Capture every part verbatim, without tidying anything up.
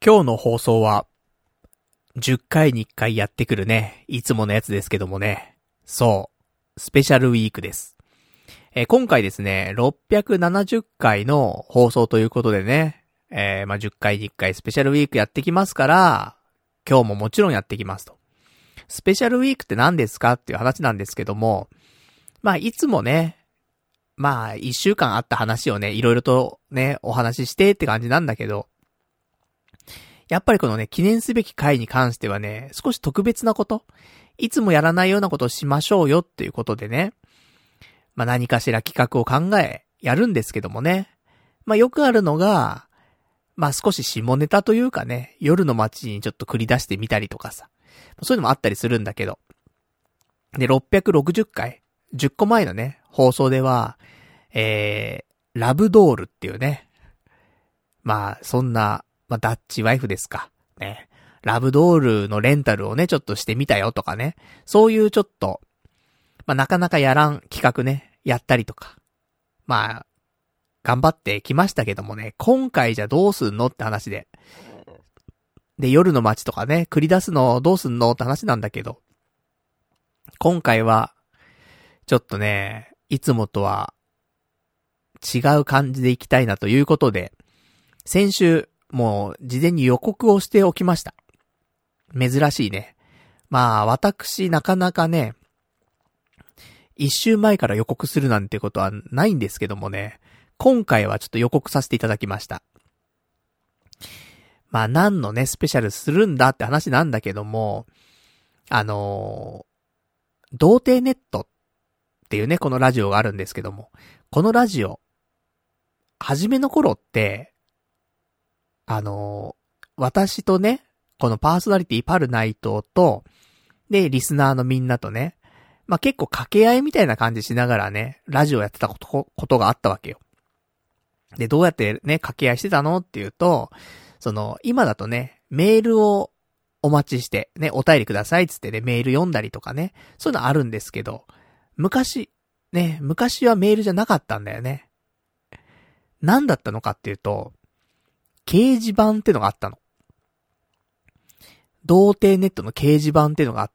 今日の放送は、じゅっかいにいっかいやってくるね、いつものやつですけどもね。そう、スペシャルウィークです。えー、今回ですね、ろっぴゃくななじゅっかいの放送ということでね、えー、まあ、じゅっかいにいっかいスペシャルウィークやってきますから、今日ももちろんやってきますと。スペシャルウィークって何ですかっていう話なんですけども、まあ、いつもね、まあ、一週間あった話をね、いろいろとね、お話ししてって感じなんだけど、やっぱりこのね、記念すべき回に関してはね、少し特別なこと、いつもやらないようなことをしましょうよっていうことでね、まあ何かしら企画を考え、やるんですけどもね、まあよくあるのが、まあ少し下ネタというかね、夜の街にちょっと繰り出してみたりとかさ、そういうのもあったりするんだけど、で、ろっぴゃくろくじゅっかい、じゅっこまえのね、放送では、えー、ラブドールっていうね、まあそんな、まあ、ダッチワイフですか。ね。ラブドールのレンタルをね、ちょっとしてみたよとかね。そういうちょっと、まあ、なかなかやらん企画ね、やったりとか。まあ、頑張ってきましたけどもね、今回じゃどうすんのって話で。で、夜の街とかね、繰り出すのどうすんのって話なんだけど。今回は、ちょっとね、いつもとは違う感じでいきたいなということで、先週、もう事前に予告をしておきました。珍しいね。まあ私なかなかね、一週前から予告するなんてことはないんですけどもね、今回はちょっと予告させていただきました。まあ何のねスペシャルするんだって話なんだけども、あのー、童貞ネットっていうねこのラジオがあるんですけども、このラジオ初めの頃ってあのー、私とね、このパーソナリティパルナイトと、で、リスナーのみんなとね、まあ、結構掛け合いみたいな感じしながらね、ラジオやってたこと、ことがあったわけよ。で、どうやってね、掛け合いしてたのっていうと、その、今だとね、メールをお待ちして、ね、お便りくださいっつってね、メール読んだりとかね、そういうのあるんですけど、昔、ね、昔はメールじゃなかったんだよね。何だったのかっていうと、掲示板ってのがあったの。童貞ネットの掲示板ってのがあって、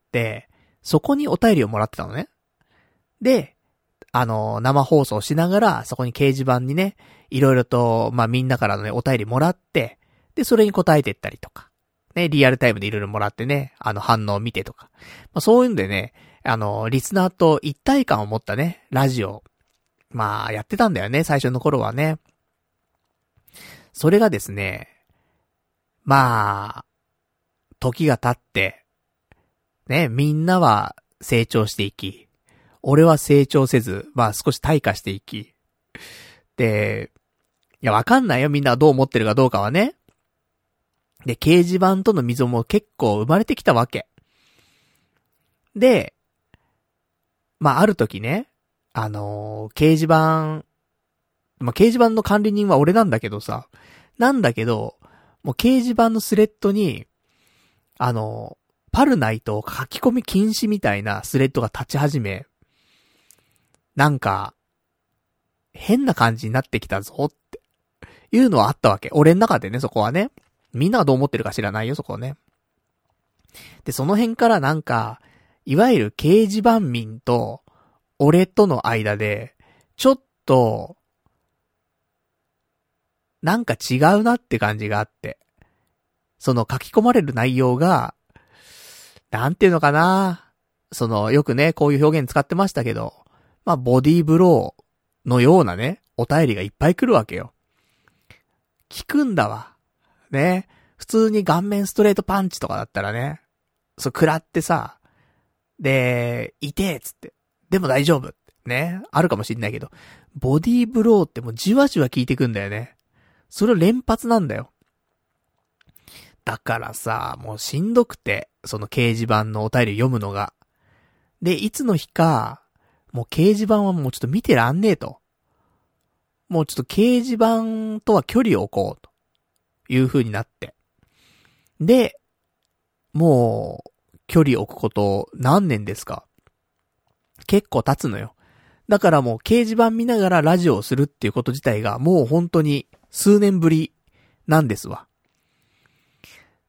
そこにお便りをもらってたのね。で、あの、生放送しながら、そこに掲示板にね、いろいろと、まあ、みんなからのね、お便りもらって、で、それに答えてったりとか、ね、リアルタイムでいろいろもらってね、あの、反応を見てとか。まあ、そういうんでね、あの、リスナーと一体感を持ったね、ラジオ、まあ、やってたんだよね、最初の頃はね。それがですね、まあ、時が経って、ね、みんなは成長していき、俺は成長せず、まあ少し退化していき、で、いやわかんないよ、みんなはどう思ってるかどうかはね。で、掲示板との溝も結構生まれてきたわけ。で、まあある時ね、あのー、掲示板、まあ掲示板の管理人は俺なんだけどさ、なんだけど、もう掲示板のスレッドに、あの、パルナイト書き込み禁止みたいなスレッドが立ち始め、なんか、変な感じになってきたぞっていうのはあったわけ。俺の中でね、そこはね。みんながどう思ってるか知らないよ、そこはね。で、その辺からなんか、いわゆる掲示板民と俺との間で、ちょっと、なんか違うなって感じがあって。その書き込まれる内容が、なんていうのかな。その、よくね、こういう表現使ってましたけど、まあ、ボディーブローのようなね、お便りがいっぱい来るわけよ。聞くんだわ。ね。普通に顔面ストレートパンチとかだったらね、そう、食らってさ、で、痛えっつって。でも大丈夫。ね。あるかもしんないけど、ボディーブローってもうじわじわ効いてくんだよね。それを連発なんだよ。だからさ、もうしんどくて、その掲示板のお便り読むのが。で、いつの日か、もう掲示板はもうちょっと見てらんねえと。もうちょっと掲示板とは距離を置こうという風になって。で、もう距離を置くこと何年ですか？結構経つのよ。だからもう掲示板見ながらラジオをするっていうこと自体がもう本当に数年ぶりなんですわ。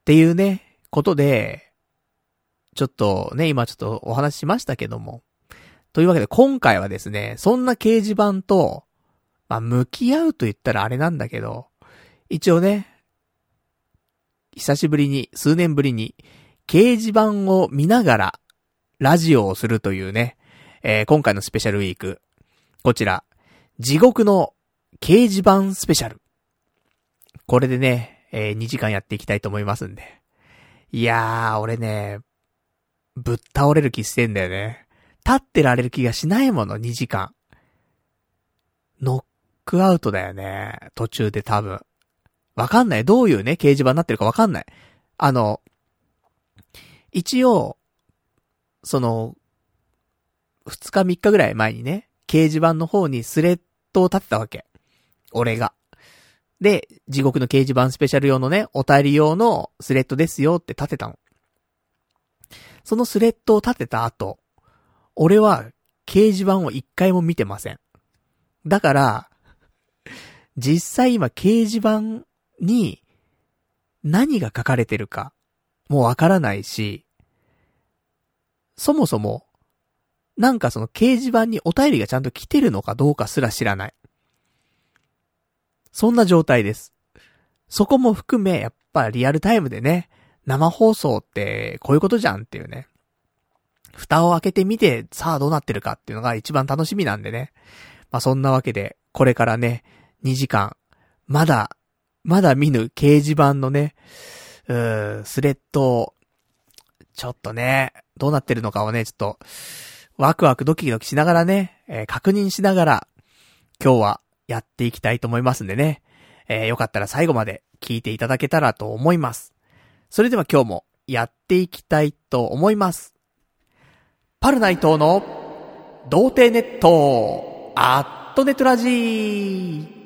っていうね、ことで、ちょっとね、今ちょっとお話ししましたけども。というわけで今回はですね、そんな掲示板と、まあ、向き合うと言ったらあれなんだけど、一応ね、久しぶりに、数年ぶりに、掲示板を見ながら、ラジオをするというね、えー、今回のスペシャルウィーク。こちら、地獄の掲示板スペシャル。これでね、えー、にじかんやっていきたいと思いますんで。いやー、俺ね、ぶっ倒れる気してんだよね。立ってられる気がしないもの、にじかん。ノックアウトだよね。途中で多分。わかんない。どういうね、掲示板になってるかわかんない。あの、一応、その、二日三日ぐらい前にね、掲示板の方にスレッドを立てたわけ。俺が。で、地獄の掲示板スペシャル用のね、お便り用のスレッドですよって立てたの。そのスレッドを立てた後、俺は掲示板を一回も見てません。だから、実際今掲示板に何が書かれてるかもうわからないし、そもそもなんかその掲示板にお便りがちゃんと来てるのかどうかすら知らない。そんな状態です。そこも含めやっぱリアルタイムでね、生放送ってこういうことじゃんっていうね。蓋を開けてみてさあどうなってるかっていうのが一番楽しみなんでね。まあそんなわけでこれからね、にじかん、まだ、まだ見ぬ掲示板のね、うー、スレッドを、ちょっとね、どうなってるのかをね、ちょっと、ワクワクドキドキしながらね、えー、確認しながら、今日はやっていきたいと思いますんでね、えー、よかったら最後まで聞いていただけたらと思います。それでは今日もやっていきたいと思います。パルナイトの、童貞ネット、アットネットラジー。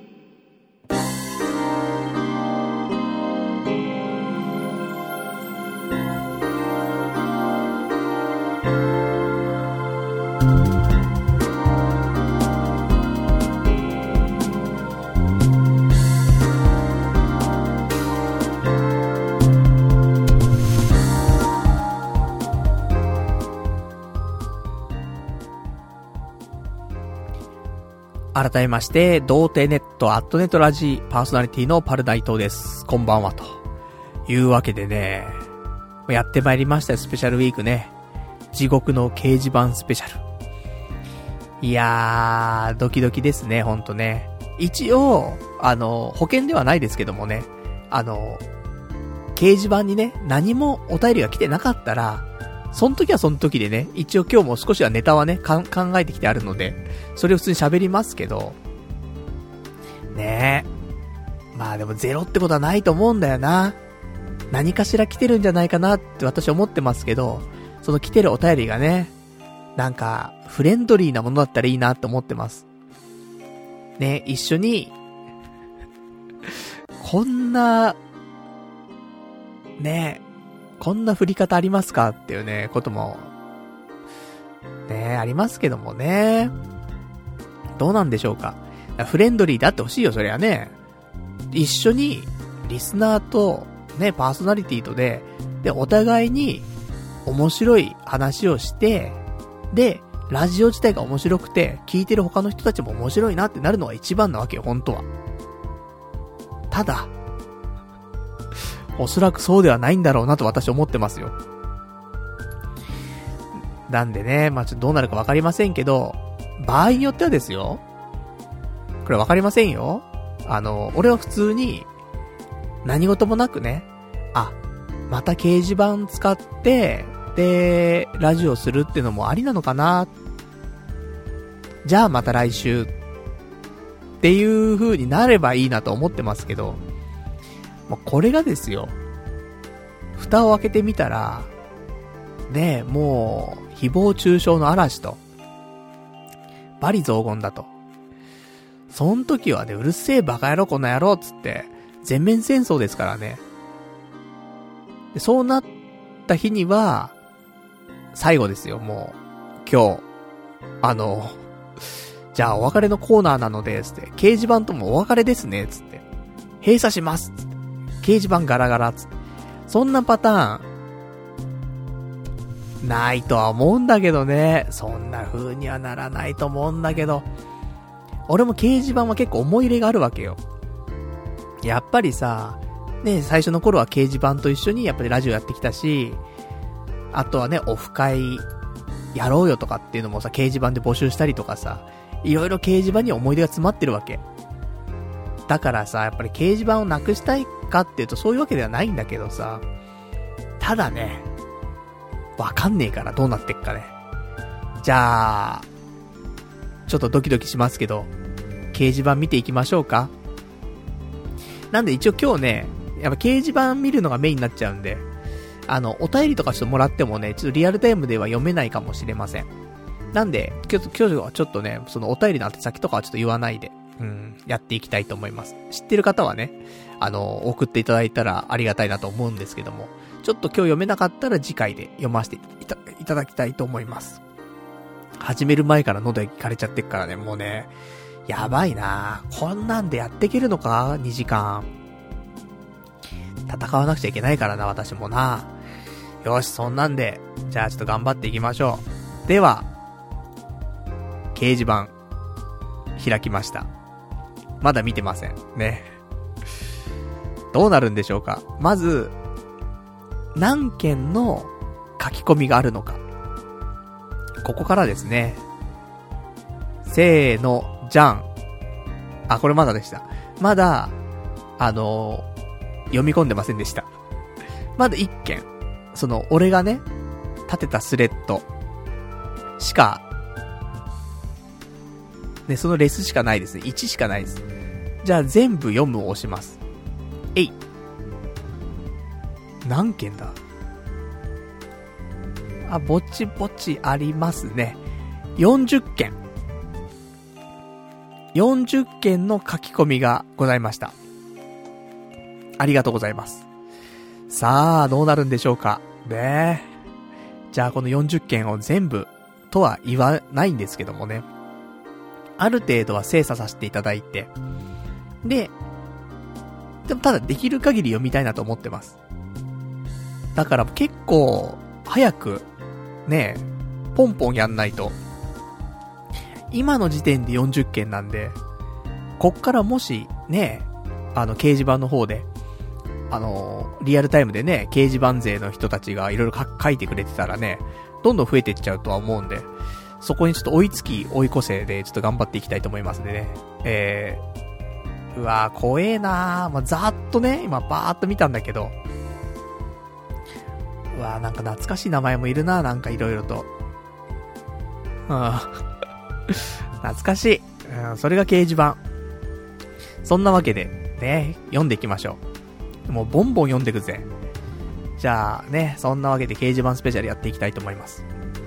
改めまして、童貞ネットアットネットラジパーソナリティのパルナイトです。こんばんはというわけでね、やってまいりましたよ、スペシャルウィークね。地獄の掲示板スペシャル。いやー、ドキドキですね、ほんとね。一応、あの、保険ではないですけどもね、あの、掲示板にね、何もお便りが来てなかったら、その時はその時でね、一応今日も少しはネタはね、か考えてきてあるので、それを普通に喋りますけど、ねえ。まあでもゼロってことはないと思うんだよな。何かしら来てるんじゃないかなって私は思ってますけど、その来てるお便りがね、なんか、フレンドリーなものだったらいいなって思ってます。ね、一緒に、こんな、ねえ、こんな振り方ありますかっていうね、ことも、ね、ありますけどもね。どうなんでしょうか。フレンドリーであってほしいよ、そりゃね。一緒に、リスナーと、ね、パーソナリティとで、で、お互いに、面白い話をして、で、ラジオ自体が面白くて、聞いてる他の人たちも面白いなってなるのが一番なわけよ、本当は。ただ、おそらくそうではないんだろうなと私思ってますよ。なんでね、まあ、ちょっとどうなるかわかりませんけど、場合によってはですよ。これわかりませんよ。あの、俺は普通に、何事もなくね、あ、また掲示板使って、で、ラジオするっていうのもありなのかな。じゃあまた来週。っていう風になればいいなと思ってますけど、まあ、これがですよ。蓋を開けてみたら、ねえ、もう、誹謗中傷の嵐と、罵詈雑言だと。そん時はね、うるせえバカ野郎この野郎っつって、全面戦争ですからね。でそうなった日には、最後ですよ、もう。今日、あの、じゃあお別れのコーナーなので、つって、掲示板ともお別れですね、つって。閉鎖します、つって。掲示板ガラガラ、つって。 そんなパターン、ないとは思うんだけどね。そんな風にはならないと思うんだけど。俺も掲示板は結構思い入れがあるわけよ。やっぱりさ、ね、最初の頃は掲示板と一緒にやっぱりラジオやってきたし、あとはね、オフ会やろうよとかっていうのもさ、掲示板で募集したりとかさ、いろいろ掲示板に思い出が詰まってるわけ。だからさ、やっぱり掲示板をなくしたいかっていうとそういうわけではないんだけどさ、ただね、わかんねえからどうなってっかね。じゃあ、ちょっとドキドキしますけど、掲示板見ていきましょうか。なんで一応今日ね、やっぱ掲示板見るのがメインになっちゃうんで、あの、お便りとかちょっともらってもね、ちょっとリアルタイムでは読めないかもしれません。なんで、今日、今日はちょっとね、そのお便りの宛先とかはちょっと言わないで、うん、やっていきたいと思います。知ってる方はね、あの、送っていただいたらありがたいなと思うんですけども、ちょっと今日読めなかったら次回で読ませていた、いただきたいと思います。始める前から喉が枯れちゃってっからね、もうね、やばいなぁ。こんなんでやっていけるのか ?に 時間。戦わなくちゃいけないからな、私もな。よし、そんなんで、じゃあちょっと頑張っていきましょう。では、掲示板、開きました。まだ見てません。ね。どうなるんでしょうか。まず、何件の書き込みがあるのか。ここからですね。せーの、じゃん。あ、これまだでした。まだ、あのー、読み込んでませんでした。まだ一件。その、俺がね、立てたスレッドしか、ね、そのレスしかないですね。いちしかないです。じゃあ全部読むを押します。えい。何件だ？あ、ぼちぼちありますね。よんじゅっけん。よんじゅっけんの書き込みがございました。ありがとうございます。さあ、どうなるんでしょうか。ねえ。じゃあこのよんじゅっけんを全部とは言わないんですけどもね。ある程度は精査させていただいて。で、でもただできる限り読みたいなと思ってます。だから結構早くねえ、ポンポンやんないと。今の時点でよんじゅっけんなんで、こっからもしね、あの掲示板の方で、あのー、リアルタイムでね、掲示板勢の人たちがいろいろ書いてくれてたらね、どんどん増えていっちゃうとは思うんで、そこにちょっと追いつき追い越せでちょっと頑張っていきたいと思いますんでね。えー、うわー怖えなー。まあ、ざーっとね、今バーっと見たんだけど、うわーなんか懐かしい名前もいるな、なんかいろいろと。うん。懐かしい。うん、それが掲示板。そんなわけで、ね、読んでいきましょう。もうボンボン読んでくぜ。じゃあね、そんなわけで掲示板スペシャルやっていきたいと思います。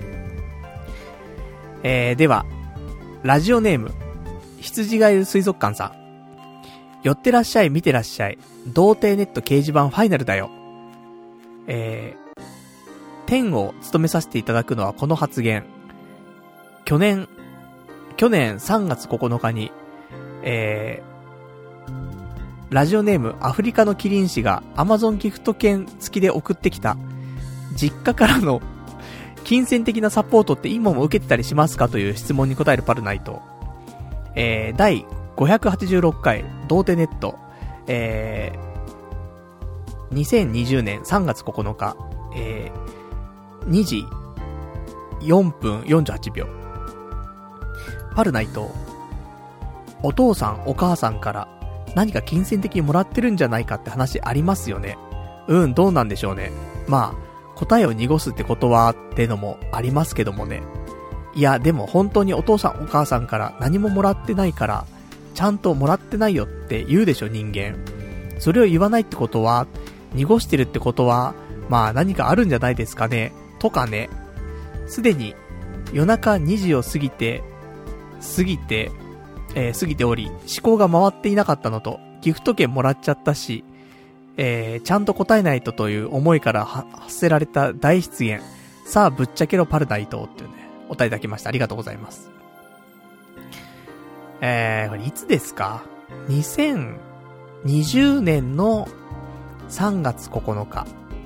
えー、では、ラジオネーム、羊がいる水族館さん。寄ってらっしゃい、見てらっしゃい。童貞ネット掲示板ファイナルだよ。えー、天を務めさせていただくのはこの発言。去年、去年さんがつここのかに、えー、ラジオネームアフリカのキリン氏が Amazon ギフト券付きで送ってきた実家からの金銭的なサポートって今も受けてたりしますかという質問に答えるパルナイト。えー、だいごひゃくはちじゅうろっかい童貞ネット、えー、にせんにじゅうねんさんがつここのか、えー、にじよんぷんよんじゅうはちびょう。パルナイト、お父さんお母さんから何か金銭的にもらってるんじゃないかって話ありますよね。うん、どうなんでしょうね。まあ答えを濁すってことはってのもありますけどもね。いやでも本当にお父さんお母さんから何ももらってないからちゃんともらってないよって言うでしょ人間。それを言わないってことは、濁してるってことは、まあ何かあるんじゃないですかねとかね。すでに夜中にじを過ぎて過ぎて、えー、過ぎており思考が回っていなかったのと、ギフト券もらっちゃったし、えー、ちゃんと答えないとという思いから発せられた大失言。さあぶっちゃけろパルナイトっていうね、お答えいただきました。ありがとうございます。えー、これいつですか？にせんにじゅうねんのさんがつここのか。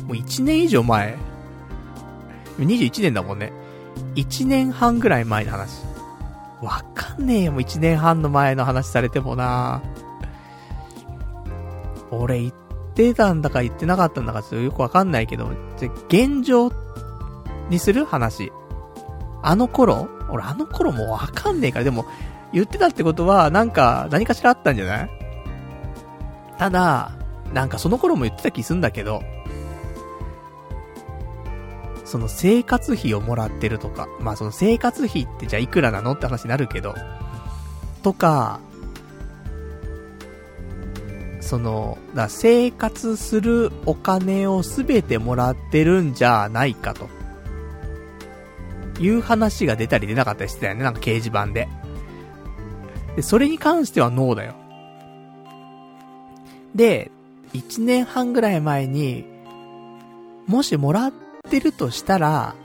もういちねん以上前。にじゅういちねんだもんね。いちねんはんぐらい前の話。わかんねえよ、もういちねんはんの前の話されてもな。俺言ってたんだか言ってなかったんだかちょっとよくわかんないけど、じゃ、現状にする話。あの頃俺あの頃もうわかんねえから、でも、言ってたってことは、なんか、何かしらあったんじゃない？ただ、なんかその頃も言ってた気すんだけど、その生活費をもらってるとか、まあその生活費ってじゃあいくらなのって話になるけど、とか、その、だ生活するお金をすべてもらってるんじゃないかと。いう話が出たり出なかったりしてたよね、なんか掲示板で。で、それに関してはノーだよ。で、いちねんはんぐらい前に、もしもらってるとしたら、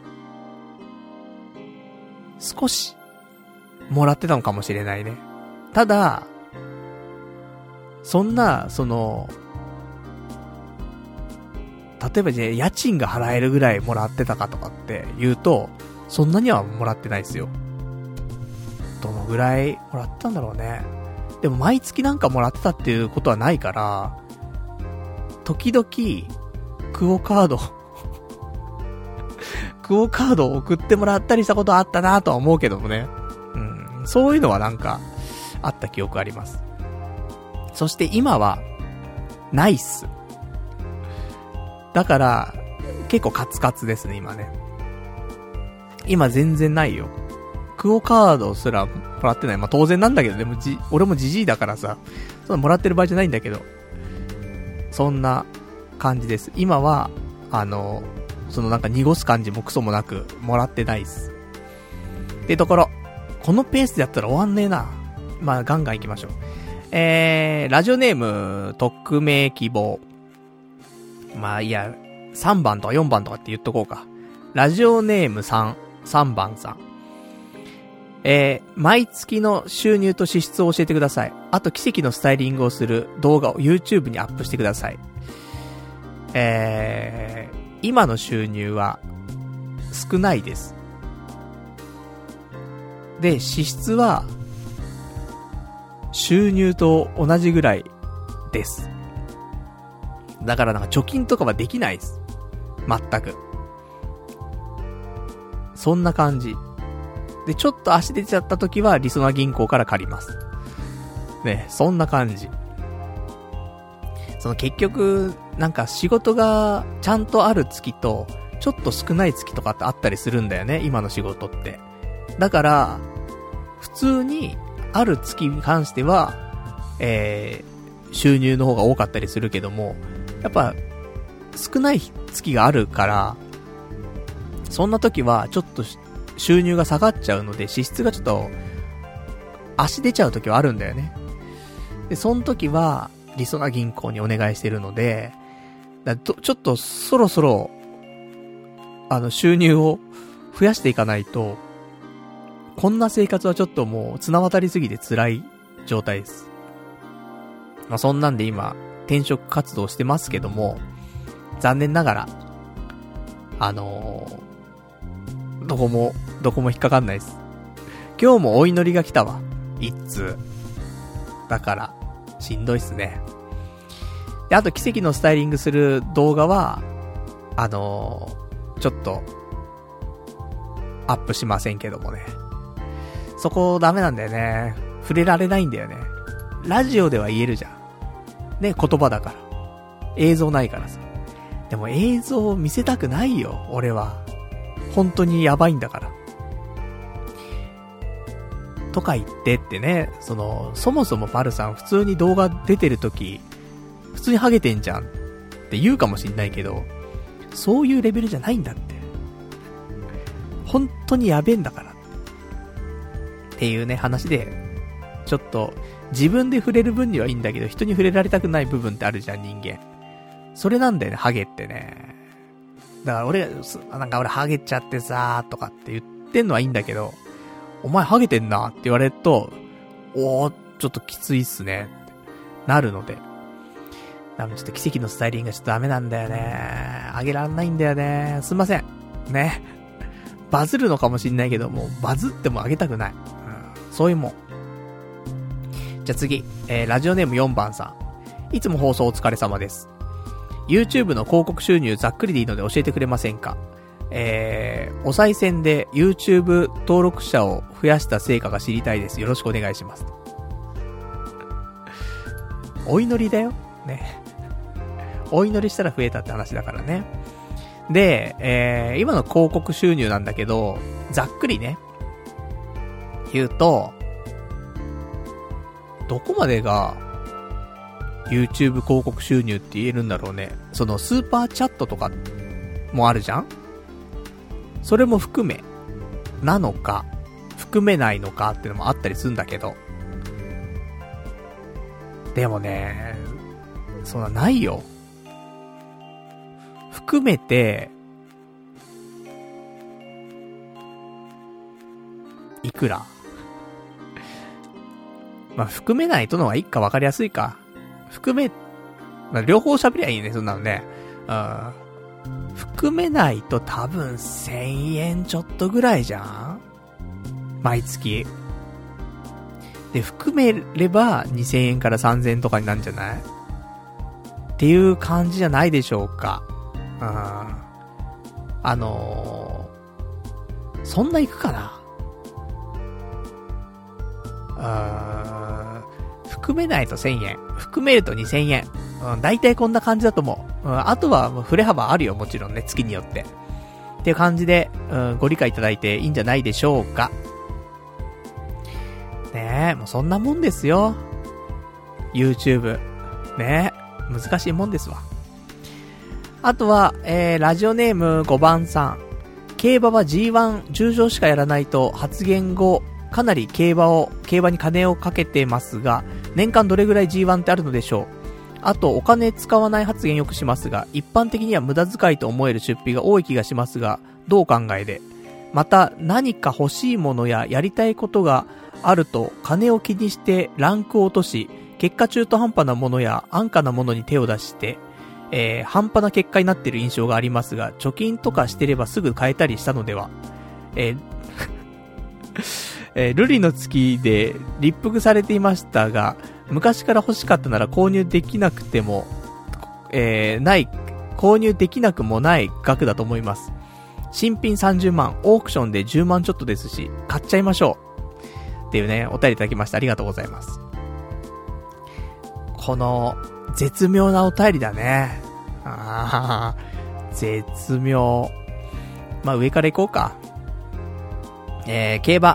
少し、もらってたのかもしれないね。ただ、そんな、その、例えばじゃあ家賃が払えるぐらいもらってたかとかって言うと、そんなにはもらってないですよ。どのぐらいもらったんだろうね。でも毎月なんかもらってたっていうことはないから、時々、クオカード、クオカードを送ってもらったりしたことあったなとは思うけどもね。うん。そういうのはなんか、あった記憶あります。そして今は、ないっす。だから、結構カツカツですね、今ね。今全然ないよ。クオカードすらもらってない。まあ、当然なんだけど、でもじ、俺もジジイだからさ、そんなもらってる場合じゃないんだけど、そんな感じです。今は、あの、そのなんか濁す感じもクソもなく、もらってないっす。ってところ、このペースでやったら終わんねえな。まあ、ガンガン行きましょう。えー、ラジオネーム、匿名希望。まあ、いや、さんばんとかよんばんとかって言っとこうか。ラジオネームさん、さんばんさん。えー、毎月の収入と支出を教えてください。あと奇跡のスタイリングをする動画を YouTube にアップしてください。えー、今の収入は少ないです。で、支出は収入と同じぐらいです。だからなんか貯金とかはできないです。全く。そんな感じ。で、ちょっと足出ちゃった時はりそな銀行から借ります。ね、そんな感じ。その結局、なんか仕事がちゃんとある月と、ちょっと少ない月とかってあったりするんだよね、今の仕事って。だから、普通にある月に関しては、えー、収入の方が多かったりするけども、やっぱ、少ない月があるから、そんな時はちょっと収入が下がっちゃうので、支出がちょっと、足出ちゃう時はあるんだよね。で、その時は、りそな銀行にお願いしてるので、だとちょっとそろそろ、あの、収入を増やしていかないと、こんな生活はちょっともう綱渡りすぎて辛い状態です。まあ、そんなんで今、転職活動してますけども、残念ながら、あのー、どこも、どこも引っかかんないです。今日もお祈りが来たわ。一通。だから、しんどいっすね。で、あと奇跡のスタイリングする動画は、あのー、ちょっと、アップしませんけどもね。そこダメなんだよね。触れられないんだよね。ラジオでは言えるじゃん。ね、言葉だから。映像ないからさ。でも映像を見せたくないよ、俺は。本当にやばいんだから。とか言ってってね、その、そもそもパルさん普通に動画出てるとき、普通にハゲてんじゃんって言うかもしんないけど、そういうレベルじゃないんだって。本当にやべえんだから。っていうね、話で、ちょっと、自分で触れる分にはいいんだけど、人に触れられたくない部分ってあるじゃん、人間。それなんだよね、ハゲってね。だから俺、なんか俺ハゲちゃってさーとかって言ってんのはいいんだけど、お前ハゲてんなって言われると、おー、ちょっときついっすねってなるので。 多分ちょっと奇跡のスタイリングがちょっとダメなんだよね。あげらんないんだよね。すいません。ね。バズるのかもしんないけど、もうバズってもあげたくない。うん、そういうもん。じゃあ次、えー、ラジオネームよんばんさん。いつも放送お疲れ様です。YouTube の広告収入ざっくりでいいので教えてくれませんか？えー、お賽銭で YouTube 登録者を増やした成果が知りたいです。よろしくお願いします。お祈りだよ。ね。お祈りしたら増えたって話だからね。で、えー、今の広告収入なんだけど、ざっくりね、言うと、どこまでが YouTube 広告収入って言えるんだろうね。そのスーパーチャットとかもあるじゃん？それも含め、なのか、含めないのかっていうのもあったりするんだけど。でもね、そんなないよ。含めて、いくら？まあ、含めないとのがいいか分かりやすいか。含め、まあ、両方喋りゃいいね、そんなのね。うん。含めないと多分せんえんちょっとぐらいじゃん？毎月。で、含めればにせんえんからさんぜんえんとかになるんじゃない？っていう感じじゃないでしょうか。うん。あのー、そんな行くかな？うーん。含めないとせんえん。含めるとにせんえん。うん、大体こんな感じだと思う。うん、あとは、振れ幅あるよ、もちろんね、月によって。っていう感じで、うん、ご理解いただいていいんじゃないでしょうか。ねえ、もうそんなもんですよ。YouTube。ねえ、難しいもんですわ。あとは、えー、ラジオネームごばんさん。競馬は ジーワン 重賞しかやらないと発言後、かなり競馬を、競馬に金をかけてますが、年間どれぐらい ジーワン ってあるのでしょう。あと、お金使わない発言よくしますが、一般的には無駄遣いと思える出費が多い気がしますが、どう考えで。また、何か欲しいものややりたいことがあると、金を気にしてランクを落とし、結果中途半端なものや安価なものに手を出して、えー、半端な結果になっている印象がありますが、貯金とかしてればすぐ買えたりしたのでは。えーえー、ルリの月で立腹されていましたが、昔から欲しかったなら購入できなくても、えー、ない、購入できなくもない額だと思います。新品さんじゅうまん、オークションでじゅうまんちょっとですし、買っちゃいましょう。っていうね、お便りいただきました。ありがとうございます。この、絶妙なお便りだね。あー、絶妙。まあ、上から行こうか。えー、競馬。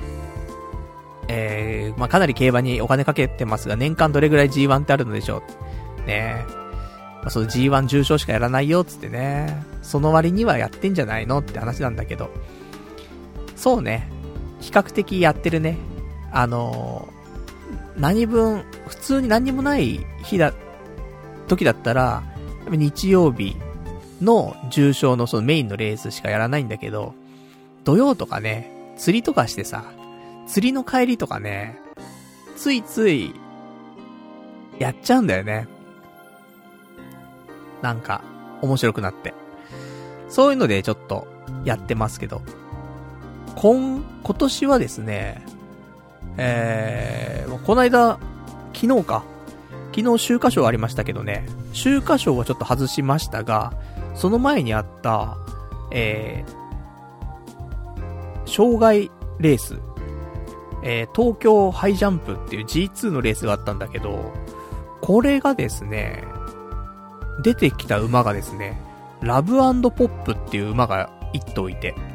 えー、まあ、かなり競馬にお金かけてますが、年間どれぐらい ジーワン ってあるのでしょう。ねえ。まあ、その ジーワン 重賞しかやらないよ、つってね。その割にはやってんじゃないのって話なんだけど。そうね。比較的やってるね。あのー、何分、普通に何にもない日だ、時だったら、日曜日の重賞のそのメインのレースしかやらないんだけど、土曜とかね、釣りとかしてさ、釣りの帰りとかね、ついつい、やっちゃうんだよね。なんか、面白くなって。そういうのでちょっと、やってますけど。今、今年はですね、えー、この間、昨日か。昨日秋華賞ありましたけどね、秋華賞はちょっと外しましたが、その前にあった、えー、障害レース。えー、東京ハイジャンプっていう ジーツー のレースがあったんだけど、これがですね、出てきた馬がですね、ラブ&ポップっていう馬が一頭いて、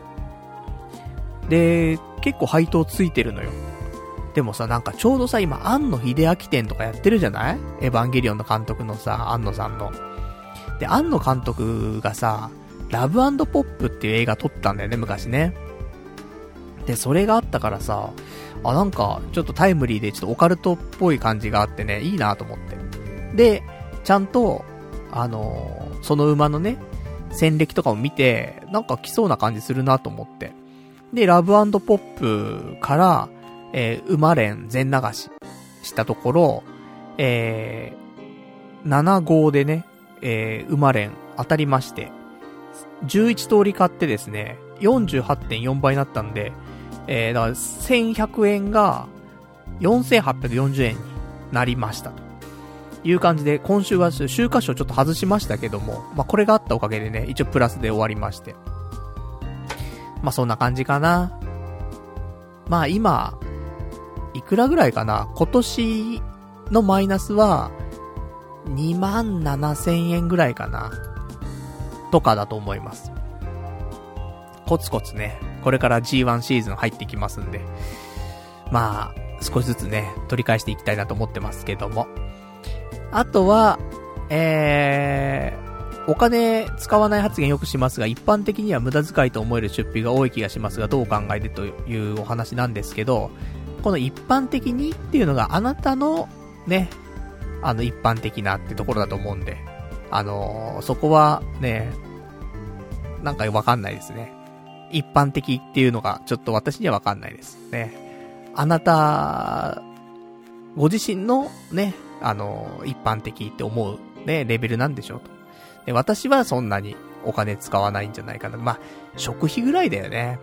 で、結構配当ついてるのよ。でもさ、なんかちょうどさ、今、庵野秀明展とかやってるじゃない？エヴァンゲリオンの監督のさ、庵野さんの。で、庵野監督がさ、ラブ&ポップっていう映画撮ったんだよね、昔ね。で、それがあったからさ、あ、なんか、ちょっとタイムリーでちょっとオカルトっぽい感じがあってね、いいなと思って。で、ちゃんと、あのー、その馬のね、戦歴とかを見て、なんか来そうな感じするなと思って。で、ラブ&ポップから、えー、馬連全流ししたところ、えなな号でね、えー、馬連当たりまして、じゅういち通り買ってですね、よんじゅうはちてんよん 倍になったんで、えー、だからせんひゃくえんがよんせんはっぴゃくよんじゅうえんになりましたという感じで、今週は週刊誌をちょっと外しましたけども、まあ、これがあったおかげでね、一応プラスで終わりまして。まあ、そんな感じかな。まあ、今、いくらぐらいかな。今年のマイナスは、にまんななせんえんぐらいかな。とかだと思います。コツコツね、これから ジーワン シーズン入ってきますんで、まあ、少しずつね、取り返していきたいなと思ってますけども。あとは、えー、お金使わない発言よくしますが、一般的には無駄遣いと思える出費が多い気がしますが、どう考えてというお話なんですけど、この一般的にっていうのがあなたのね、あの一般的なってところだと思うんで、あのー、そこはね、なんかわかんないですね。一般的っていうのがちょっと私にはわかんないですね。あなた、ご自身のね、あのー、一般的って思うね、レベルなんでしょうと。で、私はそんなにお金使わないんじゃないかな。まあ、食費ぐらいだよね。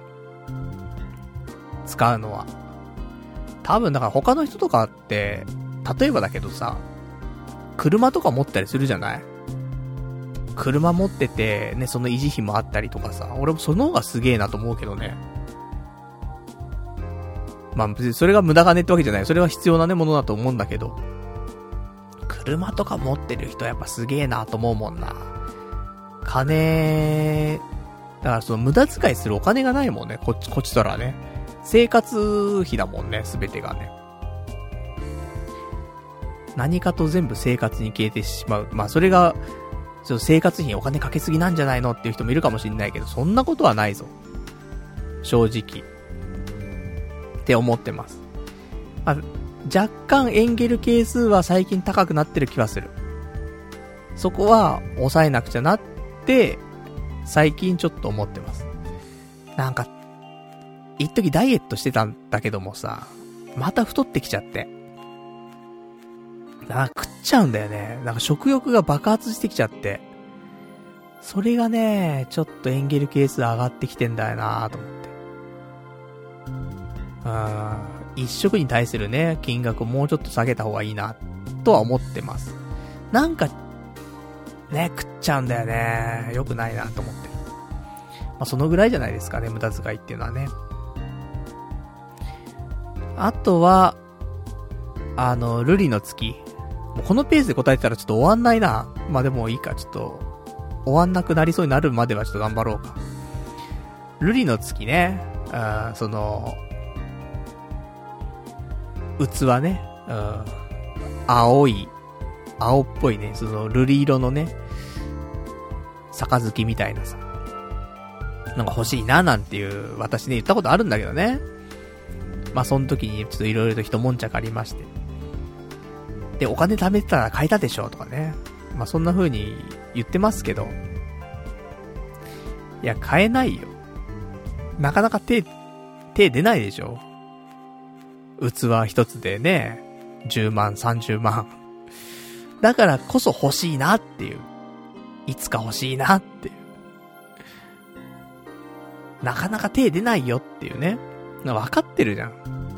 使うのは。多分だから他の人とかって、例えばだけどさ、車とか持ったりするじゃない？車持ってて、ね、その維持費もあったりとかさ、俺もその方がすげえなと思うけどね。まあ別にそれが無駄金ってわけじゃない。それは必要なね、ものだと思うんだけど。車とか持ってる人はやっぱすげえなと思うもんな。金、だからその無駄遣いするお金がないもんね、こっち、こっちとらね。生活費だもんね、すべてがね。何かと全部生活に消えてしまう。まあそれが、ちょっと生活費にお金かけすぎなんじゃないのっていう人もいるかもしれないけど、そんなことはないぞ。正直。って思ってます。まあ、若干エンゲル係数は最近高くなってる気はする。そこは抑えなくちゃなって、最近ちょっと思ってます。なんか、一時ダイエットしてたんだけどもさ、また太ってきちゃって。なんか食っちゃうんだよね。なんか食欲が爆発してきちゃって。それがね、ちょっとエンゲル係数上がってきてんだよなと思って。うーん。一食に対するね、金額をもうちょっと下げた方がいいな、とは思ってます。なんか、ね、食っちゃうんだよね。良くないなと思ってる。まあ、そのぐらいじゃないですかね、無駄遣いっていうのはね。あとは、あの、ルリの月。もうこのペースで答えてたらちょっと終わんないな。まあ、でもいいか、ちょっと、終わんなくなりそうになるまではちょっと頑張ろうか。ルリの月ね。あ、その、器ね。うん。青い、青っぽいね、その瑠璃色のね、杯みたいなさ。なんか欲しいななんていう私ね言ったことあるんだけどね。まあその時にちょっといろいろと一悶着ありまして。で、お金貯めてたら買えたでしょとかね。まあそんな風に言ってますけど。いや、買えないよ。なかなか手、手出ないでしょ。器一つでね、じゅうまん、さんじゅうまん。だからこそ欲しいなっていう。いつか欲しいなっていう。なかなか手出ないよっていうね。分かってるじゃん。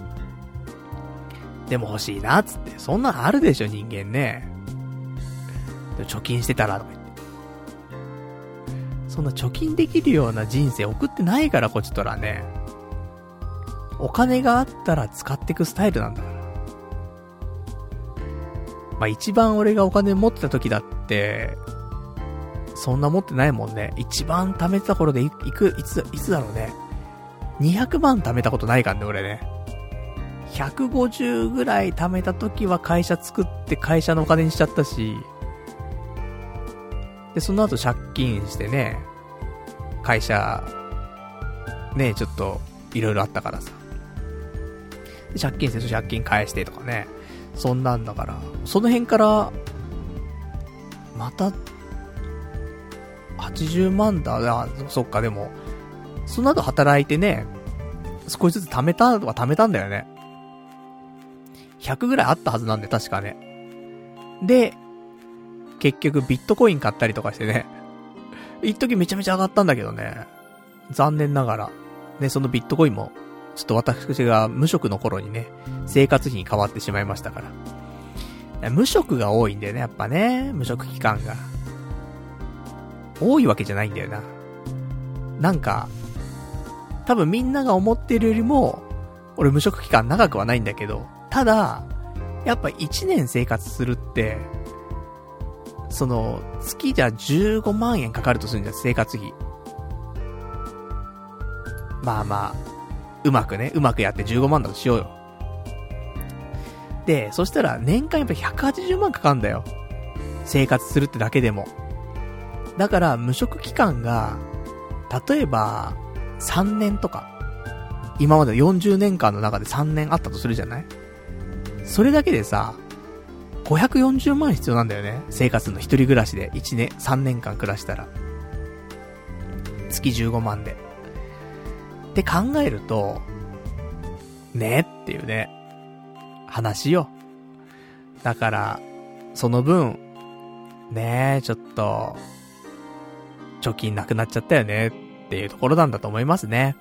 でも欲しいなっつって。そんなのあるでしょ人間ね。貯金してたらとか言って。そんな貯金できるような人生送ってないからこっちとらね。お金があったら使ってくスタイルなんだから。まあ一番俺がお金持ってた時だって、そんな持ってないもんね。一番貯めてた頃でいく、いつ、いつだろうね。にひゃくまん貯めたことないからね、俺ね。ひゃくごじゅうぐらい貯めた時は会社作って会社のお金にしちゃったし、で、その後借金してね、会社、ね、ちょっと、いろいろあったからさ。で借金して、借金返してとかね。そんなんだから、その辺から、また、はちじゅうまんだ。あ、そっか、でも、その後働いてね、少しずつ貯めたは貯めたんだよね。ひゃくぐらいあったはずなんで、確かね。で、 結局ビットコイン買ったりとかしてね。一時めちゃめちゃ上がったんだけどね。残念ながら。ね、そのビットコインも、ちょっと私が無職の頃にね、生活費に変わってしまいましたから。無職が多いんだよね、やっぱね。無職期間が。多いわけじゃないんだよな。なんか、多分みんなが思っているよりも、俺無職期間長くはないんだけど、ただ、やっぱいちねん生活するって、その、月じゃじゅうごまんえんかかるとするんじゃん、生活費。まあまあ、うまくね、うまくやってじゅうごまんだとしようよ。で、そしたら年間やっぱひゃくはちじゅうまんかかんだよ。生活するってだけでも。だから無職期間が、例えば、さんねんとか、今までよんじゅうねんかんの中でさんねんあったとするじゃない？それだけでさ、ごひゃくよんじゅうまん必要なんだよね。生活の一人暮らしでいちねん、さんねんかん暮らしたら。月じゅうごまんで。って考えると、ねっていうね、話よ。だから、その分、ねちょっと、貯金なくなっちゃったよねっていうところなんだと思いますね。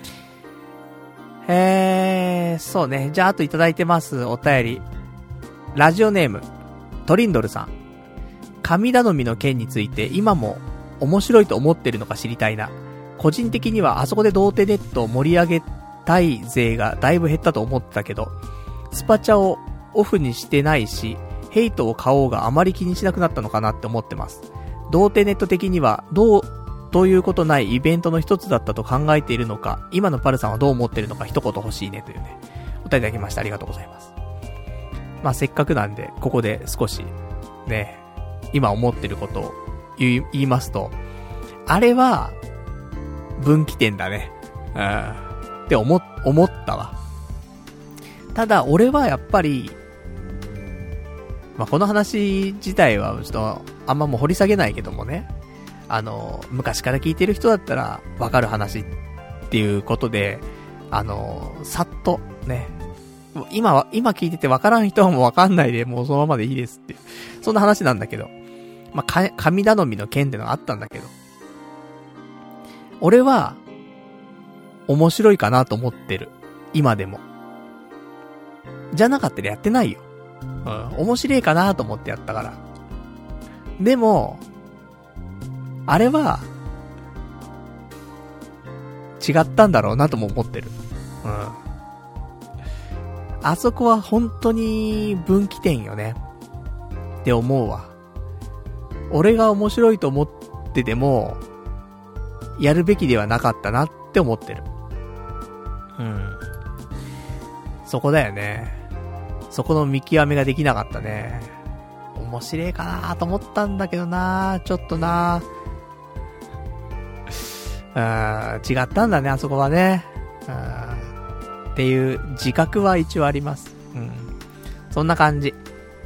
えー、そうね。じゃあ、あといただいてます。お便り。ラジオネーム、トリンドルさん。神頼みの件について今も面白いと思ってるのか知りたいな。個人的にはあそこで童貞ネットを盛り上げたい勢がだいぶ減ったと思ってたけど、スパチャをオフにしてないし、ヘイトを買おうがあまり気にしなくなったのかなって思ってます。童貞ネット的にはどうということないイベントの一つだったと考えているのか、今のパルさんはどう思っているのか一言欲しいねというね、お便りいただきました。ありがとうございます。まあせっかくなんでここで少しね、今思ってることを言い、言いますと、あれは分岐点だね。うん。って思、思ったわ。ただ俺はやっぱり、まあこの話自体はちょっとあんまもう掘り下げないけどもね。あの、昔から聞いてる人だったらわかる話っていうことで、あの、さっとね、今は、今聞いててわからん人はもうわかんないで、もうそのままでいいですって。そんな話なんだけど。まあ、か、神頼みの件ってのがあったんだけど。俺は、面白いかなと思ってる。今でも。じゃなかったらやってないよ。うん。面白いかなと思ってやったから。でも、あれは、違ったんだろうなとも思ってる。うん。あそこは本当に分岐点よね。って思うわ。俺が面白いと思ってても、やるべきではなかったなって思ってる。うん。そこだよね。そこの見極めができなかったね。面白いかなと思ったんだけどな、ちょっとな。うん、違ったんだね、あそこはね。うん、っていう自覚は一応あります。うん。そんな感じ。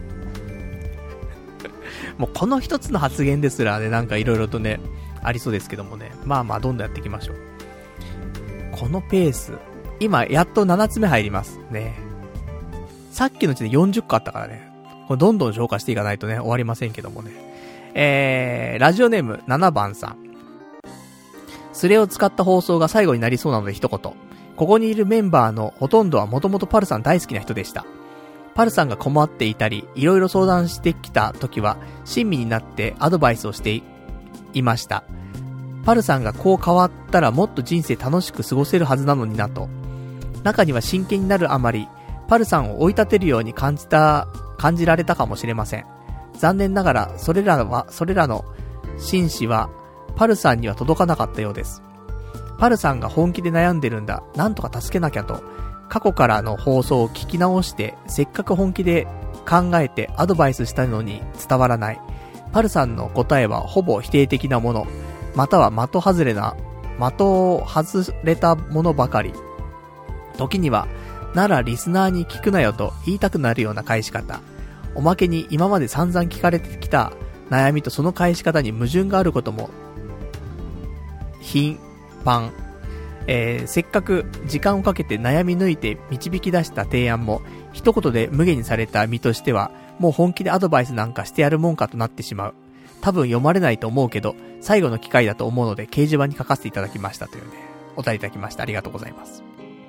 もうこの一つの発言ですらね、なんか色々とね、ありそうですけどもね。まあまあ、どんどんやっていきましょう。このペース。今、やっとななつめ入りますね。さっきのうちでよんじゅっこあったからね。これどんどん消化していかないとね、終わりませんけどもね。えー、ラジオネームななばんさん。スレを使った放送が最後になりそうなので一言。ここにいるメンバーのほとんどはもともとパルさん大好きな人でした。パルさんが困っていたり、いろいろ相談してきた時は、親身になってアドバイスをしていました。パルさんがこう変わったらもっと人生楽しく過ごせるはずなのになと。中には真剣になるあまり、パルさんを追い立てるように感じた、感じられたかもしれません。残念ながら、それらは、それらの真摯は、パルさんには届かなかったようです。パルさんが本気で悩んでるんだ、なんとか助けなきゃと、過去からの放送を聞き直して、せっかく本気で考えてアドバイスしたのに伝わらない。パルさんの答えはほぼ否定的なもの、または的外れな、的を外れたものばかり。時には、ならリスナーに聞くなよと言いたくなるような返し方。おまけに今まで散々聞かれてきた悩みとその返し方に矛盾があることも頻繁、えー、せっかく時間をかけて悩み抜いて導き出した提案も一言で無限にされた身としてはもう本気でアドバイスなんかしてやるもんかとなってしまう。多分読まれないと思うけど、最後の機会だと思うので掲示板に書かせていただきましたというね、お便りいただきました。ありがとうございます。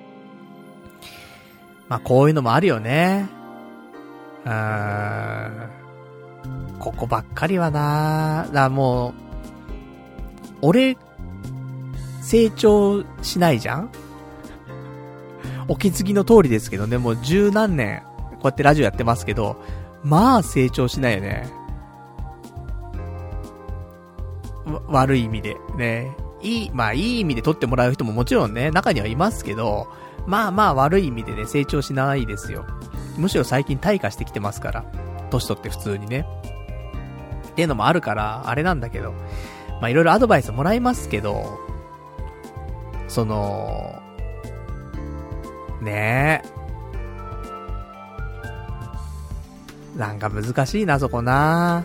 まあこういうのもあるよね。うーん。ここばっかりはなぁ。だもう、俺、成長しないじゃん？お気づきの通りですけどね、もう十何年、こうやってラジオやってますけど、まあ成長しないよね。悪い意味でね。いい、まあいい意味で取ってもらう人ももちろんね、中にはいますけど、まあまあ悪い意味でね、成長しないですよ。むしろ最近退化してきてますから。年取って普通にね。っていうのもあるから、あれなんだけど、まあいろいろアドバイスもらいますけど、その、ねえ。なんか難しいな、そこな。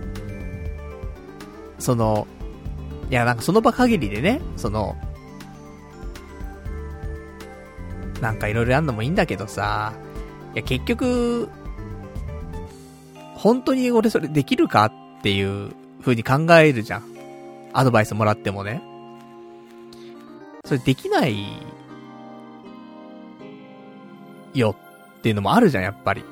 その、いやなんかその場限りでね、その、なんかいろいろやんのもいいんだけどさ、いや結局、本当に俺それできるかっていう風に考えるじゃん。アドバイスもらってもね。それできないよっていうのもあるじゃん、やっぱり。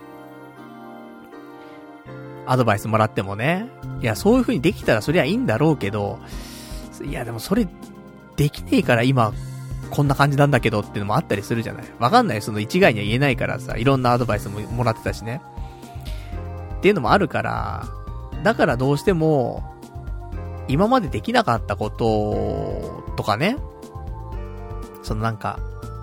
アドバイスもらってもね。いや、そういう風にできたらそりゃいいんだろうけど、いやでもそれ、できねえから今、こんな感じなんだけどっていうのもあったりするじゃない。わかんない。その一概には言えないからさ、いろんなアドバイスももらってたしね。っていうのもあるから、だからどうしても、今までできなかったこととかね、そのなんか、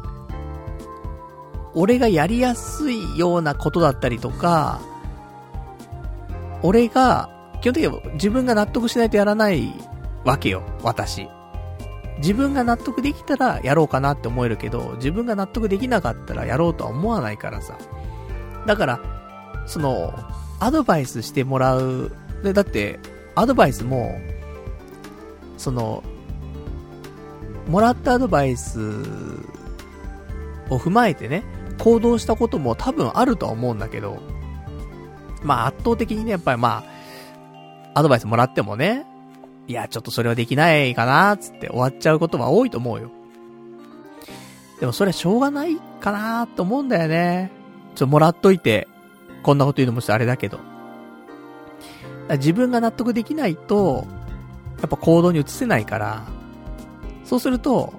俺がやりやすいようなことだったりとか、俺が、基本的には自分が納得しないとやらないわけよ、私。自分が納得できたらやろうかなって思えるけど、自分が納得できなかったらやろうとは思わないからさ。だから、その、アドバイスしてもらう。で、だって、アドバイスも、その、もらったアドバイスを踏まえてね、行動したことも多分あるとは思うんだけど、まあ圧倒的にね、やっぱりまあ、アドバイスもらってもね、いや、ちょっとそれはできないかなーつって終わっちゃうことは多いと思うよ。でもそれはしょうがないかなーと思うんだよね。ちょっともらっといて、こんなこと言うのもちょっとあれだけど。自分が納得できないと、やっぱ行動に移せないから、そうすると、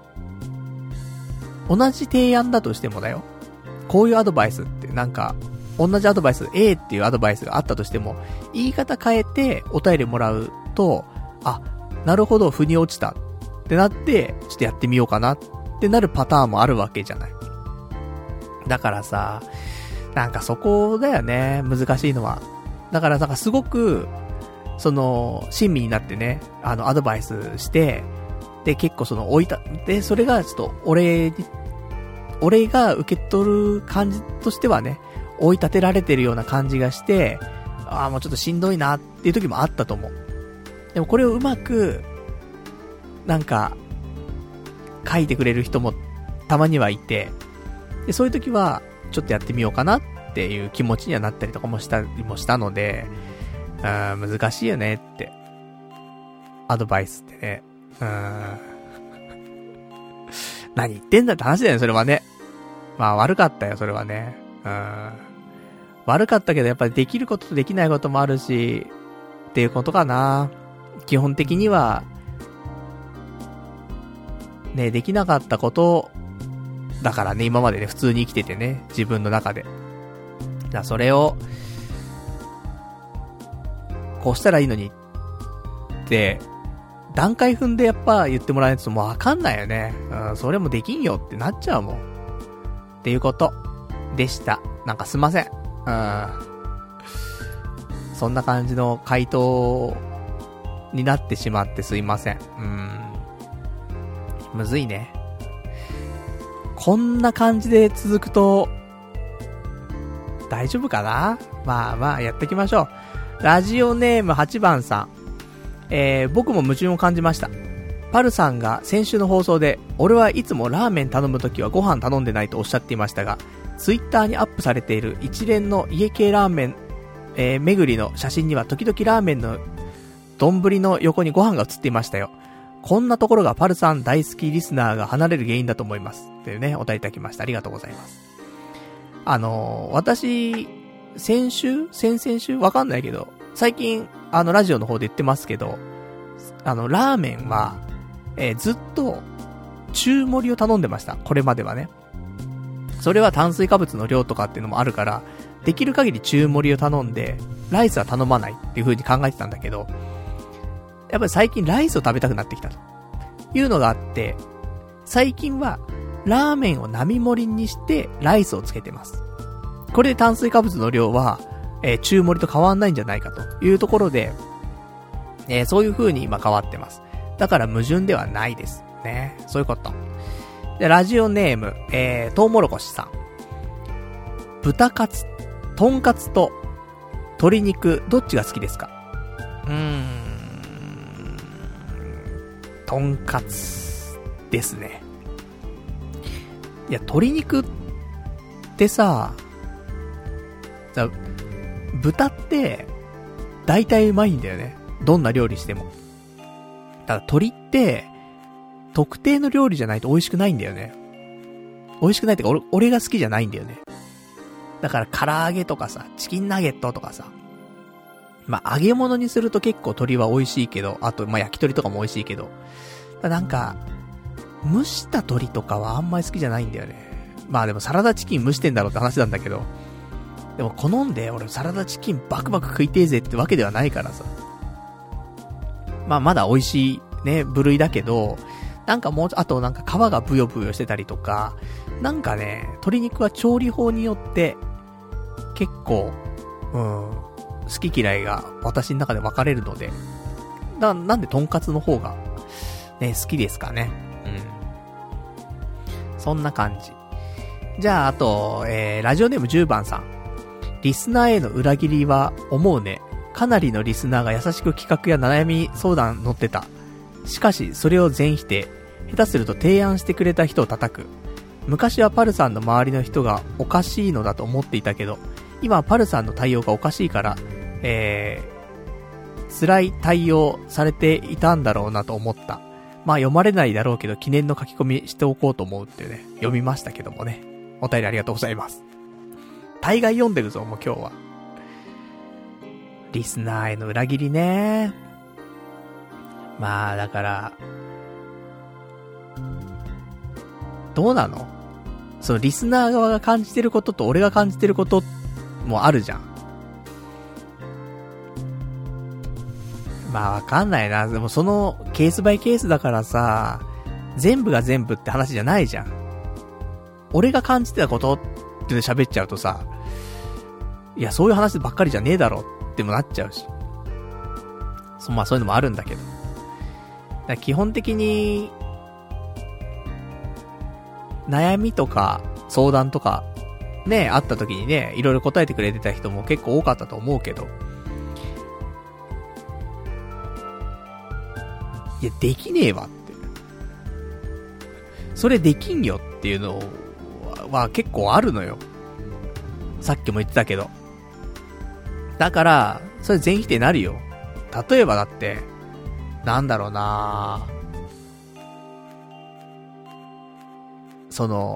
同じ提案だとしてもだよ。こういうアドバイスってなんか、同じアドバイス A っていうアドバイスがあったとしても、言い方変えてお便りもらうと、あ、なるほど、腑に落ちたってなって、ちょっとやってみようかなってなるパターンもあるわけじゃない。だからさ、なんかそこだよね、難しいのは。だからなんかすごく、その、親身になってね、あの、アドバイスして、で、結構その、置いた、で、それがちょっと、俺に、俺が受け取る感じとしてはね、追い立てられてるような感じがして、ああ、もうちょっとしんどいなっていう時もあったと思う。でもこれをうまく、なんか、書いてくれる人もたまにはいて、で、そういう時は、ちょっとやってみようかなっていう気持ちにはなったりとかもしたりもしたので、あー難しいよねって。アドバイスってね。うーん何言ってんだって話だよね、それはね。まあ悪かったよ、それはね。うーん悪かったけど、やっぱりできることとできないこともあるし、っていうことかな。基本的には、ね、できなかったことだからね、今までね、普通に生きててね、自分の中で。だからそれを、こうしたらいいのにって、段階踏んでやっぱ言ってもらえないともうわかんないよね。うん、それもできんよってなっちゃうもん。っていうことでした。なんかすいません。うん。そんな感じの回答になってしまってすいません。うん。むずいね。こんな感じで続くと、大丈夫かな？まあまあやっていきましょう。ラジオネームはちばんさん。えー、僕も矛盾を感じました。パルさんが先週の放送で、俺はいつもラーメン頼むときはご飯頼んでないとおっしゃっていましたが、ツイッターにアップされている一連の家系ラーメンえー、巡りの写真には時々ラーメンの丼の横にご飯が写っていましたよ。こんなところがパルさん大好きリスナーが離れる原因だと思います。っていうね、お答えいただきました。ありがとうございます。あのー、私、先週先々週わかんないけど、最近、あの、ラジオの方で言ってますけど、あの、ラーメンは、えー、ずっと、中盛りを頼んでました。これまではね。それは炭水化物の量とかっていうのもあるから、できる限り中盛りを頼んで、ライスは頼まないっていう風に考えてたんだけど、やっぱり最近ライスを食べたくなってきたというのがあって、最近はラーメンを並盛りにしてライスをつけてます。これで炭水化物の量は、えー、中盛りと変わんないんじゃないかというところで、えー、そういう風に今変わってます。だから矛盾ではないですね。そういうこと。で、ラジオネーム、えー、トウモロコシさん。豚カツ、トンカツと鶏肉、どっちが好きですか？うーん、トンカツですね。いや、鶏肉ってさ、さ、豚って大体うまいんだよね。どんな料理しても。ただ鶏って特定の料理じゃないと美味しくないんだよね。美味しくないってか、俺、俺が好きじゃないんだよね。だから唐揚げとかさ、チキンナゲットとかさ、まあ、揚げ物にすると結構鶏は美味しいけど、あと、まあ、焼き鳥とかも美味しいけど、なんか、蒸した鶏とかはあんまり好きじゃないんだよね。まあでもサラダチキン蒸してんだろうって話なんだけど、でも好んで俺サラダチキンバクバク食いてえぜってわけではないからさ。まあまだ美味しいね、部類だけど、なんかもう、あとなんか皮がブヨブヨしてたりとか、なんかね、鶏肉は調理法によって結構、うん、好き嫌いが私の中で分かれるので、だなんでトンカツの方がね、好きですかね。うん。そんな感じ。じゃあ、あと、えー、ラジオネームじゅうばんさん。リスナーへの裏切りは思うね。かなりのリスナーが優しく企画や悩み相談乗ってた。しかし、それを全否定。下手すると提案してくれた人を叩く。昔はパルさんの周りの人がおかしいのだと思っていたけど、今はパルさんの対応がおかしいから、えー、辛い対応されていたんだろうなと思った。まあ読まれないだろうけど記念の書き込みしておこうと思うってね、読みましたけどもね。お便りありがとうございます。大概読んでるぞ、もう今日は。リスナーへの裏切りね。まあだから、どうなの？そのリスナー側が感じてることと俺が感じてることもあるじゃん。まあわかんないな。でもそのケースバイケースだからさ、全部が全部って話じゃないじゃん。俺が感じてたことって喋っちゃうとさ、いやそういう話ばっかりじゃねえだろってもなっちゃうし。そまあそういうのもあるんだけど。だから基本的に悩みとか相談とかね、あった時にね、いろいろ答えてくれてた人も結構多かったと思うけど、いやできねえわって、それできんよっていうのは結構あるのよ。さっきも言ってたけど。だからそれ全否定になるよ。例えばだってなんだろうな、その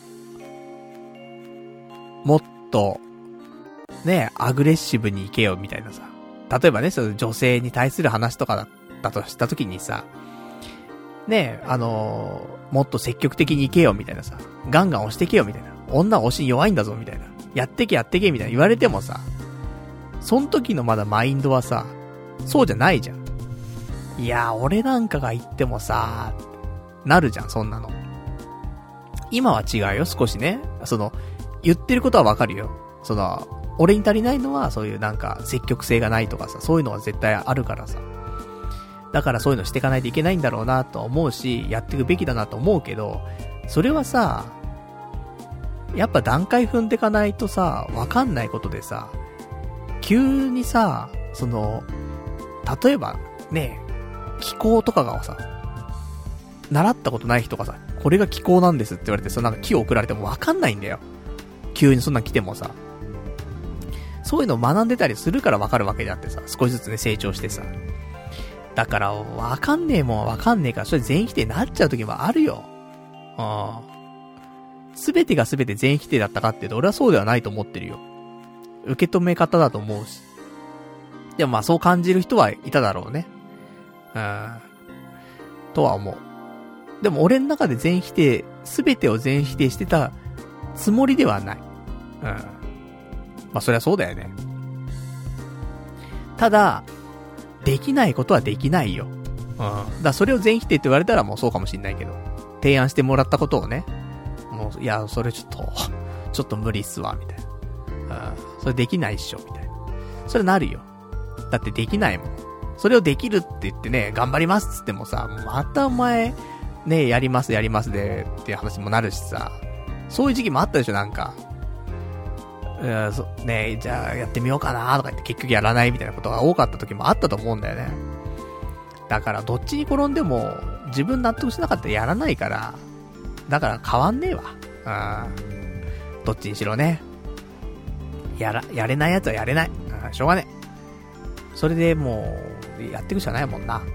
もっとねアグレッシブにいけよみたいなさ、例えばね、その女性に対する話とかだったとした時にさ、ねあのー、もっと積極的にいけよみたいなさ、ガンガン押してけよみたいな、女は押し弱いんだぞみたいな、やってけやってけみたいな言われてもさ、その時のまだマインドはさ、そうじゃないじゃん。いや俺なんかが言ってもさなるじゃん、そんなの。今は違うよ、少しね。その言ってることはわかるよ。その俺に足りないのはそういうなんか積極性がないとかさ、そういうのは絶対あるからさ、だからそういうのしていかないといけないんだろうなと思うし、やっていくべきだなと思うけど、それはさやっぱ段階踏んでいかないとさ、わかんないことでさ、急にさ、その例えばね、気候とかがさ、習ったことない人がさ、これが気候なんですって言われて、そのなんか木を送られてもわかんないんだよ。急にそんなん来てもさ、 そういうのを学んでたりするからわかるわけであってさ、少しずつね、成長してさ。だから、わかんねえもんはわかんねえから、それ全否定になっちゃう時もあるよ。ああ。すべてがすべて全否定だったかっていうと、俺はそうではないと思ってるよ。受け止め方だと思うし。でもまあそう感じる人はいただろうね。うん。とは思う。でも俺の中で全否定、すべてを全否定してたつもりではない。うん。まあそりゃそうだよね。ただ、できないことはできないよ。うん。だからそれを全否定って言われたらもうそうかもしんないけど。提案してもらったことをね。もう、いや、それちょっと、ちょっと無理っすわ、みたいな。うん。それできないっしょ、みたいな。それなるよ。だってできないもん。それをできるって言ってね、頑張りますっつってもさ、またお前、ね、やりますやりますで、っていう話もなるしさ、そういう時期もあったでしょ、なんか。うん、そ、ね、じゃあやってみようかなとか言って結局やらないみたいなことが多かった時もあったと思うんだよね。だからどっちに転んでも、自分納得しなかったらやらないから、だから変わんねえわ。うん。どっちにしろね。やら、やれないやつはやれない。うん、しょうがねえ。それでもう、やっていくしかないもんな。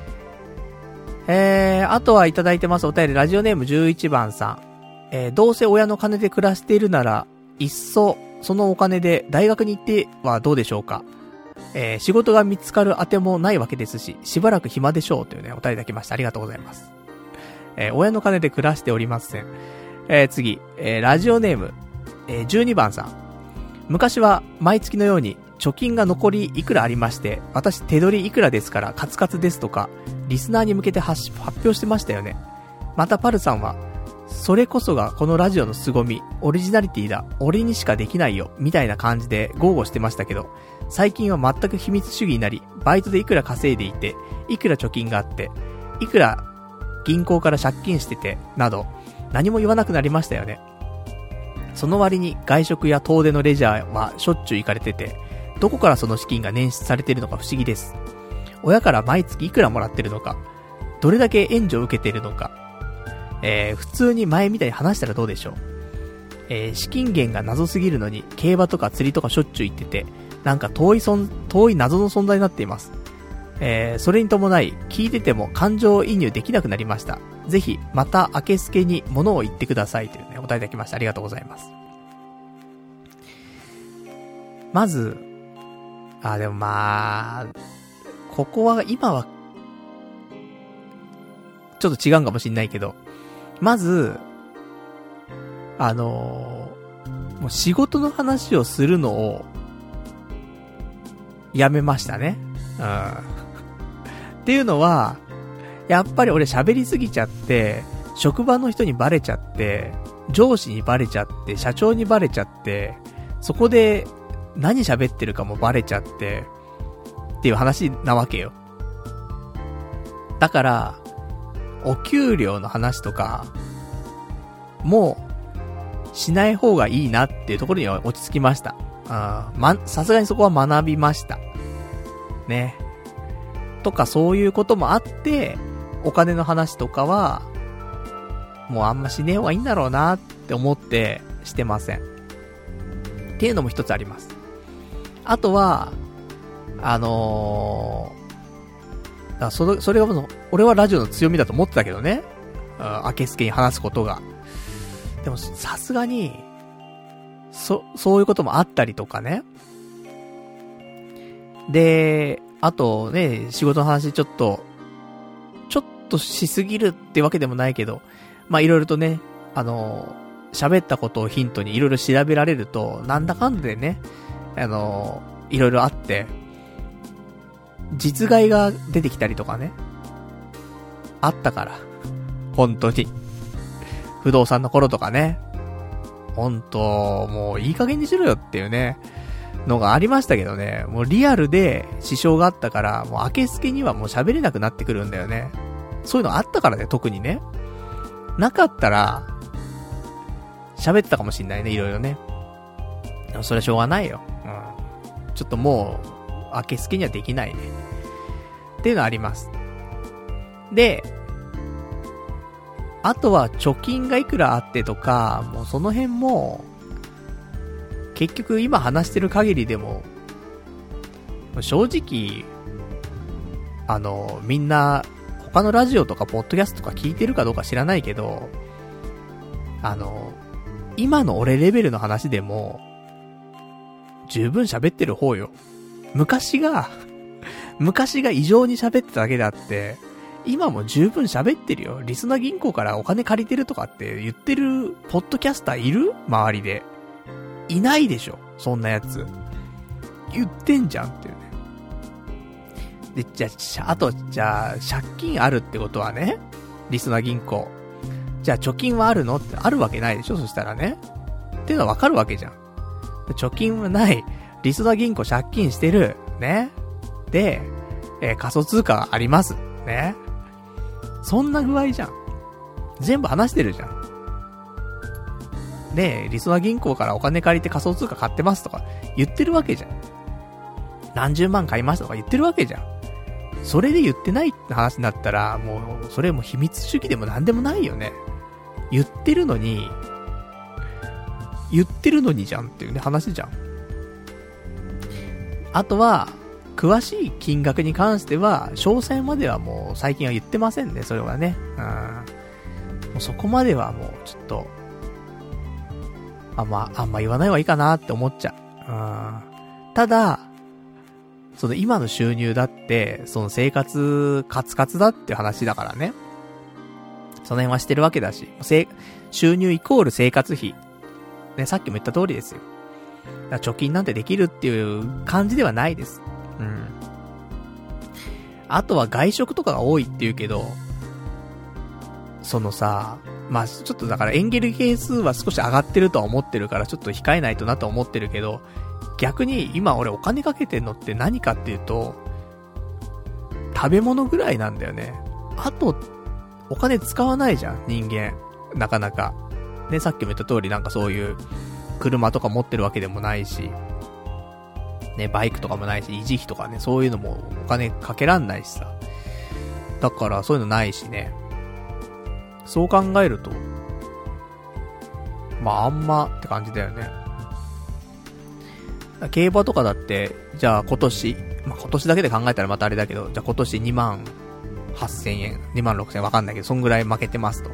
えー、あとはいただいてます。お便り、ラジオネームじゅういちばんさん。えー、どうせ親の金で暮らしているなら、いっそ、そのお金で大学に行ってはどうでしょうか。えー、仕事が見つかるあてもないわけですし、しばらく暇でしょうというね、お便りいただきました。ありがとうございます。えー、親の金で暮らしておりません。えー、次、えー、ラジオネーム、えー、じゅうにばんさん。昔は毎月のように貯金が残りいくらありまして、私手取りいくらですからカツカツですとか、リスナーに向けて発表してましたよね。またパルさんは、それこそがこのラジオの凄み、オリジナリティだ、俺にしかできないよ、みたいな感じで豪語してましたけど、最近は全く秘密主義になり、バイトでいくら稼いでいて、いくら貯金があって、いくら銀行から借金してて、など、何も言わなくなりましたよね。その割に外食や遠出のレジャーはしょっちゅう行かれてて、どこからその資金が捻出されているのか不思議です。親から毎月いくらもらってるのか、どれだけ援助を受けているのか、えー、普通に前みたいに話したらどうでしょう。えー、資金源が謎すぎるのに、競馬とか釣りとかしょっちゅう行ってて、なんか遠いそん、遠い謎の存在になっています。えー、それに伴い、聞いてても感情移入できなくなりました。ぜひ、また明けすけに物を言ってくださいというね、お答えいただきました。ありがとうございます。まず、あ、でもまあ、ここは、今は、ちょっと違うかもしんないけど、まず、あのー、もう仕事の話をするのを、やめましたね。うん。っていうのは、やっぱり俺喋りすぎちゃって、職場の人にバレちゃって、上司にバレちゃって、社長にバレちゃって、そこで何喋ってるかもバレちゃって、っていう話なわけよ。だから、お給料の話とか、もう、しない方がいいなっていうところには落ち着きました。あー、ま、さすがにそこは学びました。ね。とかそういうこともあって、お金の話とかは、もうあんましねえ方がいいんだろうなって思ってしてません。っていうのも一つあります。あとは、あのー、だからそれ、それがもう、俺はラジオの強みだと思ってたけどね。あけすけに話すことが。でもさすがに、そ、そういうこともあったりとかね。で、あとね、仕事の話ちょっと、ちょっとしすぎるってわけでもないけど、まあいろいろとね、あの、喋ったことをヒントにいろいろ調べられると、なんだかんだでね、あの、いろいろあって、実害が出てきたりとかね、あったから。本当に。不動産の頃とかね。本当、もういい加減にしろよっていうね、のがありましたけどね。もうリアルで支障があったから、もう明けすけにはもう喋れなくなってくるんだよね。そういうのあったからね、特にね。なかったら、喋ってたかもしんないね、いろいろね。でもそれはしょうがないよ。うん。ちょっともう、明けすけにはできないね。っていうのあります。で、あとは貯金がいくらあってとか、もうその辺も、 結局今話してる限りでも、正直、あの、みんな、他のラジオとかポッドキャストとか聞いてるかどうか知らないけど、あの、今の俺レベルの話でも、十分喋ってる方よ。昔が、昔が異常に喋ってただけであって、今も十分喋ってるよ。リスナー銀行からお金借りてるとかって言ってるポッドキャスターいる？周りで。いないでしょ。そんなやつ。言ってんじゃんっていうね。で、じゃあ、あと、じゃあ、借金あるってことはね、リスナー銀行。じゃあ、貯金はあるのってあるわけないでしょそしたらね。っていうのはわかるわけじゃん。貯金はない。リスナー銀行借金してる。ね。で、えー、仮想通貨あります。ね。そんな具合じゃん。全部話してるじゃん。で、リスナー銀行からお金借りて仮想通貨買ってますとか言ってるわけじゃん。何十万買いましたとか言ってるわけじゃん。それで言ってないって話になったら、もう、それも秘密主義でも何でもないよね。言ってるのに、言ってるのにじゃんっていうね、話じゃん。あとは、詳しい金額に関しては、詳細まではもう最近は言ってませんね、それはね。うん。もうそこまではもうちょっと、あんま、あんま言わない方がいいかなって思っちゃう。うん。ただ、その今の収入だって、その生活カツカツだって話だからね。その辺はしてるわけだし、収入イコール生活費。ね、さっきも言った通りですよ。だから貯金なんてできるっていう感じではないです。うん。あとは外食とかが多いって言うけど、そのさ、まあ、ちょっとだからエンゲル係数は少し上がってるとは思ってるからちょっと控えないとなと思ってるけど、逆に今俺お金かけてんのって何かっていうと、食べ物ぐらいなんだよね。あと、お金使わないじゃん、人間。なかなか。ね、さっきも言った通りなんかそういう車とか持ってるわけでもないし、ね、バイクとかもないし、維持費とかね、そういうのもお金かけらんないしさ。だからそういうのないしね。そう考えると、まああんまって感じだよね。競馬とかだって、じゃあ今年、まあ今年だけで考えたらまたあれだけど、じゃあ今年にまんはっせんえん、にまんろくせんえんわかんないけど、そんぐらい負けてますと。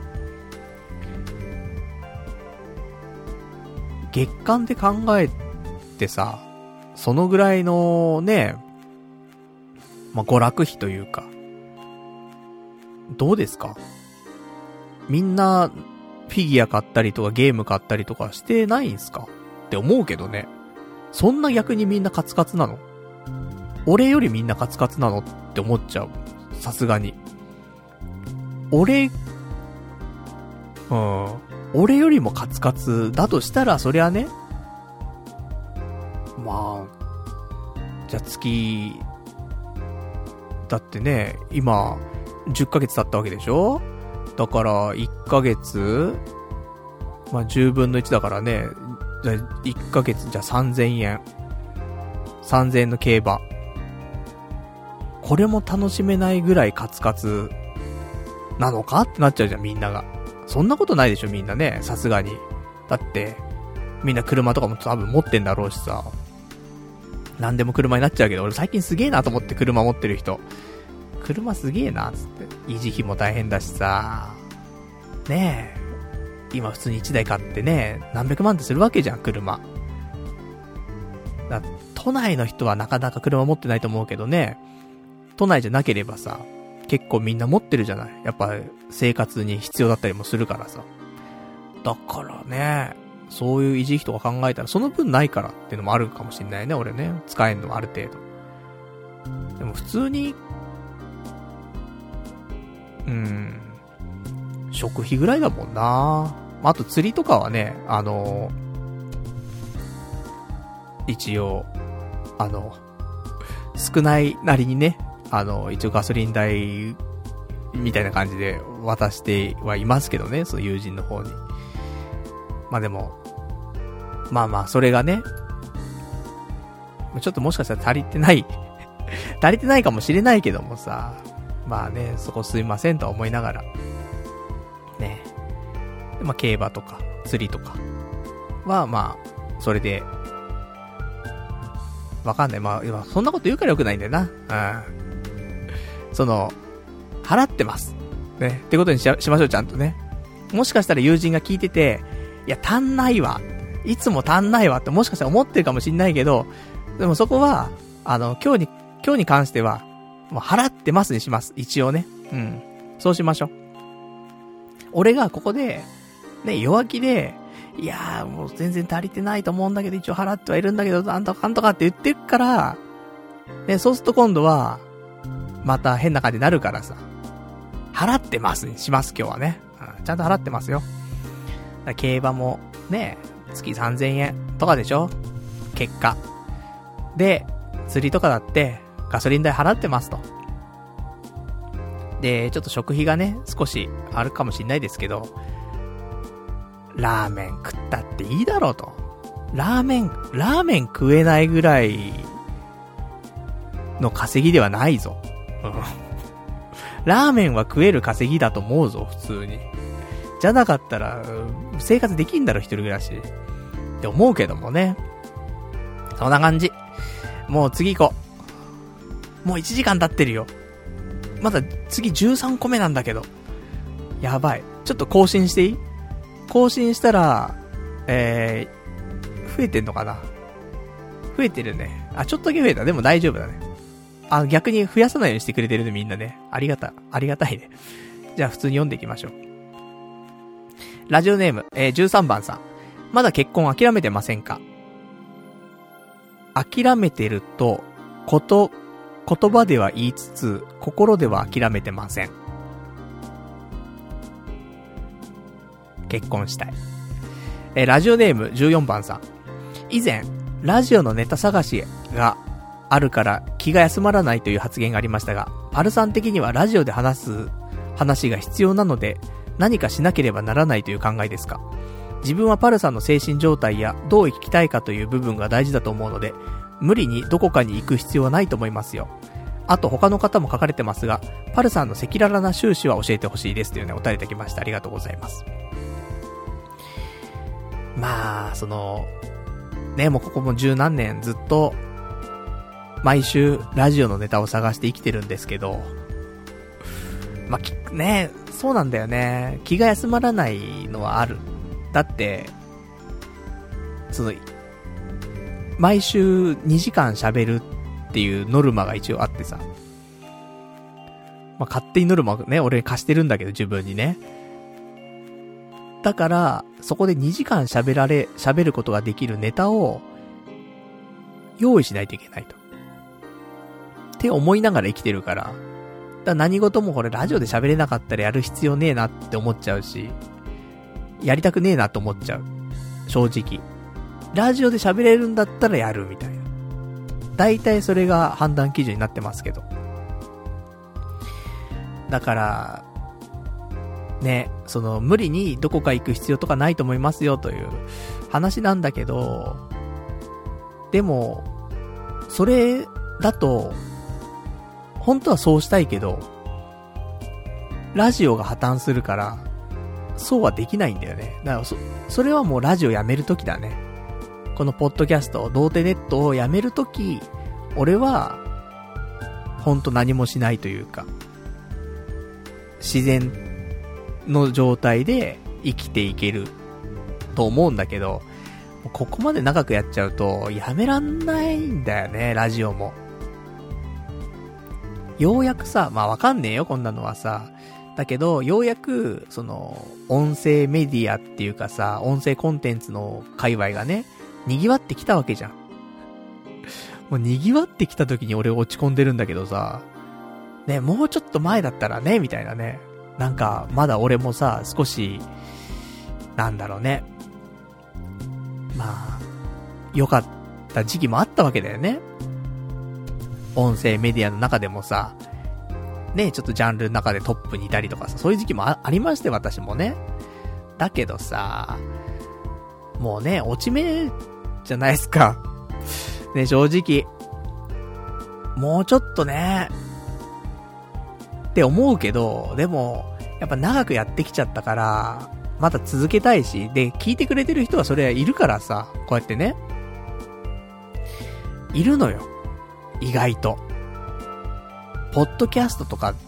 月間で考えてさ、そのぐらいのね、まあ娯楽費というか、どうですか？みんなフィギュア買ったりとかゲーム買ったりとかしてないんすかって思うけどね。そんな逆にみんなカツカツなの？俺よりみんなカツカツなのって思っちゃう。さすがに。俺、うん。俺よりもカツカツだとしたら、そりゃね。まあ、じゃあ月、だってね、今、じゅっかげつ経ったわけでしょ？だから、いっかげつ、まあじゅうぶんのいちだからね、じゃあいっかげつ、じゃあさんぜんえん。さんぜんえんの競馬。これも楽しめないぐらいカツカツなのかってなっちゃうじゃん、みんなが。そんなことないでしょ、みんなね、さすがに。だって、みんな車とかも多分持ってんだろうしさ。なんでも車になっちゃうけど、俺最近すげえなと思って車持ってる人。車すげえな、つって。維持費も大変だしさ。ねえ。今普通にいちだい買ってね、何百万ってするわけじゃん、車。だ都内の人はなかなか車持ってないと思うけどね。都内じゃなければさ、結構みんな持ってるじゃない。やっぱ生活に必要だったりもするからさ。だからね、そういう維持費とか考えたらその分ないからっていうのもあるかもしんないね、俺ね。使えんのもある程度。でも普通に、うーん、食費ぐらいだもんな。あと釣りとかはね、あのー、一応、あの、少ないなりにね、あの、一応ガソリン代、みたいな感じで渡してはいますけどね、その友人の方に。まあでも、まあまあ、それがね、ちょっともしかしたら足りてない、足りてないかもしれないけどもさ、まあね、そこすいませんとは思いながら、ね。まあ競馬とか、釣りとかは、まあ、それでわかんない。まあ、そんなこと言うからよくないんだよな。うん。その、払ってます。ね。ってことにし、しましょう、ちゃんとね。もしかしたら友人が聞いてて、いや、足んないわ。いつも足んないわってもしかしたら思ってるかもしんないけど、でもそこは、あの、今日に、今日に関しては、もう払ってますにします。一応ね。うん。そうしましょう。俺がここで、ね、弱気で、いやーもう全然足りてないと思うんだけど、一応払ってはいるんだけど、なんとかかんとかって言ってるから、ね、そうすると今度は、また変な感じになるからさ、払ってますにします、今日はね。うん、ちゃんと払ってますよ。競馬も、ね、月さんぜんえんとかでしょ？結果。で、釣りとかだって、ガソリン代払ってますと。で、ちょっと食費がね、少しあるかもしれないですけど、ラーメン食ったっていいだろうと。ラーメン、ラーメン食えないぐらいの稼ぎではないぞ。うん、ラーメンは食える稼ぎだと思うぞ、普通に。じゃなかったら、生活できんだろ、一人暮らし。って思うけどもね。そんな感じ。もう次行こう。もういちじかん経ってるよ。まだ次じゅうさんこめなんだけど。やばい。ちょっと更新していい？更新したら、えー、増えてんのかな？増えてるね。あ、ちょっとだけ増えた。でも大丈夫だね。あ、逆に増やさないようにしてくれてるね、みんなね。ありがた、ありがたいね。じゃあ普通に読んでいきましょう。ラジオネーム、えー、じゅうさんばんさん。まだ結婚諦めてませんか？諦めてると、こと、言葉では言いつつ、心では諦めてません。結婚したい。えー、ラジオネームじゅうよんばんさん。以前、ラジオのネタ探しがあるから気が休まらないという発言がありましたが、パルさん的にはラジオで話す話が必要なので、何かしなければならないという考えですか？自分はパルさんの精神状態やどう生きたいかという部分が大事だと思うので、無理にどこかに行く必要はないと思いますよ。あと他の方も書かれてますが、パルさんの赤裸々な収支は教えてほしいですというね、お便りいただきました。ありがとうございます。まあ、その、ね、もうここも十何年ずっと、毎週ラジオのネタを探して生きてるんですけど、まあ、ね、そうなんだよね。気が休まらないのはある。だって、その、毎週にじかん喋るっていうノルマが一応あってさ。まあ、勝手にノルマね、俺貸してるんだけど自分にね。だから、そこでにじかん喋られ、喋ることができるネタを、用意しないといけないと。って思いながら生きてるから。だから何事もこれラジオで喋れなかったらやる必要ねえなって思っちゃうし、やりたくねえなと思っちゃう。正直。ラジオで喋れるんだったらやるみたいな。大体それが判断基準になってますけど。だから、ね、その無理にどこか行く必要とかないと思いますよという話なんだけど、でも、それだと、本当はそうしたいけど、ラジオが破綻するから、そうはできないんだよね。だからそ、それはもうラジオやめるときだね。このポッドキャスト、童貞ネットをやめるとき、俺は、ほんと何もしないというか、自然の状態で生きていけると思うんだけど、ここまで長くやっちゃうと、やめらんないんだよね、ラジオも。ようやくさ、まあわかんねえよ、こんなのはさ。だけど、ようやく、その、音声メディアっていうかさ、音声コンテンツの界隈がね、賑わってきたわけじゃん。もう賑わってきた時に俺落ち込んでるんだけどさ、ね、もうちょっと前だったらね、みたいなね。なんか、まだ俺もさ、少し、なんだろうね。まあ、良かった時期もあったわけだよね。音声メディアの中でもさ、ね、ちょっとジャンルの中でトップにいたりとかさ、そういう時期も あ, ありまして私もね。だけどさ、もうね、落ち目じゃないですか。ね、正直。もうちょっとね、って思うけど、でも、やっぱ長くやってきちゃったから、また続けたいし、で、聞いてくれてる人はそれはいるからさ、こうやってね。 いるのよ。意外と。ポッドキャストとかって、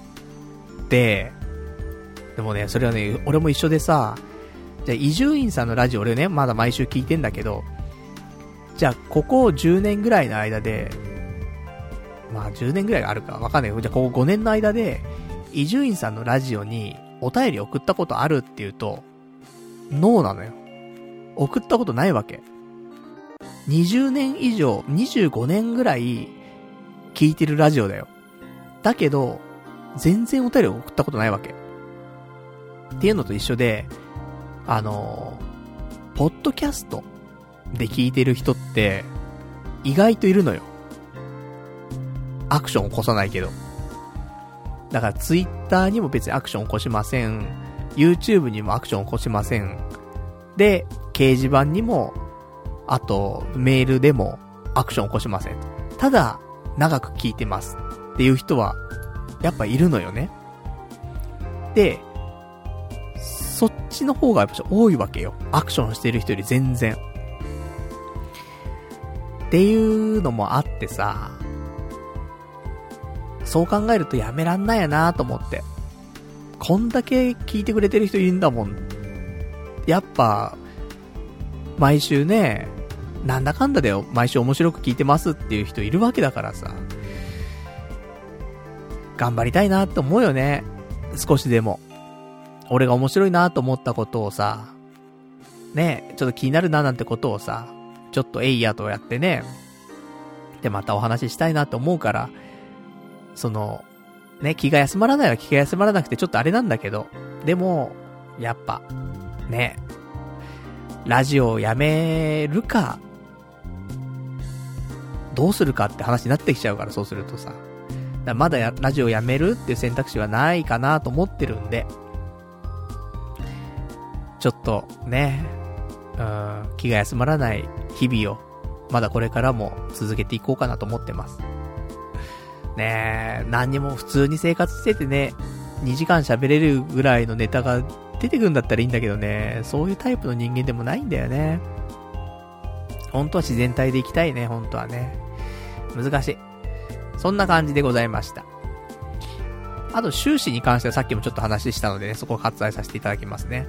でもね、それはね、俺も一緒でさ、じゃあ伊集院さんのラジオ俺ね、まだ毎週聞いてんだけど、じゃあここじゅうねんぐらいの間で、まあじゅうねんぐらいあるかわかんないけど、じゃあここごねんの間で、伊集院さんのラジオにお便り送ったことあるっていうと、ノーなのよ。送ったことないわけ。にじゅうねん以上、にじゅうごねんぐらい聞いてるラジオだよ。だけど、全然お便り送ったことないわけ。っていうのと一緒で、あのー、ポッドキャストで聞いてる人って、意外といるのよ。アクション起こさないけど。だからツイッターにも別にアクション起こしません。YouTube にもアクション起こしません。で、掲示板にも、あと、メールでもアクション起こしません。ただ、長く聞いてますっていう人は、やっぱいるのよね。で、そっちの方がやっぱ多いわけよ。アクションしてる人より全然。っていうのもあってさ、そう考えるとやめらんないやなと思って。こんだけ聞いてくれてる人いるんだもん。やっぱ、毎週ね、なんだかんだで毎週面白く聞いてますっていう人いるわけだからさ。頑張りたいなって思うよね。少しでも。俺が面白いなと思ったことをさ、ね、ちょっと気になるななんてことをさ、ちょっとエイヤとやってね、でまたお話ししたいなと思うから、その、ね、気が休まらないは気が休まらなくてちょっとあれなんだけど、でも、やっぱ、ね、ラジオをやめるか、どうするかって話になってきちゃうから、そうするとさ。だからまだやラジオをやめるっていう選択肢はないかなと思ってるんで、ちょっとね、うん、気が休まらない日々を、まだこれからも続けていこうかなと思ってます。ねえ、何にも普通に生活しててね、にじかん喋れるぐらいのネタが出てくるんだったらいいんだけどね、そういうタイプの人間でもないんだよね。本当は自然体でいきたいね、本当はね。難しい。そんな感じでございました。あと収支に関してはさっきもちょっと話したのでね、そこを割愛させていただきますね。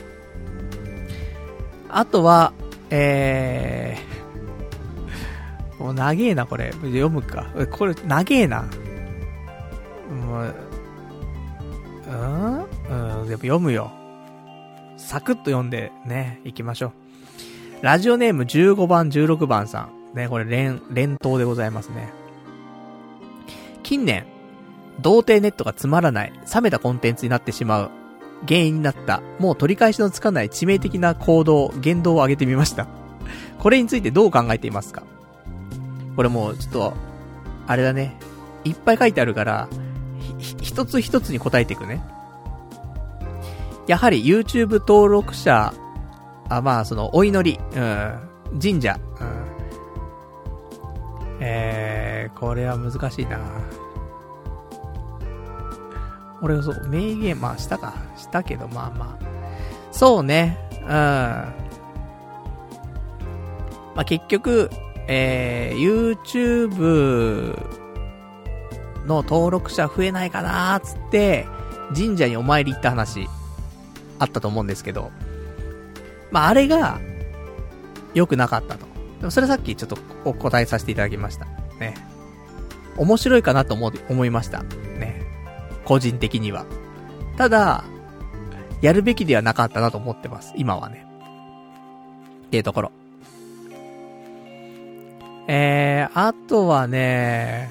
あとは、えー、もう長えなこれ。読むか。これ長えな。もう、うんうん、でも読むよ。サクッと読んでね、行きましょう。ラジオネームじゅうごばん、じゅうろくばんさん。ね、これ連、連投でございますね。近年、童貞ネットがつまらない、冷めたコンテンツになってしまう原因になった、もう取り返しのつかない致命的な行動、言動を挙げてみました。これについてどう考えていますか？これもうちょっと、あれだね。いっぱい書いてあるから、ひ一つ一つに答えていくね。やはり YouTube 登録者、あ、まあその、お祈り、うん、神社、うん、えー、これは難しいな。俺そう、名言、まあしたか。したけど、まあまあ。そうね。うん。まあ結局、えー、YouTube の登録者増えないかなーつって、神社にお参り行った話、あったと思うんですけど、まああれが、良くなかったと。でもそれさっきちょっとお答えさせていただきました。ね。面白いかなと思う、思いました。ね。個人的には。ただ、やるべきではなかったなと思ってます。今はね。っていうところ。えー、あとはね、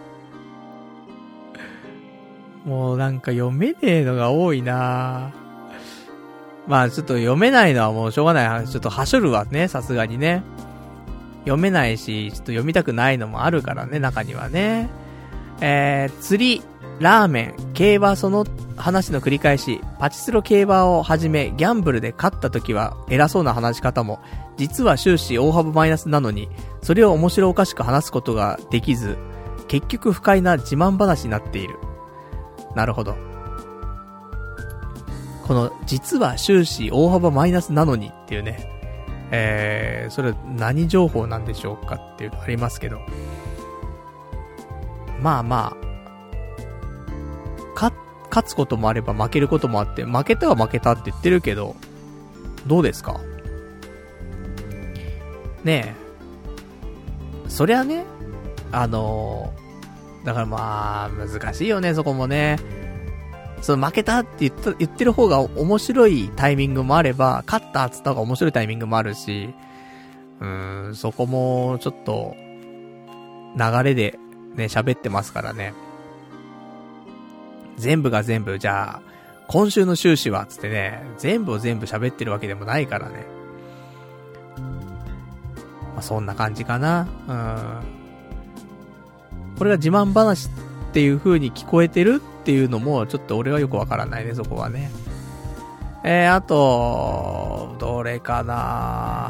もうなんか読めねえのが多いな。まあちょっと読めないのはもうしょうがない。ちょっとはしょるわね、さすがにね。読めないし、ちょっと読みたくないのもあるからね、中にはね。えー、釣り、ラーメン、競馬、その話の繰り返し、パチスロ競馬をはじめ、ギャンブルで勝った時は偉そうな話し方も、実は終始大幅マイナスなのに、それを面白おかしく話すことができず、結局不快な自慢話になっている。なるほど。この、実は終始大幅マイナスなのにっていうね、 えー、それは何情報なんでしょうかっていうのありますけど。まあまあ、か、勝つこともあれば負けることもあって、負けたは負けたって言ってるけど、どうですかねえ。そりゃね、あのー、だからまあ、難しいよね、そこもね。その負けたって言った、言ってる方が面白いタイミングもあれば、勝ったって言った方が面白いタイミングもあるし、うーん、そこもちょっと、流れでね、喋ってますからね。全部が全部、じゃあ、今週の収支は、つってね、全部を全部喋ってるわけでもないからね。まあ、そんな感じかな。うん。これが自慢話っていう風に聞こえてるっていうのも、ちょっと俺はよくわからないね、そこはね。えー、あと、どれかな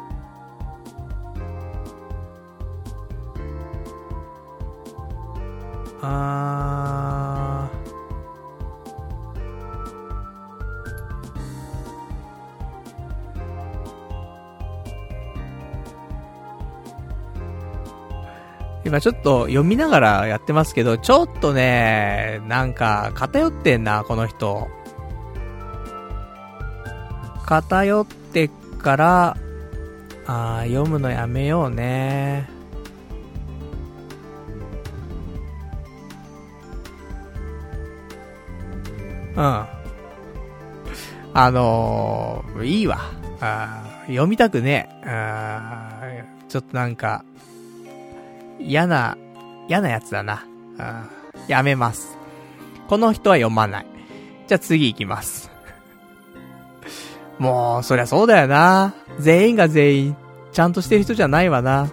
あー。今ちょっと読みながらやってますけど、ちょっとね、なんか偏ってんな、この人。偏ってから、あー、読むのやめようね。うん。あのー、いいわ。あー、読みたくねえ。あー、ちょっとなんか、嫌な、嫌なやつだな。あー、やめます。この人は読まない。じゃあ次行きます。もう、そりゃそうだよな。全員が全員、ちゃんとしてる人じゃないわな。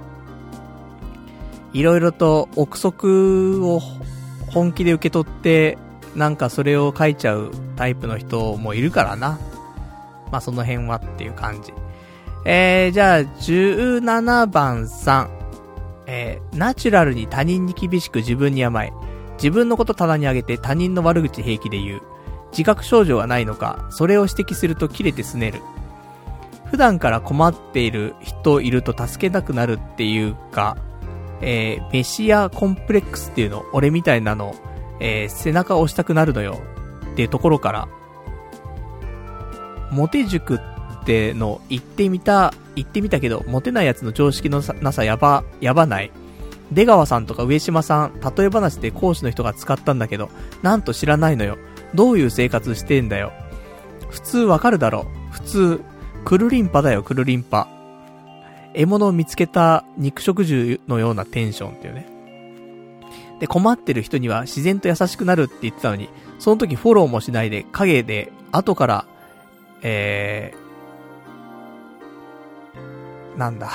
いろいろと憶測を本気で受け取って、なんかそれを書いちゃうタイプの人もいるからな。まあその辺はっていう感じ。えー、じゃあじゅうななばんさん。えー、ナチュラルに他人に厳しく自分に甘い。自分のこと棚に上げて他人の悪口平気で言う。自覚症状がないのか、それを指摘すると切れて拗ねる。普段から困っている人いると助けたくなるっていうか、えー、メシアコンプレックスっていうの、俺みたいなの、えー、背中を押したくなるのよっていうところから、モテ塾っての言ってみた、言ってみたけど、モテないやつの常識のなさやば、やばない。出川さんとか上島さん、例え話で講師の人が使ったんだけど、なんと知らないのよ。どういう生活してんだよ。普通わかるだろ。普通、クルリンパだよ、クルリンパ。獲物を見つけた肉食獣のようなテンションっていうね。で、困ってる人には自然と優しくなるって言ってたのに、その時フォローもしないで、影で、後から、えー、なんだ。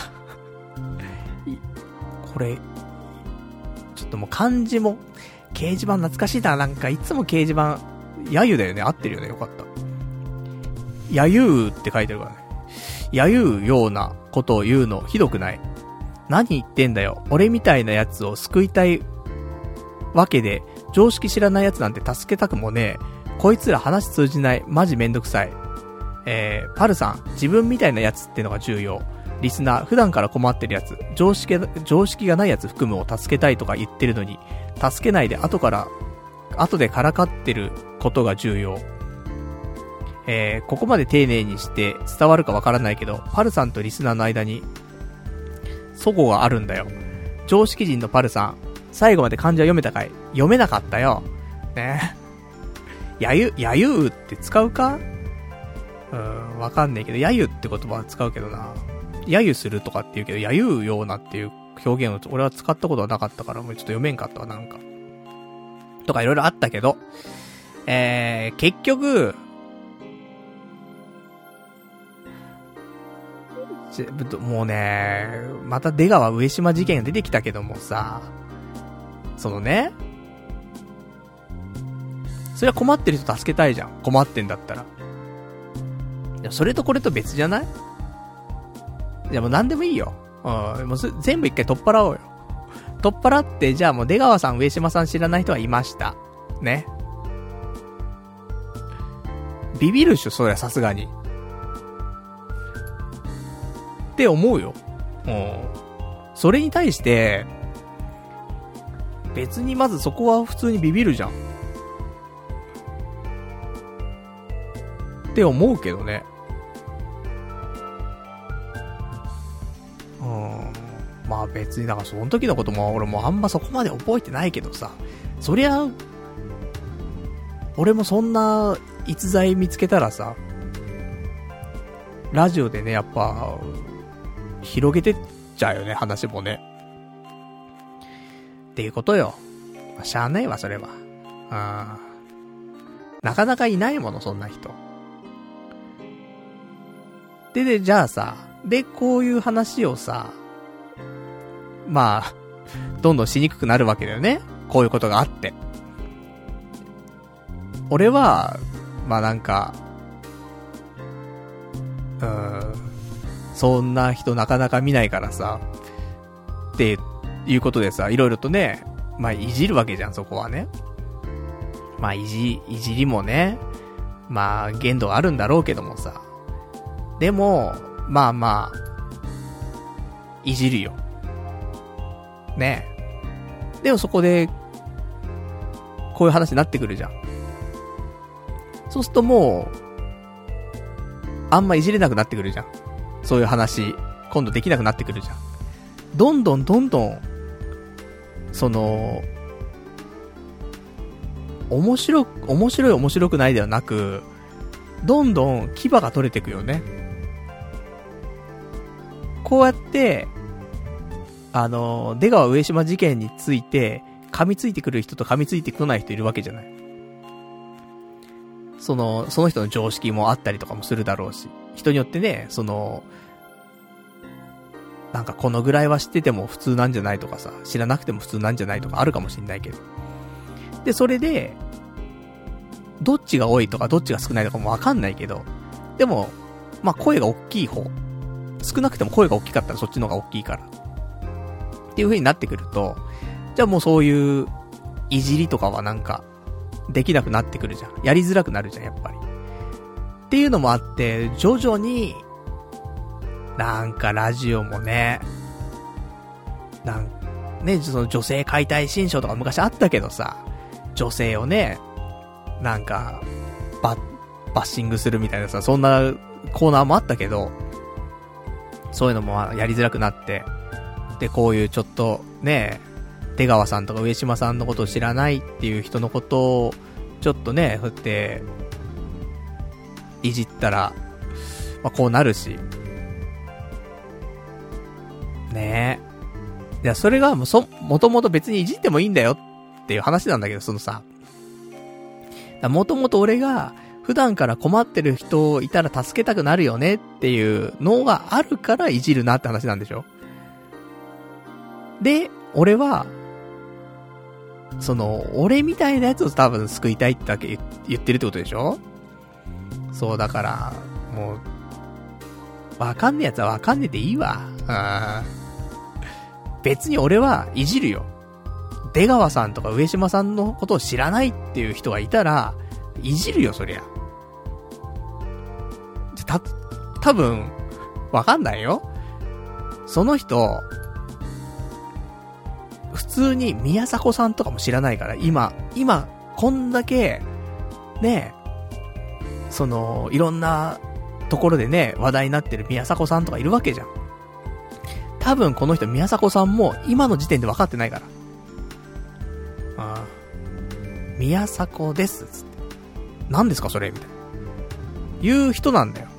これ、ちょっともう漢字も、掲示板懐かしいな、なんかいつも掲示板、やゆだよね、合ってるよね、よかった。やゆって書いてるからね。やゆようなことを言うの、ひどくない。何言ってんだよ。俺みたいなやつを救いたいわけで、常識知らないやつなんて助けたくもねえ。こいつら話通じない。マジめんどくさい。えー、パルさん、自分みたいなやつってのが重要。リスナー、普段から困ってるやつ、常識、常識がないやつ含むを助けたいとか言ってるのに、助けないで後から、後でからかってることが重要。えー、ここまで丁寧にして伝わるかわからないけど、パルさんとリスナーの間に、齟齬があるんだよ。常識人のパルさん、最後まで漢字は読めたかい？読めなかったよ。ね。やゆ、やゆうって使うか？うーん、わかんないけど、やゆって言葉は使うけどな。やゆするとかって言うけど、やゆうようなっていう表現を俺は使ったことはなかったから、もうちょっと読めんかったわ、なんか。とかいろいろあったけど、えー、結局、もうね、また出川上島事件が出てきたけどもさ、そのね、それは困ってる人助けたいじゃん。困ってんだったら。いや、それとこれと別じゃない？いや、もう何でもいいよ。うん、もう全部一回取っ払おうよ。取っ払って、じゃあもう出川さん、上島さん知らない人はいました。ね。ビビるっしょ、そりゃさすがに。 って思うよ。うん。それに対して、別にまずそこは普通にビビるじゃん。って思うけどね。うん。まあ別に、だからその時のことも俺もあんまそこまで覚えてないけどさ。そりゃ、俺もそんな逸材見つけたらさ、ラジオでね、やっぱ、広げてっちゃうよね、話もね。っていうことよ。しゃあないわ、それは。あなかなかいないもの、そんな人。で、で、じゃあさ、で、こういう話をさ、まあ、どんどんしにくくなるわけだよね。こういうことがあって。俺は、まあなんか、うーん、そんな人なかなか見ないからさ、っていうことでさ、いろいろとね、まあいじるわけじゃん、そこはね。まあいじ、いじりもね、まあ限度あるんだろうけどもさ。でも、まあまあ、いじるよ。ねえ。でもそこで、こういう話になってくるじゃん。そうするともう、あんまいじれなくなってくるじゃん。そういう話、今度できなくなってくるじゃん。どんどんどんどん、その、面白、面白い面白くないではなく、どんどん牙が取れてくよね。こうやって、あの、出川上島事件について、噛みついてくる人と噛みついてこない人いるわけじゃない。その、その人の常識もあったりとかもするだろうし、人によってね、その、なんかこのぐらいは知ってても普通なんじゃないとかさ、知らなくても普通なんじゃないとかあるかもしんないけど。で、それで、どっちが多いとかどっちが少ないとかもわかんないけど、でも、まあ、声が大きい方。少なくても声が大きかったらそっちの方が大きいから。っていう風になってくると、じゃあもうそういう、いじりとかはなんか、できなくなってくるじゃん。やりづらくなるじゃん、やっぱり。っていうのもあって、徐々に、なんかラジオもね、なんね、その女性解体新書とか昔あったけどさ、女性をね、なんか、バッ、バッシングするみたいなさ、そんなコーナーもあったけど、そういうのもやりづらくなって、で、こういうちょっとね、出川さんとか上島さんのことを知らないっていう人のことを、ちょっとね、そうやって、いじったら、まあ、こうなるし。ねえ。いや、それがもうそ、もともと別にいじってもいいんだよっていう話なんだけど、そのさ。もともと俺が、普段から困ってる人いたら助けたくなるよねっていうのがあるからいじるなって話なんでしょ。で、俺は、その、俺みたいなやつを多分救いたいってだけ言ってるってことでしょ？そうだから、もう、わかんねえやつはわかんねえでいいわ。あ別に俺はいじるよ。出川さんとか上島さんのことを知らないっていう人がいたら、いじるよ、そりゃ。た、多分、わかんないよ。その人、普通に宮迫さんとかも知らないから、今、今、こんだけ、ねえ、その、いろんなところでね、話題になってる宮迫さんとかいるわけじゃん。多分この人宮迫さんも今の時点で分かってないから。ああ。宮迫ですつって。何ですかそれみたいな。言う人なんだよ。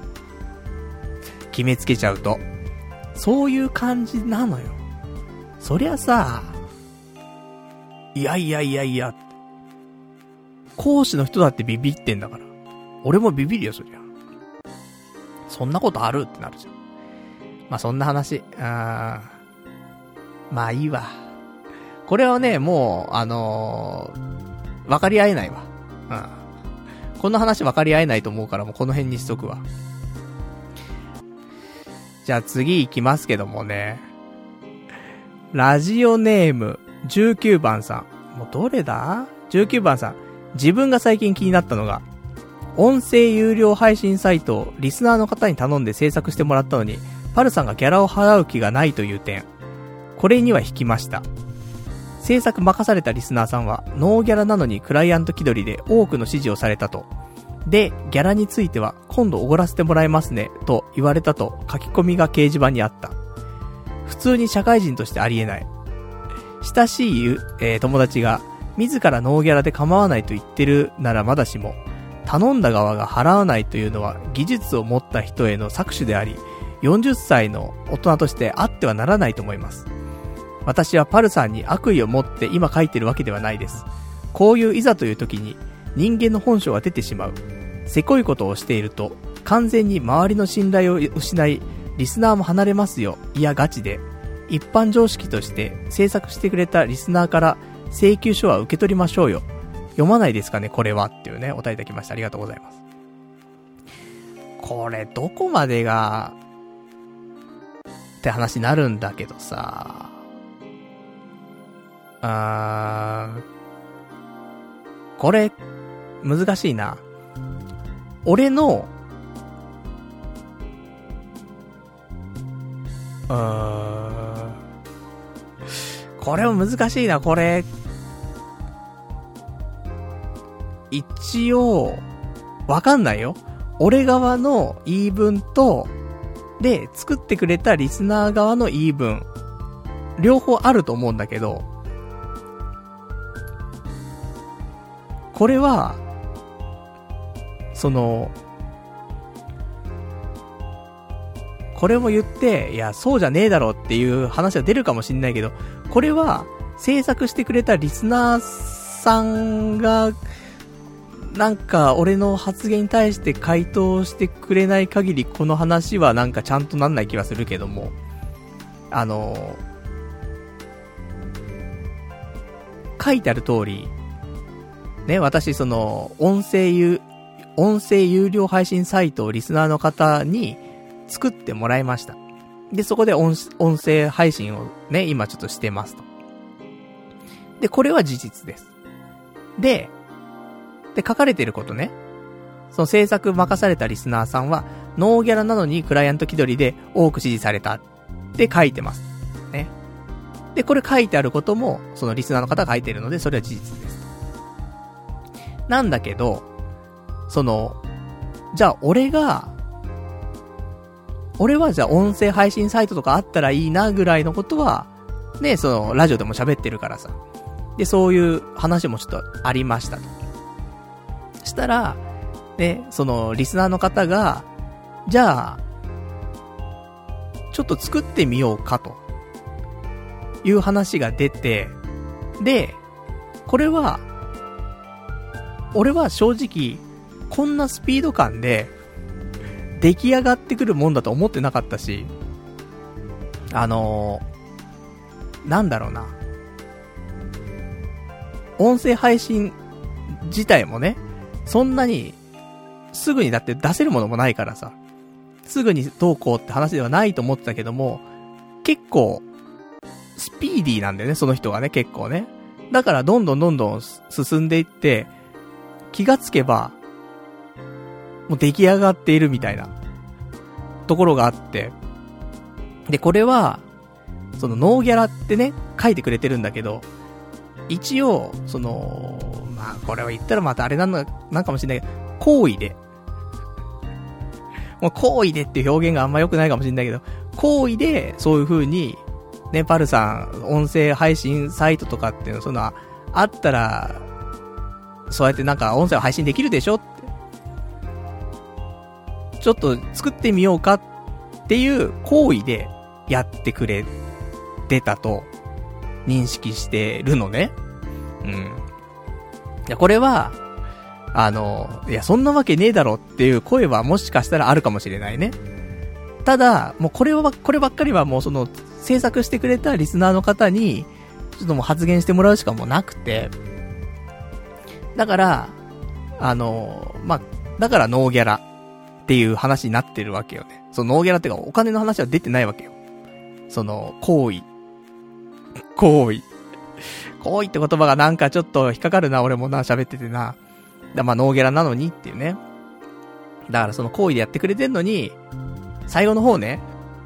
決めつけちゃうと。そういう感じなのよ。そりゃさ、いやいやいやいや、講師の人だってビビってんだから。俺もビビるよ、そりゃ。そんなことあるってなるじゃん。まあ、そんな話。あまあいいわ。これはね、もう、あのー、分かり合えないわ。うん。この話分かり合えないと思うから、もうこの辺にしとくわ。じゃあ次行きますけどもね。ラジオネームじゅうきゅうばんさん。もうどれだ ?じゅうきゅうばんさん。自分が最近気になったのが、音声有料配信サイトをリスナーの方に頼んで制作してもらったのに、 パルさんがギャラを払う気がないという点、これには引きました。制作任されたリスナーさんはノーギャラなのにクライアント気取りで多くの指示をされたと。で、ギャラについては今度おごらせてもらいますねと言われたと書き込みが掲示板にあった。普通に社会人としてありえない。親しい、えー、友達が自らノーギャラで構わないと言ってるならまだしも、頼んだ側が払わないというのは技術を持った人への搾取であり、よんじゅっさいの大人としてあってはならないと思います。私はパルさんに悪意を持って今書いてるわけではないです。こういういざという時に人間の本性が出てしまう。せこいことをしていると完全に周りの信頼を失い、リスナーも離れますよ。いやガチで。一般常識として制作してくれたリスナーから請求書は受け取りましょうよ。読まないですかねこれはっていうね、お答えいただきました。ありがとうございます。これどこまでがって話になるんだけどさ、あーこれ難しいな。俺のうーんこれも難しいな。これ一応わかんないよ。俺側の言い分とで作ってくれたリスナー側の言い分両方あると思うんだけど、これはそのこれも言っていやそうじゃねえだろっていう話は出るかもしんないけど、これは制作してくれたリスナーさんがなんか俺の発言に対して回答してくれない限りこの話はなんかちゃんとなんない気がするけども、あの書いてある通りね、私その音声有音声有料配信サイトをリスナーの方に作ってもらいました。でそこで 音, 音声配信をね今ちょっとしてますと。でこれは事実です。でで、書かれてることね。その制作任されたリスナーさんは、ノーギャラなのにクライアント気取りで多く支持されたって書いてます。ね。で、これ書いてあることも、そのリスナーの方が書いてるので、それは事実です。なんだけど、その、じゃあ俺が、俺はじゃあ音声配信サイトとかあったらいいなぐらいのことは、ね、そのラジオでも喋ってるからさ。で、そういう話もちょっとありましたと。したら、ね、そのリスナーの方が、じゃあ、ちょっと作ってみようかという話が出て、で、これは、俺は正直、こんなスピード感で出来上がってくるもんだと思ってなかったし、あのー、なんだろうな。音声配信自体もね、そんなにすぐにだって出せるものもないからさ、すぐにどうこうって話ではないと思ってたけども、結構スピーディーなんだよね、その人がね、結構ね。だからどんどんどんどん進んでいって、気がつけばもう出来上がっているみたいなところがあって、でこれはそのノーギャラってね書いてくれてるんだけど、一応そのまあこれは言ったらまたあれなんだなんかもしれないけど、行為でもう行為でっていう表現があんま良くないかもしれないけど、行為でそういう風にね、パルさん音声配信サイトとかっていうのそんなあったらそうやってなんか音声を配信できるでしょって、ちょっと作ってみようかっていう行為でやってくれてたと認識してるのね。うん。いや、これは、あの、いや、そんなわけねえだろっていう声はもしかしたらあるかもしれないね。ただ、もうこれは、こればっかりはもうその、制作してくれたリスナーの方に、ちょっともう発言してもらうしかもうなくて。だから、あの、まあ、だからノーギャラっていう話になってるわけよね。そのノーギャラっていうかお金の話は出てないわけよ。その、行為。行為。行為って言葉がなんかちょっと引っかかるな、俺もな、喋っててな。だまあ、ノーギャラなのにっていうね。だからその行為でやってくれてんのに、最後の方ね、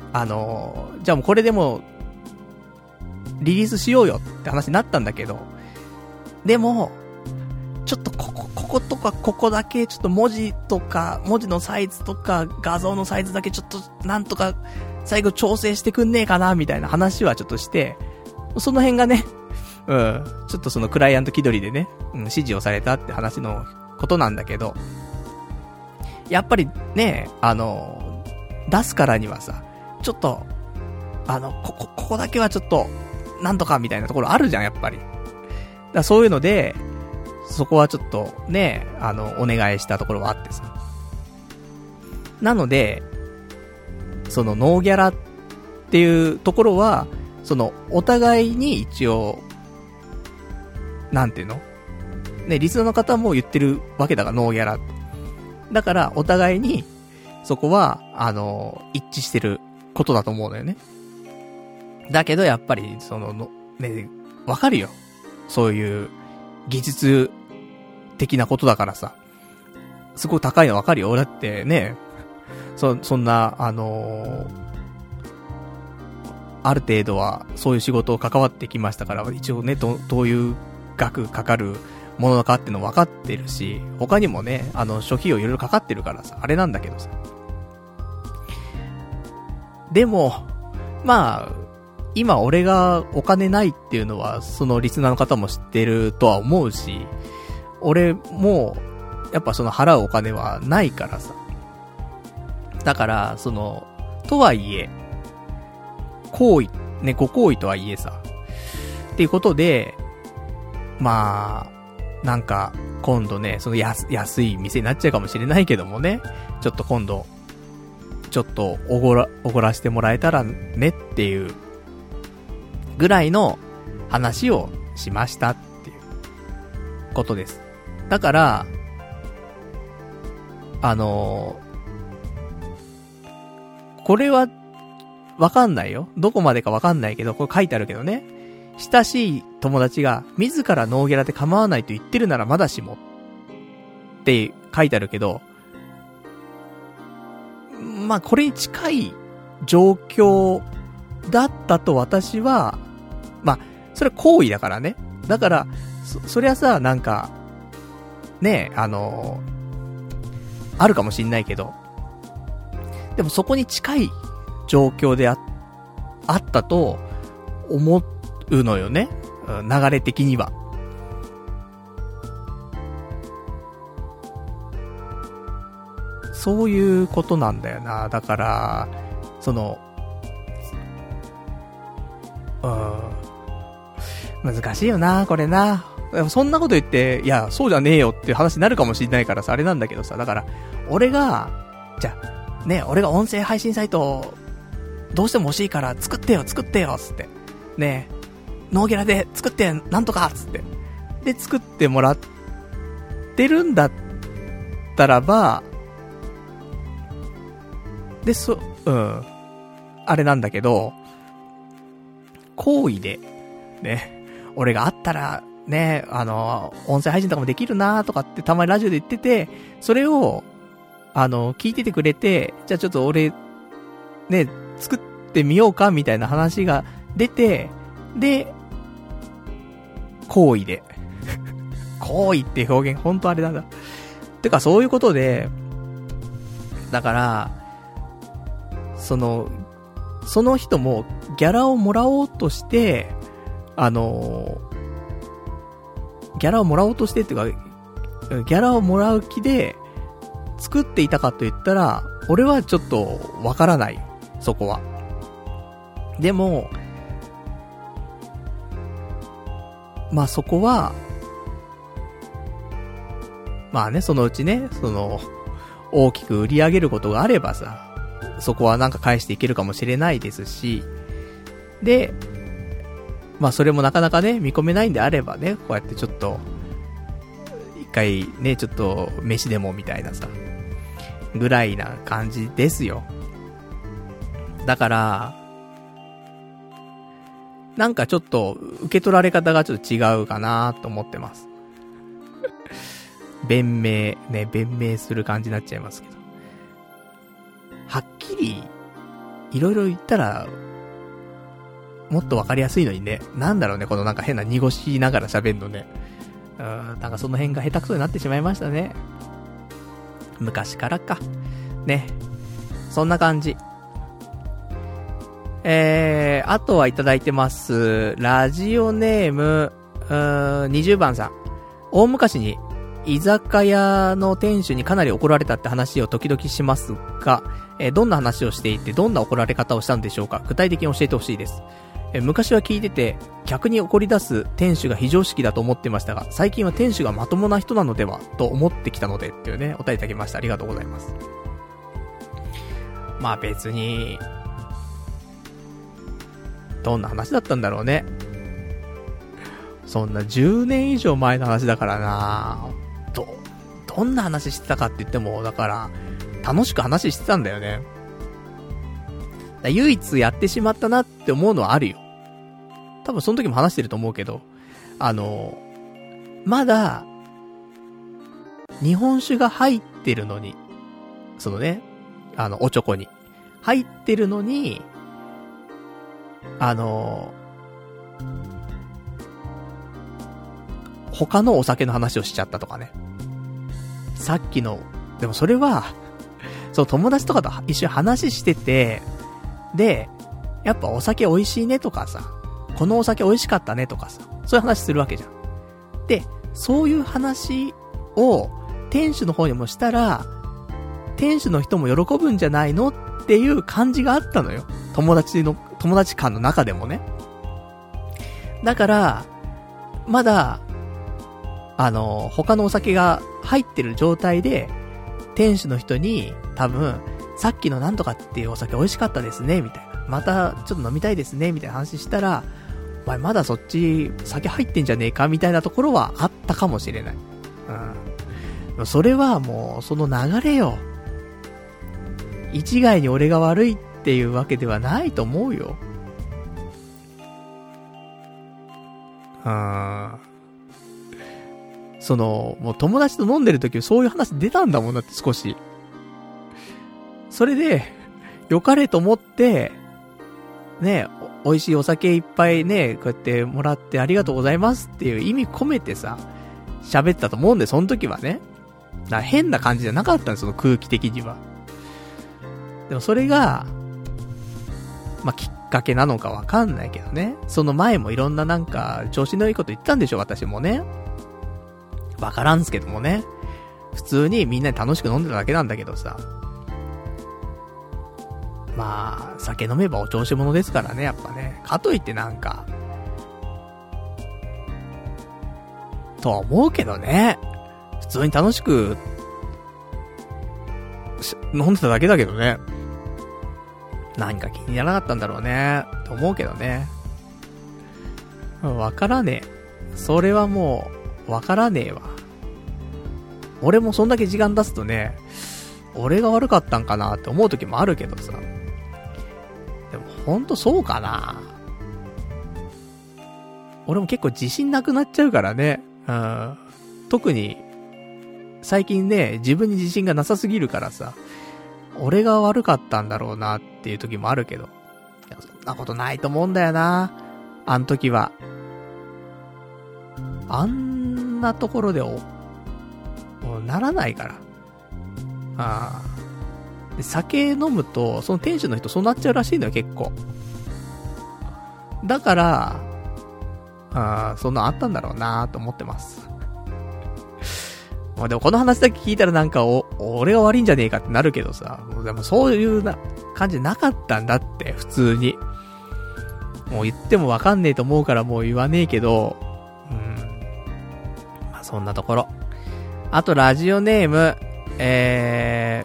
あのー、じゃあもうこれでも、リリースしようよって話になったんだけど、でも、ちょっとここ、こことかここだけちょっと文字とか、文字のサイズとか画像のサイズだけちょっとなんとか最後調整してくんねえかなみたいな話はちょっとして、その辺がね、うん、ちょっとそのクライアント気取りでね、うん、指示をされたって話のことなんだけど、やっぱりね、あの、出すからにはさ、ちょっと、あの、ここ、ここだけはちょっと、なんとかみたいなところあるじゃん、やっぱり。だからそういうので、そこはちょっとね、あの、お願いしたところはあってさ。なので、そのノーギャラっていうところは、その、お互いに一応、なんていうの？ね、リスナーの方も言ってるわけだから、ノーギャラ。だから、お互いに、そこは、あの、一致してることだと思うのよね。だけど、やっぱり、その、の、ね、わかるよ。そういう、技術的なことだからさ。すごい高いのわかるよ。だってね、そ、そんな、あのー、ある程度はそういう仕事を関わってきましたから、一応ね、ど、どういう額かかるものかっていうの分かってるし、他にもね、あの、諸費用いろいろかかってるからさ、あれなんだけどさ。でも、まあ、今俺がお金ないっていうのは、そのリスナーの方も知ってるとは思うし、俺も、やっぱその払うお金はないからさ。だから、その、とはいえ、行為、ね、ご行為とはいえさ。っていうことで、まあ、なんか、今度ね、その安、安い店になっちゃうかもしれないけどもね、ちょっと今度、ちょっとおごら、おごらしてもらえたらねっていう、ぐらいの話をしましたっていうことです。だから、あのー、これはわかんないよ。どこまでかわかんないけど、これ書いてあるけどね。親しい友達が自らノーギャラで構わないと言ってるならまだしもって書いてあるけど、まあこれに近い状況だったと私は、まあ、それは行為だからね。だから、そ、そりゃさ、なんか、ねえ、あのー、あるかもしんないけど、でもそこに近い状況であ、あったと思うのよね。流れ的には。そういうことなんだよな。だから、その、うん、難しいよな、これな。そんなこと言って、いや、そうじゃねえよっていう話になるかもしれないからさ、あれなんだけどさ、だから、俺が、じゃあ、ね、俺が音声配信サイト、どうしても欲しいから作ってよ、作ってよ、つって。ね、ノーギャラで作って、なんとか、つって。で、作ってもらってるんだったらば、で、そ、うん、あれなんだけど、行為で、ね、俺があったら、ね、あの、音声配信とかもできるなとかってたまにラジオで言ってて、それを、あの、聞いててくれて、じゃあちょっと俺、ね、作ってみようかみたいな話が出て、で、行為で。行為って表現、ほんとあれなんだ。てかそういうことで、だから、その、その人もギャラをもらおうとして、あの、ギャラをもらおうとしてっていうか、ギャラをもらう気で作っていたかと言ったら、俺はちょっとわからない。そこは。でも、まあそこは、まあね、そのうちね、その、大きく売り上げることがあればさ、そこはなんか返していけるかもしれないですし、で、まあそれもなかなかね、見込めないんであればね、こうやってちょっと、一回ね、ちょっと飯でもみたいなさ、ぐらいな感じですよ。だから、なんかちょっと受け取られ方がちょっと違うかなと思ってます。弁明、ね、弁明する感じになっちゃいますけど。はっきりいろいろ言ったら、もっとわかりやすいのにね。なんだろうね、このなんか変な濁しながら喋んのね。うーん、なんかその辺が下手くそになってしまいましたね。昔からか。ね。そんな感じ。えー、あとはいただいてます。ラジオネーム、うーん、にじゅうばんさん。大昔に、居酒屋の店主にかなり怒られたって話を時々しますが、えー、どんな話をしていて、どんな怒られ方をしたんでしょうか。具体的に教えてほしいです。えー、昔は聞いてて、客に怒り出す店主が非常識だと思ってましたが、最近は店主がまともな人なのではと思ってきたので、っていうね、お便りいただきました。ありがとうございます。まあ別に、どんな話だったんだろうね。そんなじゅうねん以上前の話だからな。ど、どんな話してたかって言っても、だから、楽しく話してたんだよね。だ唯一やってしまったなって思うのはあるよ。多分その時も話してると思うけど、あの、まだ、日本酒が入ってるのに、そのね、あの、おちょこに。入ってるのに、あの、他のお酒の話をしちゃったとかね。さっきの、でもそれは、そう友達とかと一緒に話してて、で、やっぱお酒美味しいねとかさ、このお酒美味しかったねとかさ、そういう話するわけじゃん。で、そういう話を店主の方にもしたら、店主の人も喜ぶんじゃないのっていう感じがあったのよ。友達の、友達間の中でもね。だから、まだ、あの、他のお酒が入ってる状態で、店主の人に、多分、さっきのなんとかっていうお酒美味しかったですね、みたいな。また、ちょっと飲みたいですね、みたいな話したら、お前まだそっち、酒入ってんじゃねえか、みたいなところはあったかもしれない。うん。それはもう、その流れよ。一概に俺が悪いっていうわけではないと思うよ。うーん。その、もう友達と飲んでる時そういう話出たんだもんだって少し。それで、良かれと思って、ね、美味しいお酒いっぱいね、こうやってもらってありがとうございますっていう意味込めてさ、喋ったと思うんで、その時はね。だから変な感じじゃなかったんです、その空気的には。でもそれが、まあ、きっかけなのかわかんないけどね。その前もいろんななんか、調子のいいこと言ったんでしょ、私もね。わからんすけどもね。普通にみんなで楽しく飲んでただけなんだけどさ。まあ、酒飲めばお調子者ですからね、やっぱね。かといってなんか、とは思うけどね。普通に楽しく、飲んでただけだけどね。何か気にならなかったんだろうね。と思うけどね。わからねえ。それはもう、わからねえわ。俺もそんだけ時間出すとね、俺が悪かったんかなって思う時もあるけどさ。でもほんとそうかな。俺も結構自信なくなっちゃうからね。うん。特に、最近ね、自分に自信がなさすぎるからさ、俺が悪かったんだろうなっていう時もあるけど。そんなことないと思うんだよな。あの時は。あんなところでお、ならないから。ああ。で、酒飲むと、その店主の人そうなっちゃうらしいのよ、結構。だから、ああ、そんなあったんだろうなと思ってます。まあでもこの話だけ聞いたらなんかお、俺が悪いんじゃねえかってなるけどさ、もうでもそういうな感じなかったんだって、普通に。もう言ってもわかんねえと思うからもう言わねえけど、うん。まあそんなところ。あとラジオネーム、え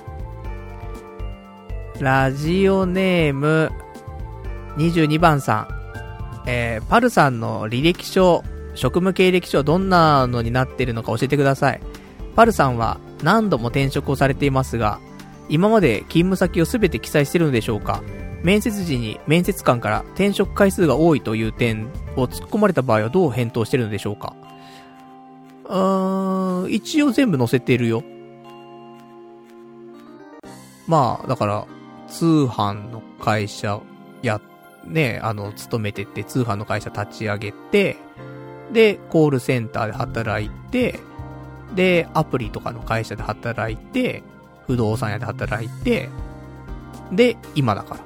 ー、ラジオネーム、にじゅうにばんさん。えー、パルさんの履歴書、職務経歴書どんなのになっているのか教えてください。パルさんは何度も転職をされていますが、今まで勤務先をすべて記載しているのでしょうか？面接時に面接官から転職回数が多いという点を突っ込まれた場合はどう返答しているのでしょうか？うーん、一応全部載せているよ。まあ、だから、 通販の会社や、ね、あの、勤めてて、通販の会社立ち上げて、で、コールセンターで働いて、で、アプリとかの会社で働いて、不動産屋で働いて、で、今だから。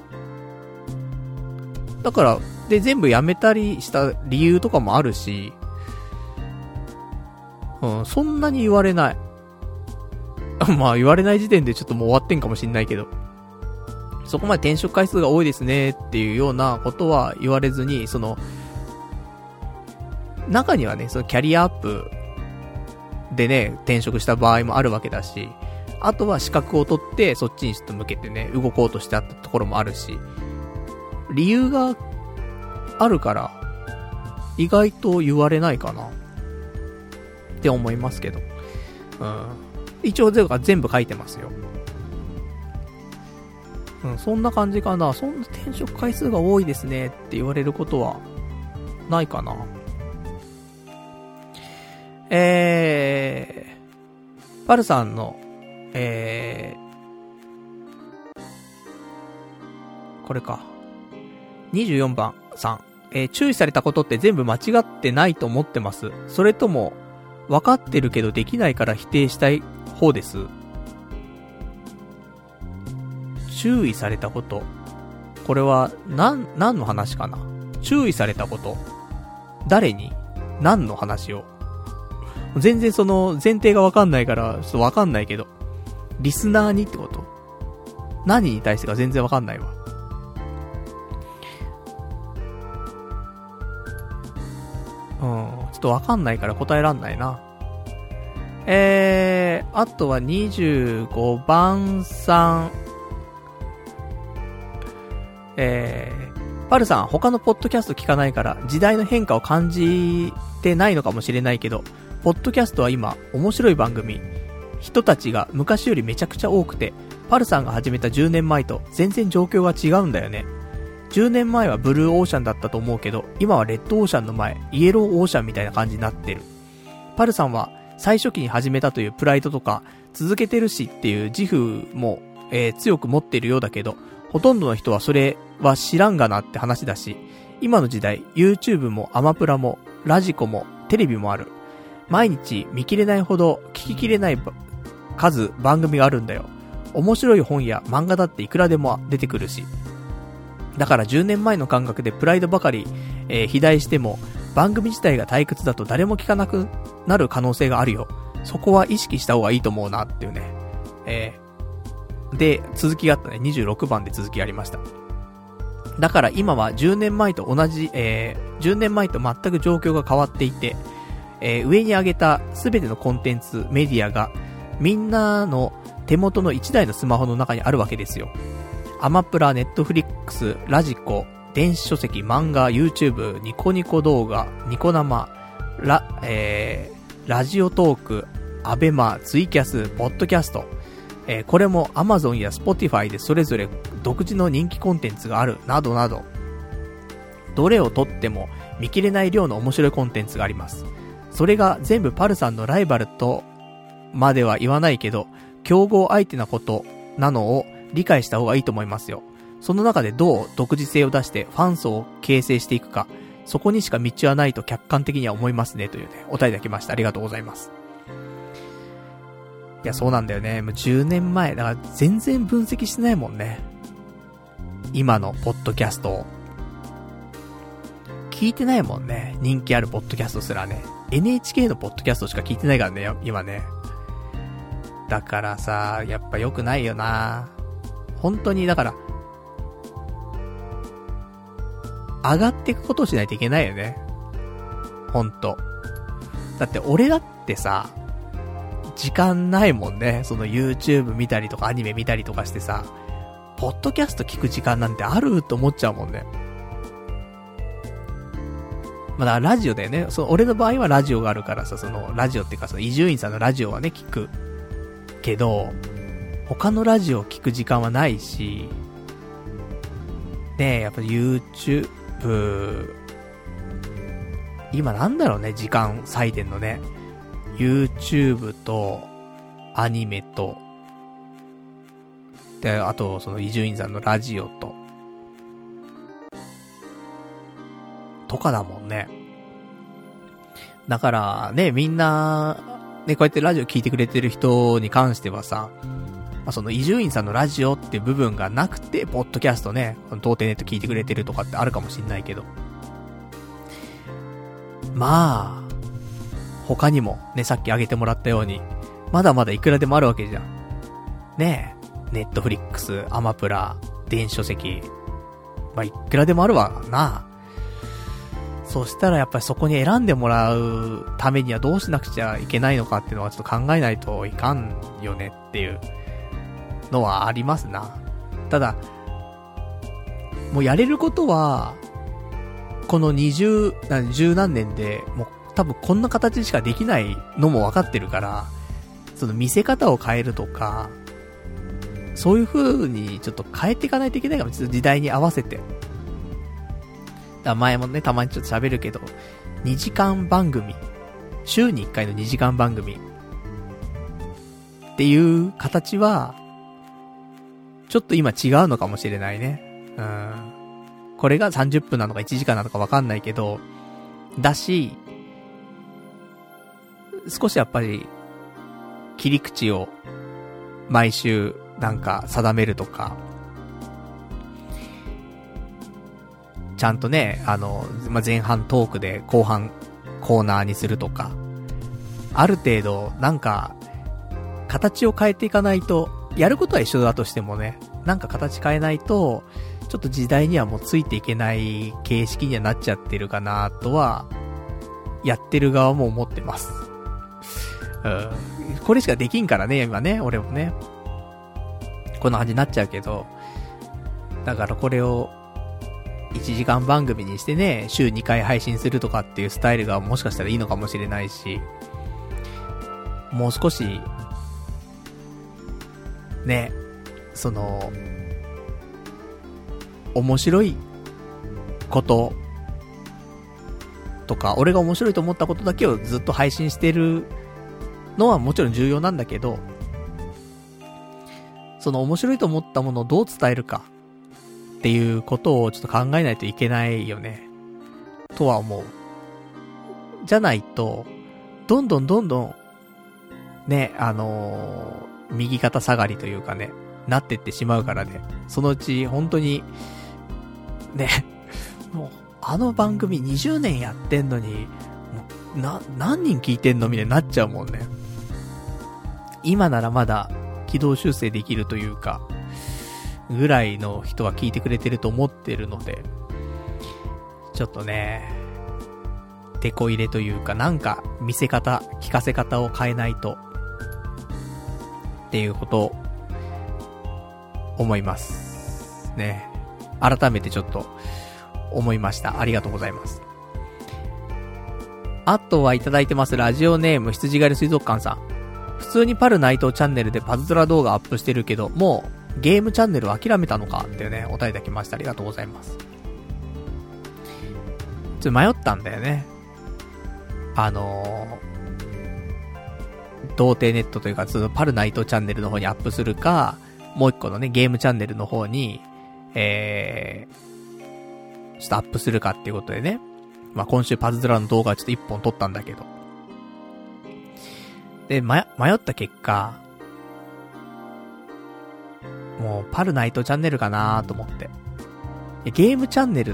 だから、で、全部辞めたりした理由とかもあるし、うん、そんなに言われない。まあ、言われない時点でちょっともう終わってんかもしんないけど、そこまで転職回数が多いですねっていうようなことは言われずに、その、中にはね、そのキャリアアップでね、転職した場合もあるわけだし、あとは資格を取ってそっちにちょっと向けてね、動こうとしてあったところもあるし、理由があるから、意外と言われないかなって思いますけど。うん。一応全部書いてますよ。うん、そんな感じかな。そんな転職回数が多いですねって言われることはないかな。えー、パルさんの、えー、これか。にじゅうよんばんさん。えー、注意されたことって全部間違ってないと思ってます。それとも、分かってるけどできないから否定したい方です。注意されたこと。これは、なん、何の話かな。注意されたこと。誰に何の話を。全然その前提が分かんないから、ちょっと分かんないけど。リスナーにってこと？何に対してか全然分かんないわ。うん、ちょっと分かんないから答えらんないな。えー、あとはにじゅうごばんさん。えー、パルさん、他のポッドキャスト聞かないから時代の変化を感じてないのかもしれないけど、ポッドキャストは今面白い番組、人たちが昔よりめちゃくちゃ多くて、パルさんが始めたじゅうねんまえと全然状況が違うんだよね。じゅうねんまえはブルーオーシャンだったと思うけど、今はレッドオーシャンの前、イエローオーシャンみたいな感じになってる。パルさんは最初期に始めたというプライドとか、続けてるしっていう自負も、えー、強く持っているようだけど、ほとんどの人はそれは知らんがなって話だし、今の時代 YouTube もアマプラもラジコもテレビもある。毎日見切れないほど聞ききれない数番組があるんだよ。面白い本や漫画だっていくらでも出てくるし。だからじゅうねんまえの感覚でプライドばかり、えー、肥大しても番組自体が退屈だと誰も聞かなくなる可能性があるよ。そこは意識した方がいいと思うなっていうね。えー、で、続きがあったね。にじゅうろくばんで続きありました。だから今はじゅうねんまえと同じ、えー、じゅうねんまえと全く状況が変わっていて、えー、上に挙げたすべてのコンテンツ、メディアがみんなの手元のいちだいのスマホの中にあるわけですよ。アマプラ、ネットフリックス、ラジコ、電子書籍、漫画、YouTube、ニコニコ動画、ニコ生、ラ、えー、ラジオトーク、アベマ、ツイキャス、ポッドキャスト、えー、これも Amazon や Spotify でそれぞれ独自の人気コンテンツがある、などなど、どれをとっても見切れない量の面白いコンテンツがあります。それが全部パルさんのライバルとまでは言わないけど、競合相手なことなのを理解した方がいいと思いますよ。その中でどう独自性を出してファン層を形成していくか、そこにしか道はないと客観的には思いますねというね、お便りいただきました。ありがとうございます。いや、そうなんだよね。もうじゅうねんまえ、だから全然分析してないもんね。今のポッドキャストを。聞いてないもんね。人気あるポッドキャストすらね。エヌエイチケー のポッドキャストしか聞いてないからね、今ね。だからさ、やっぱ良くないよな。本当に、だから、上がっていくことをしないといけないよね。ほんと。だって俺だってさ、時間ないもんね。その YouTube 見たりとかアニメ見たりとかしてさ、ポッドキャスト聞く時間なんてあると思っちゃうもんね。まあ、だからラジオだよね。その俺の場合はラジオがあるからさ、そのラジオっていうかその伊集院さんのラジオはね、聞く。けど、他のラジオを聞く時間はないし、ねえ、やっぱ YouTube、今なんだろうね、時間割いてんのね。YouTube と、アニメと、 で、あと、その伊集院さんのラジオと、とかだもんね。だからね、みんな、ね、こうやってラジオ聞いてくれてる人に関してはさ、まあ、その伊集院さんのラジオって部分がなくて、ポッドキャストね、当店ネット聞いてくれてるとかってあるかもしんないけど。まあ、他にもね、さっき挙げてもらったように、まだまだいくらでもあるわけじゃん。ねえ、ネットフリックス、アマプラ、電子書籍、まあ、いくらでもあるわな。そしたらやっぱりそこに選んでもらうためにはどうしなくちゃいけないのかっていうのはちょっと考えないといかんよねっていうのはありますな。ただ、もうやれることは、この二十、十何年で、もう多分こんな形しかできないのも分かってるから、その見せ方を変えるとか、そういう風にちょっと変えていかないといけないかも、ちょっと時代に合わせて。だ前もね、たまにちょっと喋るけど、にじかん番組、週にいっかいのにじかん番組っていう形は、ちょっと今違うのかもしれないね。うん。これがさんじゅっぷんなのかいちじかんなのかわかんないけど、だし、少しやっぱり、切り口を毎週なんか定めるとか、ちゃんとね、あの、まあ、前半トークで後半コーナーにするとか、ある程度なんか形を変えていかないと、やることは一緒だとしてもね、なんか形変えないと、ちょっと時代にはもうついていけない形式にはなっちゃってるかなとは、やってる側も思ってます。うん。これしかできんからね、今ね、俺もね。こんな感じになっちゃうけど、だからこれを、いちじかん番組にしてね、週にかい配信するとかっていうスタイルがもしかしたらいいのかもしれないし、もう少し、ね、その、面白いこととか、俺が面白いと思ったことだけをずっと配信してるのはもちろん重要なんだけど、その面白いと思ったものをどう伝えるかっていうことをちょっと考えないといけないよねとは思う。じゃないとどんどんどんどんね、あのー、右肩下がりというかね、なってってしまうからね、そのうち本当にね、もうあの番組にじゅうねんやってんのに、もうな何人聞いてんのみたいになっちゃうもんね。今ならまだ軌道修正できるというかぐらいの人は聞いてくれてると思ってるので、ちょっとね、手こ入れというか、なんか見せ方、聞かせ方を変えないとっていうことを思いますね。改めてちょっと思いました。ありがとうございます。あとはいただいてます。ラジオネーム羊狩り水族館さん。普通にパル内藤チャンネルでパズドラ動画アップしてるけど、もうゲームチャンネル諦めたのかっていうね、お便りいただきました。ありがとうございます。ちょっと迷ったんだよね。あのー、童貞ネットというか、そのパルナイトチャンネルの方にアップするか、もう一個のね、ゲームチャンネルの方に、えー、ちょっとアップするかっていうことでね。まあ、今週パズドラの動画をちょっと一本撮ったんだけど。で、ま、迷った結果、もうパルナイトチャンネルかなと思って。ゲームチャンネル、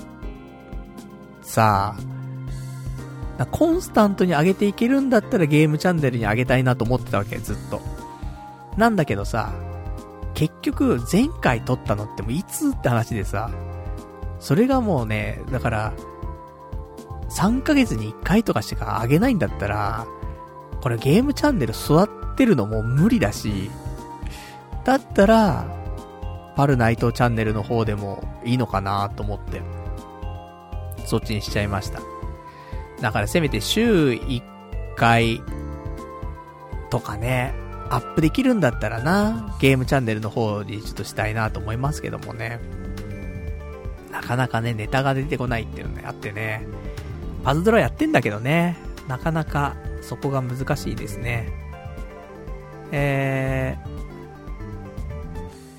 さあ、コンスタントに上げていけるんだったらゲームチャンネルに上げたいなと思ってたわけ、ずっと。なんだけどさ、結局前回撮ったのってもういつって話でさ、それがもうね、だからさんかげつにいっかいとかしか上げないんだったら、これゲームチャンネル育ってるのも無理だし、だったらパルナイトチャンネルの方でもいいのかなと思ってそっちにしちゃいました。だからせめて週いっかいとかね、アップできるんだったらな、ゲームチャンネルの方にちょっとしたいなと思いますけどもね。なかなかね、ネタが出てこないっていうのね、あってね。パズドラやってんだけどね、なかなかそこが難しいですね。え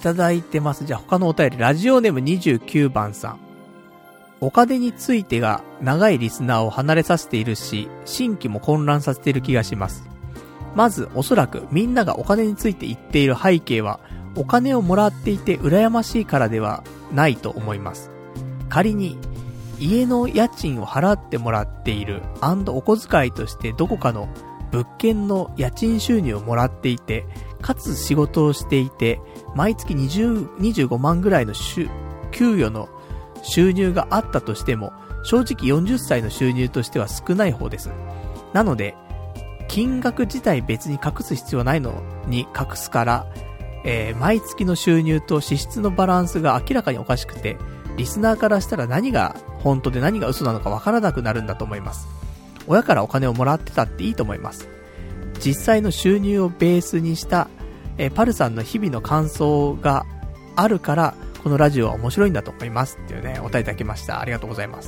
ただいてます。じゃあ他のお便り、ラジオネームにじゅうきゅうばんさん。お金についてが長いリスナーを離れさせているし、新規も混乱させている気がします。まずおそらくみんながお金について言っている背景は、お金をもらっていて羨ましいからではないと思います。仮に家の家賃を払ってもらっている&お小遣いとしてどこかの物件の家賃収入をもらっていて、かつ仕事をしていて、毎月にじゅう、にじゅうごまんぐらいの給与の収入があったとしても、正直よんじゅっさいの収入としては少ない方です。なので、金額自体別に隠す必要ないのに隠すから、えー、毎月の収入と支出のバランスが明らかにおかしくて、リスナーからしたら何が本当で何が嘘なのかわからなくなるんだと思います。親からお金をもらってたっていいと思います。実際の収入をベースにした、えー、パルさんの日々の感想があるから、このラジオは面白いんだと思いますっていうね、お答えいただきました。ありがとうございます。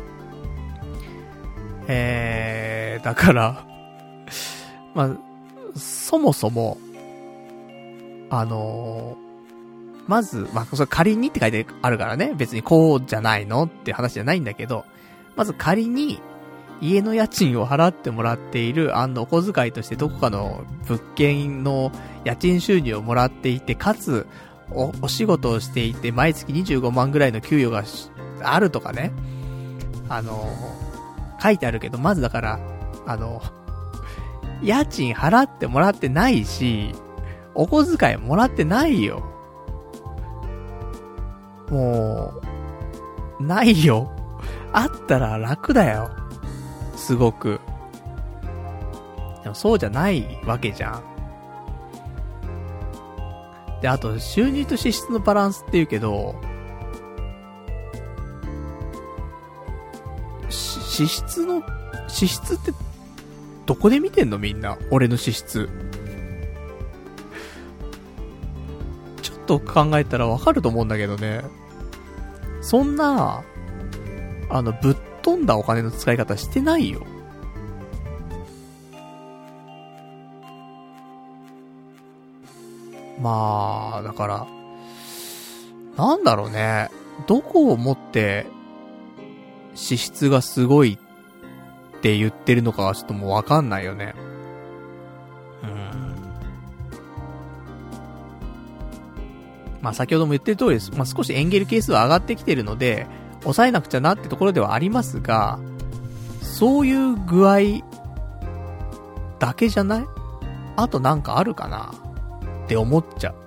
えー、だから、まあ、そもそも、あのー、まず、まあ、それ仮にって書いてあるからね、別にこうじゃないのって話じゃないんだけど、まず仮に、家の家賃を払ってもらっている&お小遣いとしてどこかの物件の家賃収入をもらっていて、かつお、お仕事をしていて毎月にじゅうごまんぐらいの給与があるとかね、あの書いてあるけど、まずだからあの家賃払ってもらってないし、お小遣いもらってないよ。もうないよ。あったら楽だよ。すごく。でもそうじゃないわけじゃん。で、あと、収入と支出のバランスって言うけど、支出の、支出って、どこで見てんのみんな。俺の支出。ちょっと考えたらわかると思うんだけどね。そんな、あの、ぶっ飛んだお金の使い方してないよ。まあ、だから、なんだろうね。どこをもって、支出がすごいって言ってるのかはちょっともうわかんないよね。うーん。まあ先ほども言ってる通りです。まあ少しエンゲル係数は上がってきてるので、抑えなくちゃなってところではありますが、そういう具合だけじゃない？あとなんかあるかなって思っちゃう。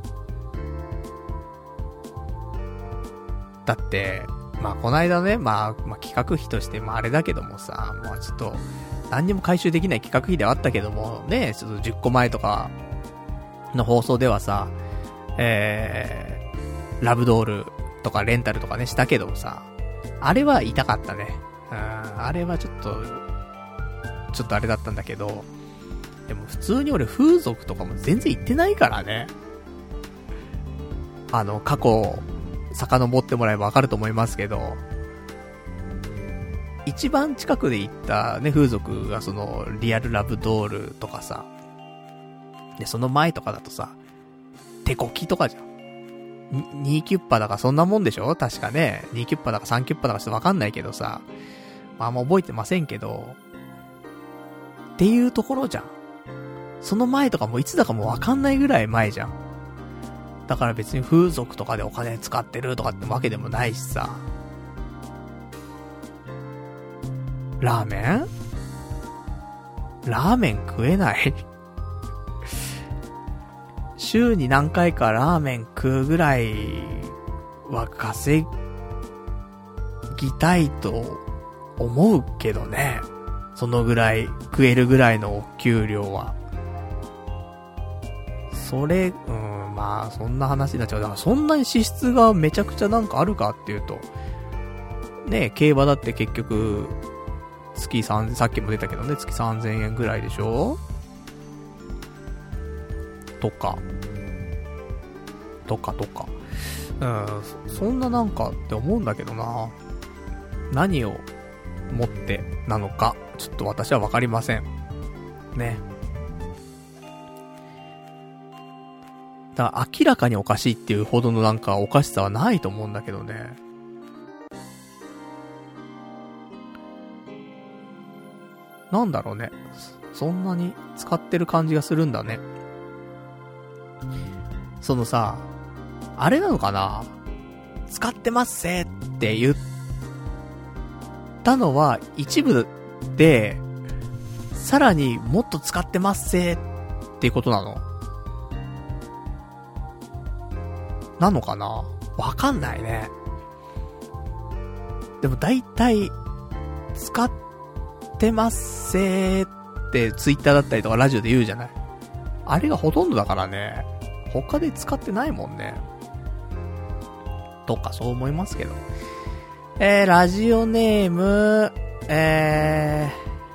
だって、まあこの間ね、まあ、まあ、企画費としてまああれだけどもさ、まあちょっと何にも回収できない企画費ではあったけどもね、ちょっとじゅっこまえとかの放送ではさ、えー、ラブドールとかレンタルとかねしたけどもさ、あれは痛かったね。うん、あれはちょっとちょっとあれだったんだけど、でも普通に俺風俗とかも全然行ってないからね。あの過去遡ってもらえばわかると思いますけど、一番近くで行ったね風俗がそのリアルラブドールとかさ、でその前とかだとさ、手こきとかじゃん。にキュッパだかそんなもんでしょ確かね。にキュッパだかさんキュッパだかちょっとわかんないけどさ、まああんま覚えてませんけど、っていうところじゃん。その前とかもいつだかもわかんないぐらい前じゃん。だから別に風俗とかでお金使ってるとかってわけでもないしさ。ラーメン？ラーメン食えない週に何回かラーメン食うぐらいは稼ぎたいと思うけどね。そのぐらい食えるぐらいのお給料は。それ、うん、まあそんな話になっちゃう。だからそんなに支出がめちゃくちゃなんかあるかっていうと、ね、競馬だって結局月さん、さっきも出たけどね、月さんぜんえんぐらいでしょとかとかとか、うん、そんななんかって思うんだけどな。何をもってなのかちょっと私はわかりませんね。 だから明らかにおかしいっていうほどのなんかおかしさはないと思うんだけどね。なんだろうね。そんなに使ってる感じがするんだね。そのさ、あれなのかな？使ってますせって言ったのは一部で、さらにもっと使ってますせっていうことなの？なのかな？わかんないね。でも大体、使ってますせってツイッターだったりとかラジオで言うじゃない。あれがほとんどだからね。他で使ってないもんね。とかそう思いますけど。えー、ラジオネーム、え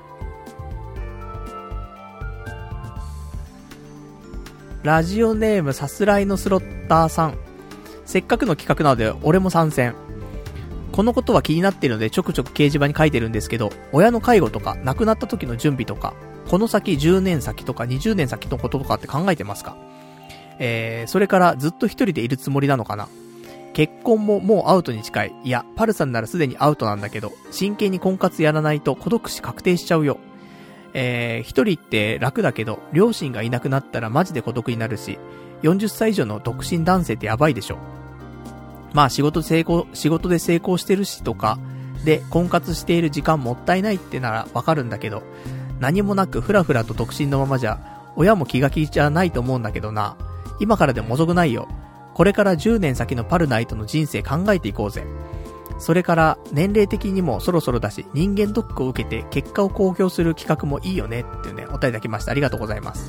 ー、ラジオネームさすらいのスロッターさん。せっかくの企画なので俺も参戦。このことは気になっているのでちょくちょく掲示板に書いてるんですけど、親の介護とか亡くなった時の準備とか、この先じゅうねん先とかにじゅうねん先のこととかって考えてますか？えー、それからずっと一人でいるつもりなのかな？結婚ももうアウトに近い。いや、パルさんならすでにアウトなんだけど、真剣に婚活やらないと孤独死確定しちゃうよ。えー、一人って楽だけど、両親がいなくなったらマジで孤独になるし、よんじゅっさい以上の独身男性ってやばいでしょ。まあ仕事で成功、仕事で成功してるしとか、で婚活している時間もったいないってならわかるんだけど、何もなくふらふらと独身のままじゃ、親も気が気じゃないと思うんだけどな。今からでも遅くないよ。これからじゅうねん先のパルナイトの人生考えていこうぜ。それから年齢的にもそろそろだし、人間ドックを受けて結果を公表する企画もいいよねっていうね、お便りいただきました。ありがとうございます。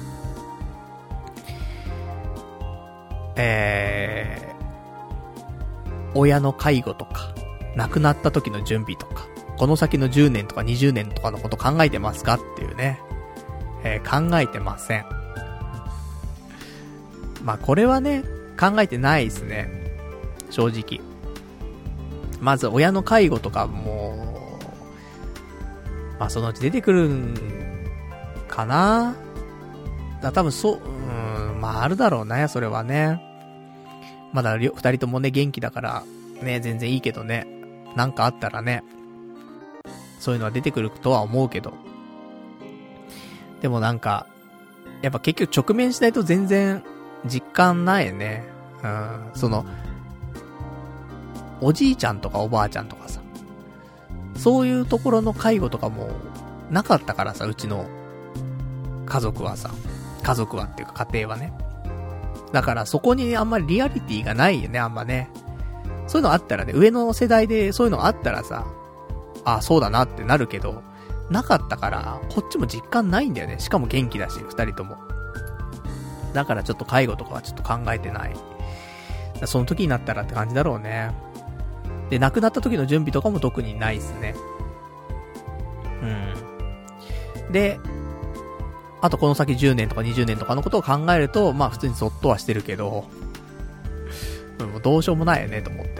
えー、親の介護とか、亡くなった時の準備とか、この先のじゅうねんとかにじゅうねんとかのこと考えてますかっていうね、えー、考えてません。まあこれはね、考えてないですね。正直。まず親の介護とかも、まあそのうち出てくるんかな。だ多分そう、うーん、まああるだろうね、それはね。まだ二人ともね、元気だから、ね、全然いいけどね。なんかあったらね、そういうのは出てくるとは思うけど。でもなんか、やっぱ結局直面しないと全然実感ないよね。うん、その、おじいちゃんとかおばあちゃんとかさ、そういうところの介護とかもなかったからさ、うちの家族はさ、家族はっていうか家庭はね。だからそこにあんまりリアリティがないよね、あんまね。そういうのあったらね、上の世代でそういうのあったらさ、あ、そうだなってなるけど、なかったから、こっちも実感ないんだよね。しかも元気だし、二人とも。だからちょっと介護とかはちょっと考えてない。その時になったらって感じだろうね。で、亡くなった時の準備とかも特にないっすね。うん。で、あとこの先じゅうねんとかにじゅうねんとかのことを考えると、まあ普通にゾッとはしてるけど、もうどうしようもないよねと思って。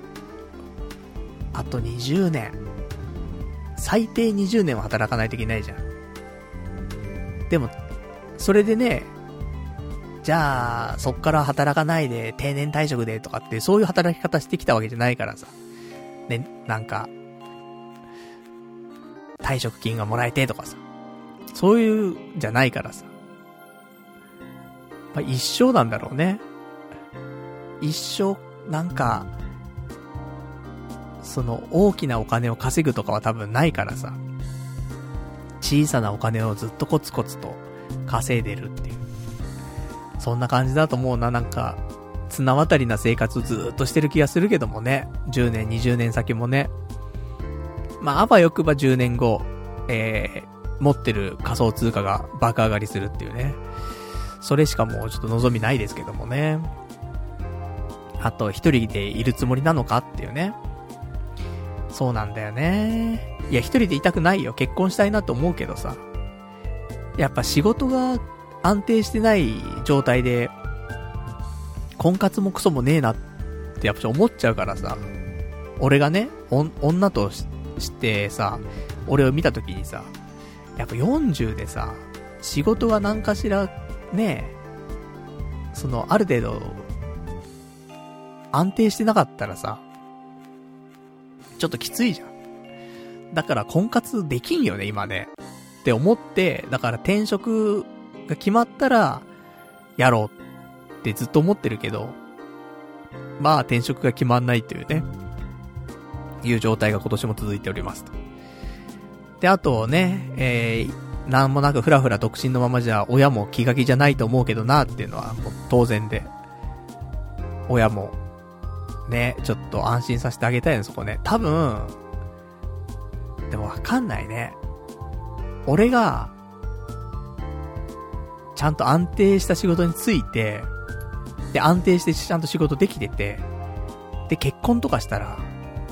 あとにじゅうねん。最低にじゅうねんは働かないといけないじゃん。でも、それでね、じゃあ、そっから働かないで定年退職でとかって、そういう働き方してきたわけじゃないからさ。ね、なんか、退職金がもらえてとかさ。そういう、じゃないからさ。まあ、一生なんだろうね。一生、なんか、その、大きなお金を稼ぐとかは多分ないからさ。小さなお金をずっとコツコツと稼いでるっていう。そんな感じだと思うな、なんか、綱渡りな生活をずーっとしてる気がするけどもね。じゅうねん、にじゅうねん先もね。まあ、あばよくばじゅうねんご、えー、持ってる仮想通貨が爆上がりするっていうね。それしかもうちょっと望みないですけどもね。あと、一人でいるつもりなのかっていうね。そうなんだよね。いや、一人でいたくないよ。結婚したいなと思うけどさ。やっぱ仕事が安定してない状態で、婚活もクソもねえなってやっぱ思っちゃうからさ。俺がね、お女とし、してさ、俺を見たときにさ、やっぱよんじゅうでさ、仕事が何かしらね、 その、ある程度、安定してなかったらさ、ちょっときついじゃん。だから婚活できんよね、今ね。って思って、だから転職が決まったら、やろうってずっと思ってるけど、まあ転職が決まんないというね、いう状態が今年も続いておりますと。で、あとね、えー、なんもなくふらふら独身のままじゃ親も気が気じゃないと思うけどなっていうのはもう当然で、親もね、ちょっと安心させてあげたいの、そこね。多分、でもわかんないね。俺が、ちゃんと安定した仕事について、で、安定してちゃんと仕事できてて、で、結婚とかしたら、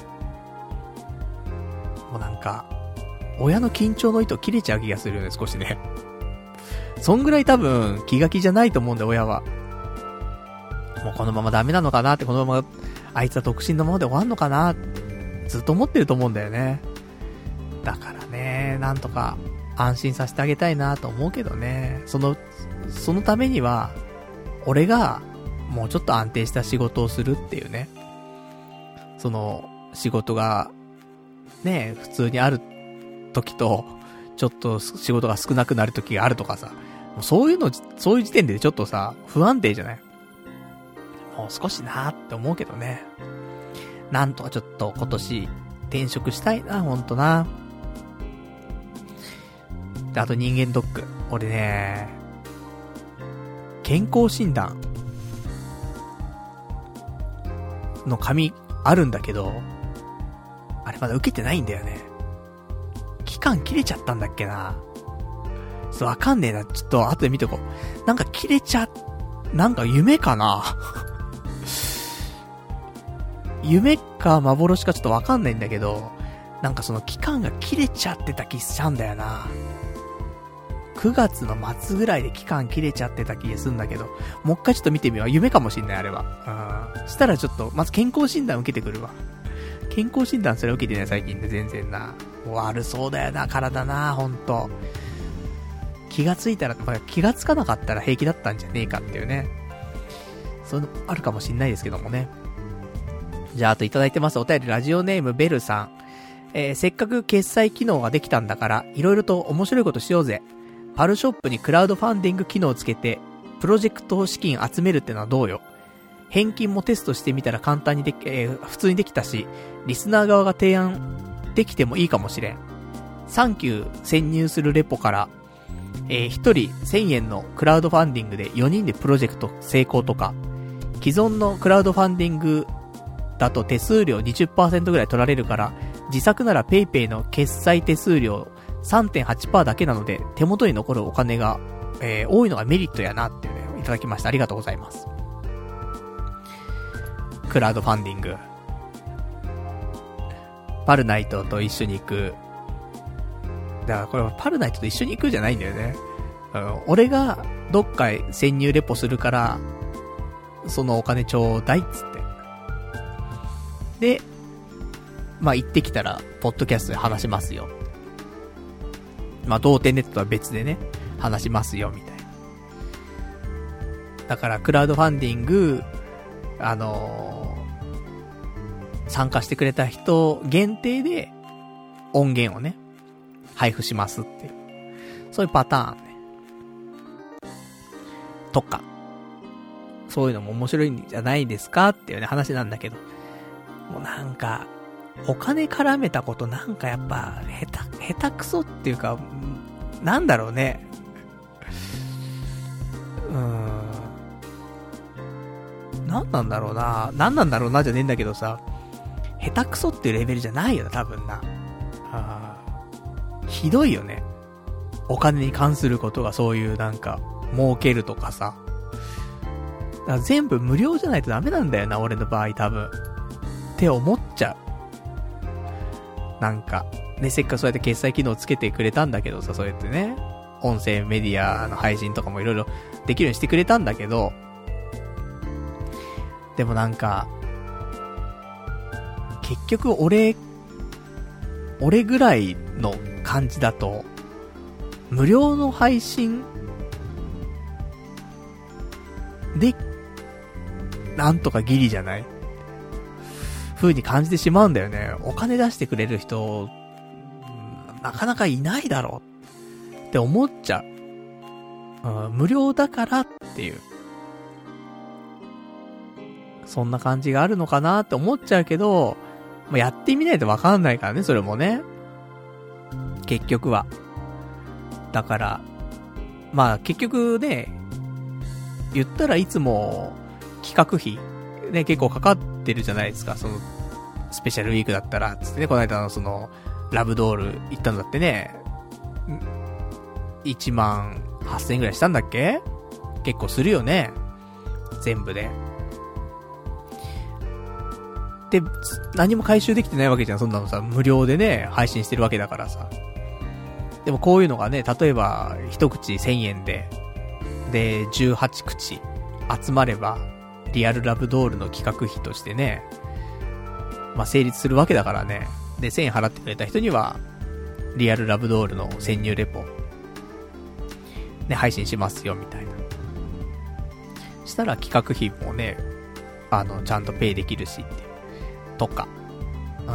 もうなんか、親の緊張の糸切れちゃう気がするよね、少しね。そんぐらい多分、気が気じゃないと思うんだよ、親は。もうこのままダメなのかなって、このまま、あいつは独身のままで終わんのかな、ずっと思ってると思うんだよね。だからね、なんとか、安心させてあげたいなと思うけどね。その、そのためには、俺が、もうちょっと安定した仕事をするっていうね。その、仕事が、ね、普通にある時と、ちょっと仕事が少なくなる時があるとかさ。そういうの、そういう時点でちょっとさ、不安定じゃない？もう少しなーって思うけどね。なんとかちょっと今年、転職したいな、ほんとな。で、あと人間ドック。俺ね、健康診断の紙あるんだけど、あれまだ受けてないんだよね。期間切れちゃったんだっけな。そう、わかんねえな。ちょっと後で見とこう。なんか切れちゃ、なんか夢かな夢か幻かちょっとわかんないんだけど、なんかその期間が切れちゃってた気しちゃうんだよな。くがつの末ぐらいで期間切れちゃってた気がするんだけど、もう一回ちょっと見てみよう。夢かもしんない、あれは。うん。したらちょっと、まず健康診断受けてくるわ。健康診断それ受けてない最近で全然な。悪そうだよな、体な、ほんと。気がついたら、まあ、気がつかなかったら平気だったんじゃねえかっていうね。そういうのあるかもしんないですけどもね。じゃあ、あといただいてます。お便りラジオネームベルさん。えー、せっかく決済機能ができたんだから、いろいろと面白いことしようぜ。パルショップにクラウドファンディング機能をつけて、プロジェクト資金集めるってのはどうよ。返金もテストしてみたら簡単にでき、えー、普通にできたし、リスナー側が提案できてもいいかもしれん。サンキュー潜入するレポから、えー、ひとりせんえんのクラウドファンディングでよにんでプロジェクト成功とか、既存のクラウドファンディングだと手数料 にじゅっパーセント ぐらい取られるから、自作なら PayPay の決済手数料 さんてんはちパーセント だけなので、手元に残るお金が、えー、多いのがメリットやなっていうね、いただきました。ありがとうございます。クラウドファンディング。パルナイトと一緒に行く。だからこれはパルナイトと一緒に行くじゃないんだよね。うん、俺がどっかへ潜入レポするから、そのお金ちょうだいっつって。で、まあ行ってきたら、ポッドキャストで話しますよ。まあ、同点ネットとは別でね、話しますよ、みたいな。だから、クラウドファンディング、あのー、参加してくれた人限定で、音源をね、配布しますっていう。そういうパターンね。とか。そういうのも面白いんじゃないですかっていうね、話なんだけど。もうなんか、お金絡めたことなんかやっぱ、下手、下手くそっていうか、なんだろうね。うーん。なんなんだろうな。なんなんだろうなじゃねえんだけどさ、下手くそっていうレベルじゃないよな、多分な。あー、ひどいよね。お金に関することがそういうなんか、儲けるとかさ。だから全部無料じゃないとダメなんだよな、俺の場合多分。って思っちゃう。なんか、ね、せっかくそうやって決済機能つけてくれたんだけどさ、そうやってね、音声メディアの配信とかもいろいろできるようにしてくれたんだけど、でもなんか、結局俺、俺ぐらいの感じだと、無料の配信で、なんとかギリじゃない風に感じてしまうんだよね。お金出してくれる人、なかなかいないだろうって思っちゃう。うん、無料だからっていう。そんな感じがあるのかなって思っちゃうけど、まあ、やってみないとわかんないからね、それもね。結局は。だから、まあ結局ね、言ったらいつも企画費、ね、結構かかってるじゃないですか、その、スペシャルウィークだったら、つってね、この間のその、ラブドール行ったのだってね、いちまんはっせんえんぐらいしたんだっけ？結構するよね。全部で。で、何も回収できてないわけじゃん、そんなのさ、無料でね、配信してるわけだからさ。でもこういうのがね、例えば、一口せんえんで、で、じゅうはちくち集まれば、リアルラブドールの企画費としてね、まあ、成立するわけだからね。で、せんえん払ってくれた人には、リアルラブドールの潜入レポ、ね、配信しますよ、みたいな。したら企画費もね、あの、ちゃんとペイできるし、っていう。とか。うん。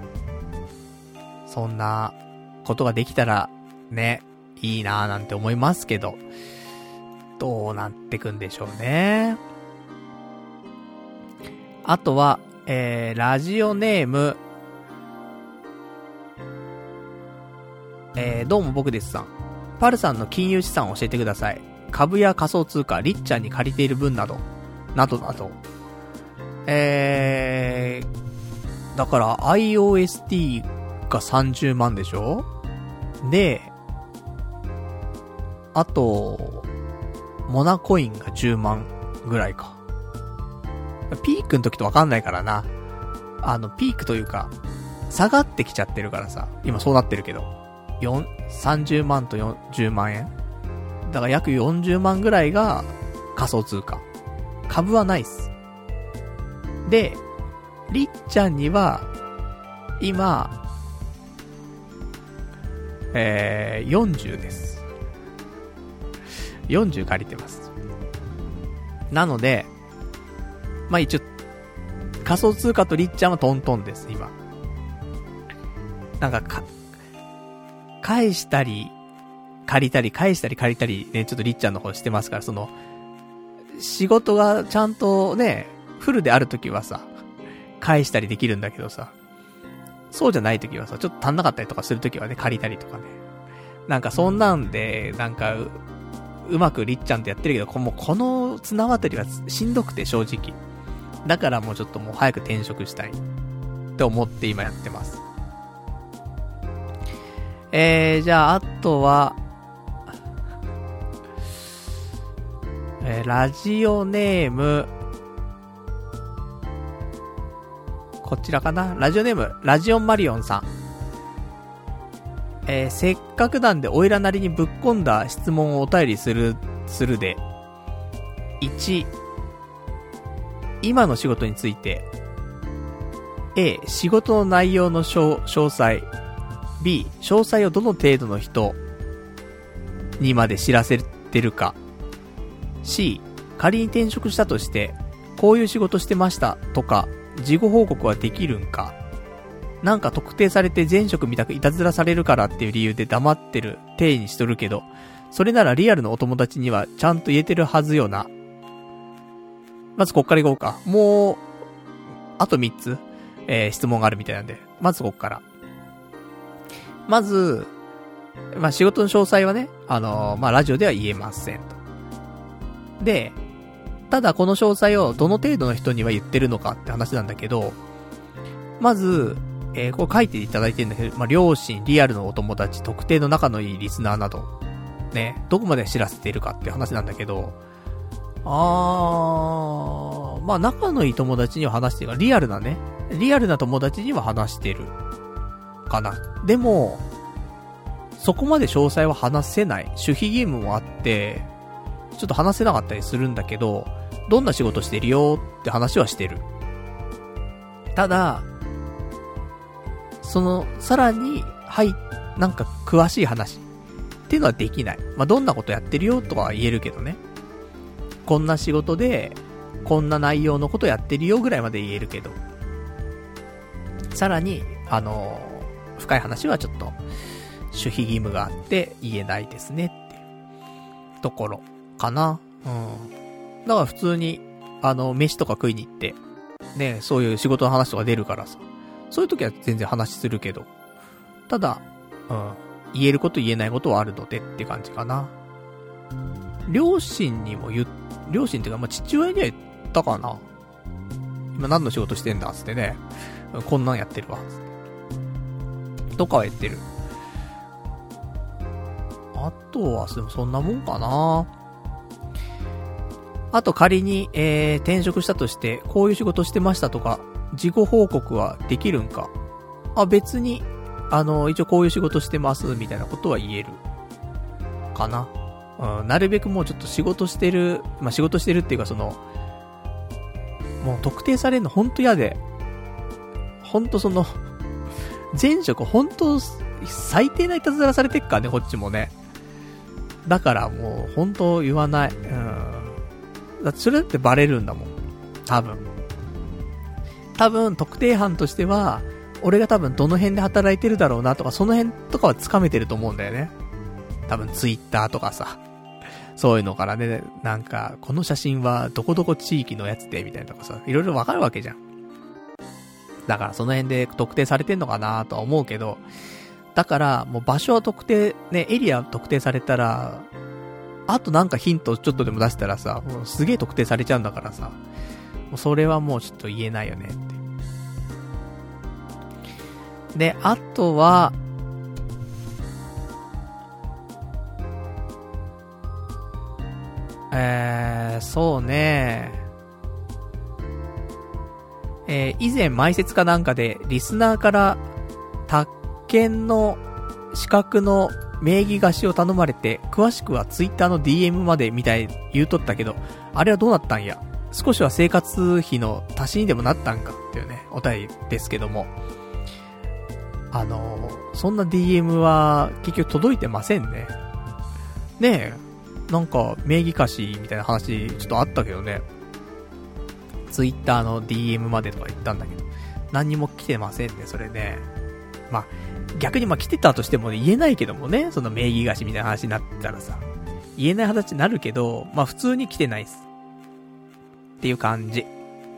そんなことができたら、ね、いいなぁなんて思いますけど、どうなってくんでしょうね。あとは、えー、ラジオネーム、えー、どうも僕ですさん。パルさんの金融資産を教えてください。株や仮想通貨、りっちゃんに借りている分など、などなど。えー、だから アイオーエスティー がさんじゅうまんでしょ？で、あと、モナコインがじゅうまんぐらいか。ピークの時とわかんないからな。あの、ピークというか、下がってきちゃってるからさ。今そうなってるけど。よん、さんじゅうまんとよんじゅうまんえん。だから約よんじゅうまんぐらいが仮想通貨。株はないっす。で、りっちゃんには、今、えー、よんじゅうです。よんじゅう借りてます。なので、まあ、一応、仮想通貨とりっちゃんはトントンです、今。なんか、か、返したり、借りたり、返したり借りたり、ね、ちょっとりっちゃんの方してますから、その、仕事がちゃんとね、フルであるときはさ、返したりできるんだけどさ、そうじゃないときはさ、ちょっと足んなかったりとかするときはね、借りたりとかね。なんかそんなんで、なんかう、うまくりっちゃんとやってるけど、この、この綱渡りはしんどくて正直。だからもうちょっともう早く転職したい。って思って今やってます。えー、じゃあ、あとは、えー、ラジオネーム、こちらかな？ラジオネーム、ラジオンマリオンさん。えー、せっかくなんでおいらなりにぶっこんだ質問をお便りする、するで。いち、今の仕事について。A、仕事の内容の詳細。B、詳細をどの程度の人にまで知らせてるか。C、仮に転職したとして、こういう仕事してましたとか、事後報告はできるんか。なんか特定されて前職みたくいたずらされるからっていう理由で黙ってる体にしとるけど、それならリアルのお友達にはちゃんと言えてるはずよな。まずこっから行こうか。もう、あとみっつ、えー、質問があるみたいなんで、まずこっから。まず、まあ、仕事の詳細はね、あのー、まあ、ラジオでは言えませんと。で、ただこの詳細をどの程度の人には言ってるのかって話なんだけど、まず、えー、こう書いていただいてるんだけど、まあ、両親、リアルのお友達、特定の仲のいいリスナーなど、ね、どこまで知らせているかっていう話なんだけど、あー、まあ、仲のいい友達には話してるから、リアルなね、リアルな友達には話してる。かな。でも、そこまで詳細は話せない。守秘義務もあって、ちょっと話せなかったりするんだけど、どんな仕事してるよって話はしてる。ただ、その、さらに、はい、なんか詳しい話っていうのはできない。まあ、どんなことやってるよとは言えるけどね。 こんな仕事で、こんな内容のことやってるよぐらいまで言えるけど、さらに、あのー、深い話はちょっと、守秘義務があって言えないですねっていうところかな。うん。だから普通に、あの、飯とか食いに行って、ね、そういう仕事の話とか出るからさ、そういう時は全然話するけど、ただ、うん、言えること言えないことはあるのでって感じかな。両親にも言っ、両親っていうか、まあ、父親には言ったかな。今何の仕事してんだつってね、こんなんやってるわつって。とかは言ってる。あとは、でもそんなもんかな。あと仮に、えー、転職したとして、こういう仕事してましたとか、自己報告はできるんか。あ、別に、あの、一応こういう仕事してます、みたいなことは言える。かな。うん、なるべくもうちょっと仕事してる、まあ、仕事してるっていうかその、もう特定されるのほんと嫌で、ほんとその、前職ほんと最低ないたずらされてっからね、こっちもね。だからもうほんと言わない。うん。だってそれだってバレるんだもん。多分。多分特定班としては、俺が多分どの辺で働いてるだろうなとか、その辺とかはつかめてると思うんだよね。多分ツイッターとかさ。そういうのからね、なんか、この写真はどこどこ地域のやつで、みたいなとかさ、いろいろわかるわけじゃん。だからその辺で特定されてんのかなとは思うけど、だからもう場所は特定、ね、エリア特定されたら、あとなんかヒントちょっとでも出したらさ、もうすげえ特定されちゃうんだからさ、もうそれはもうちょっと言えないよねって。で、あとは、えー、そうね。えー、以前前説かなんかで、リスナーから、宅建の資格の名義貸しを頼まれて、詳しくはツイッターの ディーエム までみたい言うとったけど、あれはどうなったんや。少しは生活費の足しにでもなったんかっていうね、お便りですけども。あのー、そんな ディーエム は結局届いてませんね。ねえ。なんか、名義貸しみたいな話、ちょっとあったけどね。ツイッターの ディーエム までとか言ったんだけど、何にも来てませんね、それね。まあ、逆にまあ来てたとしても、ね、言えないけどもね、その名義貸しみたいな話になったらさ、言えない話になるけど、まあ普通に来てないっす。っていう感じ。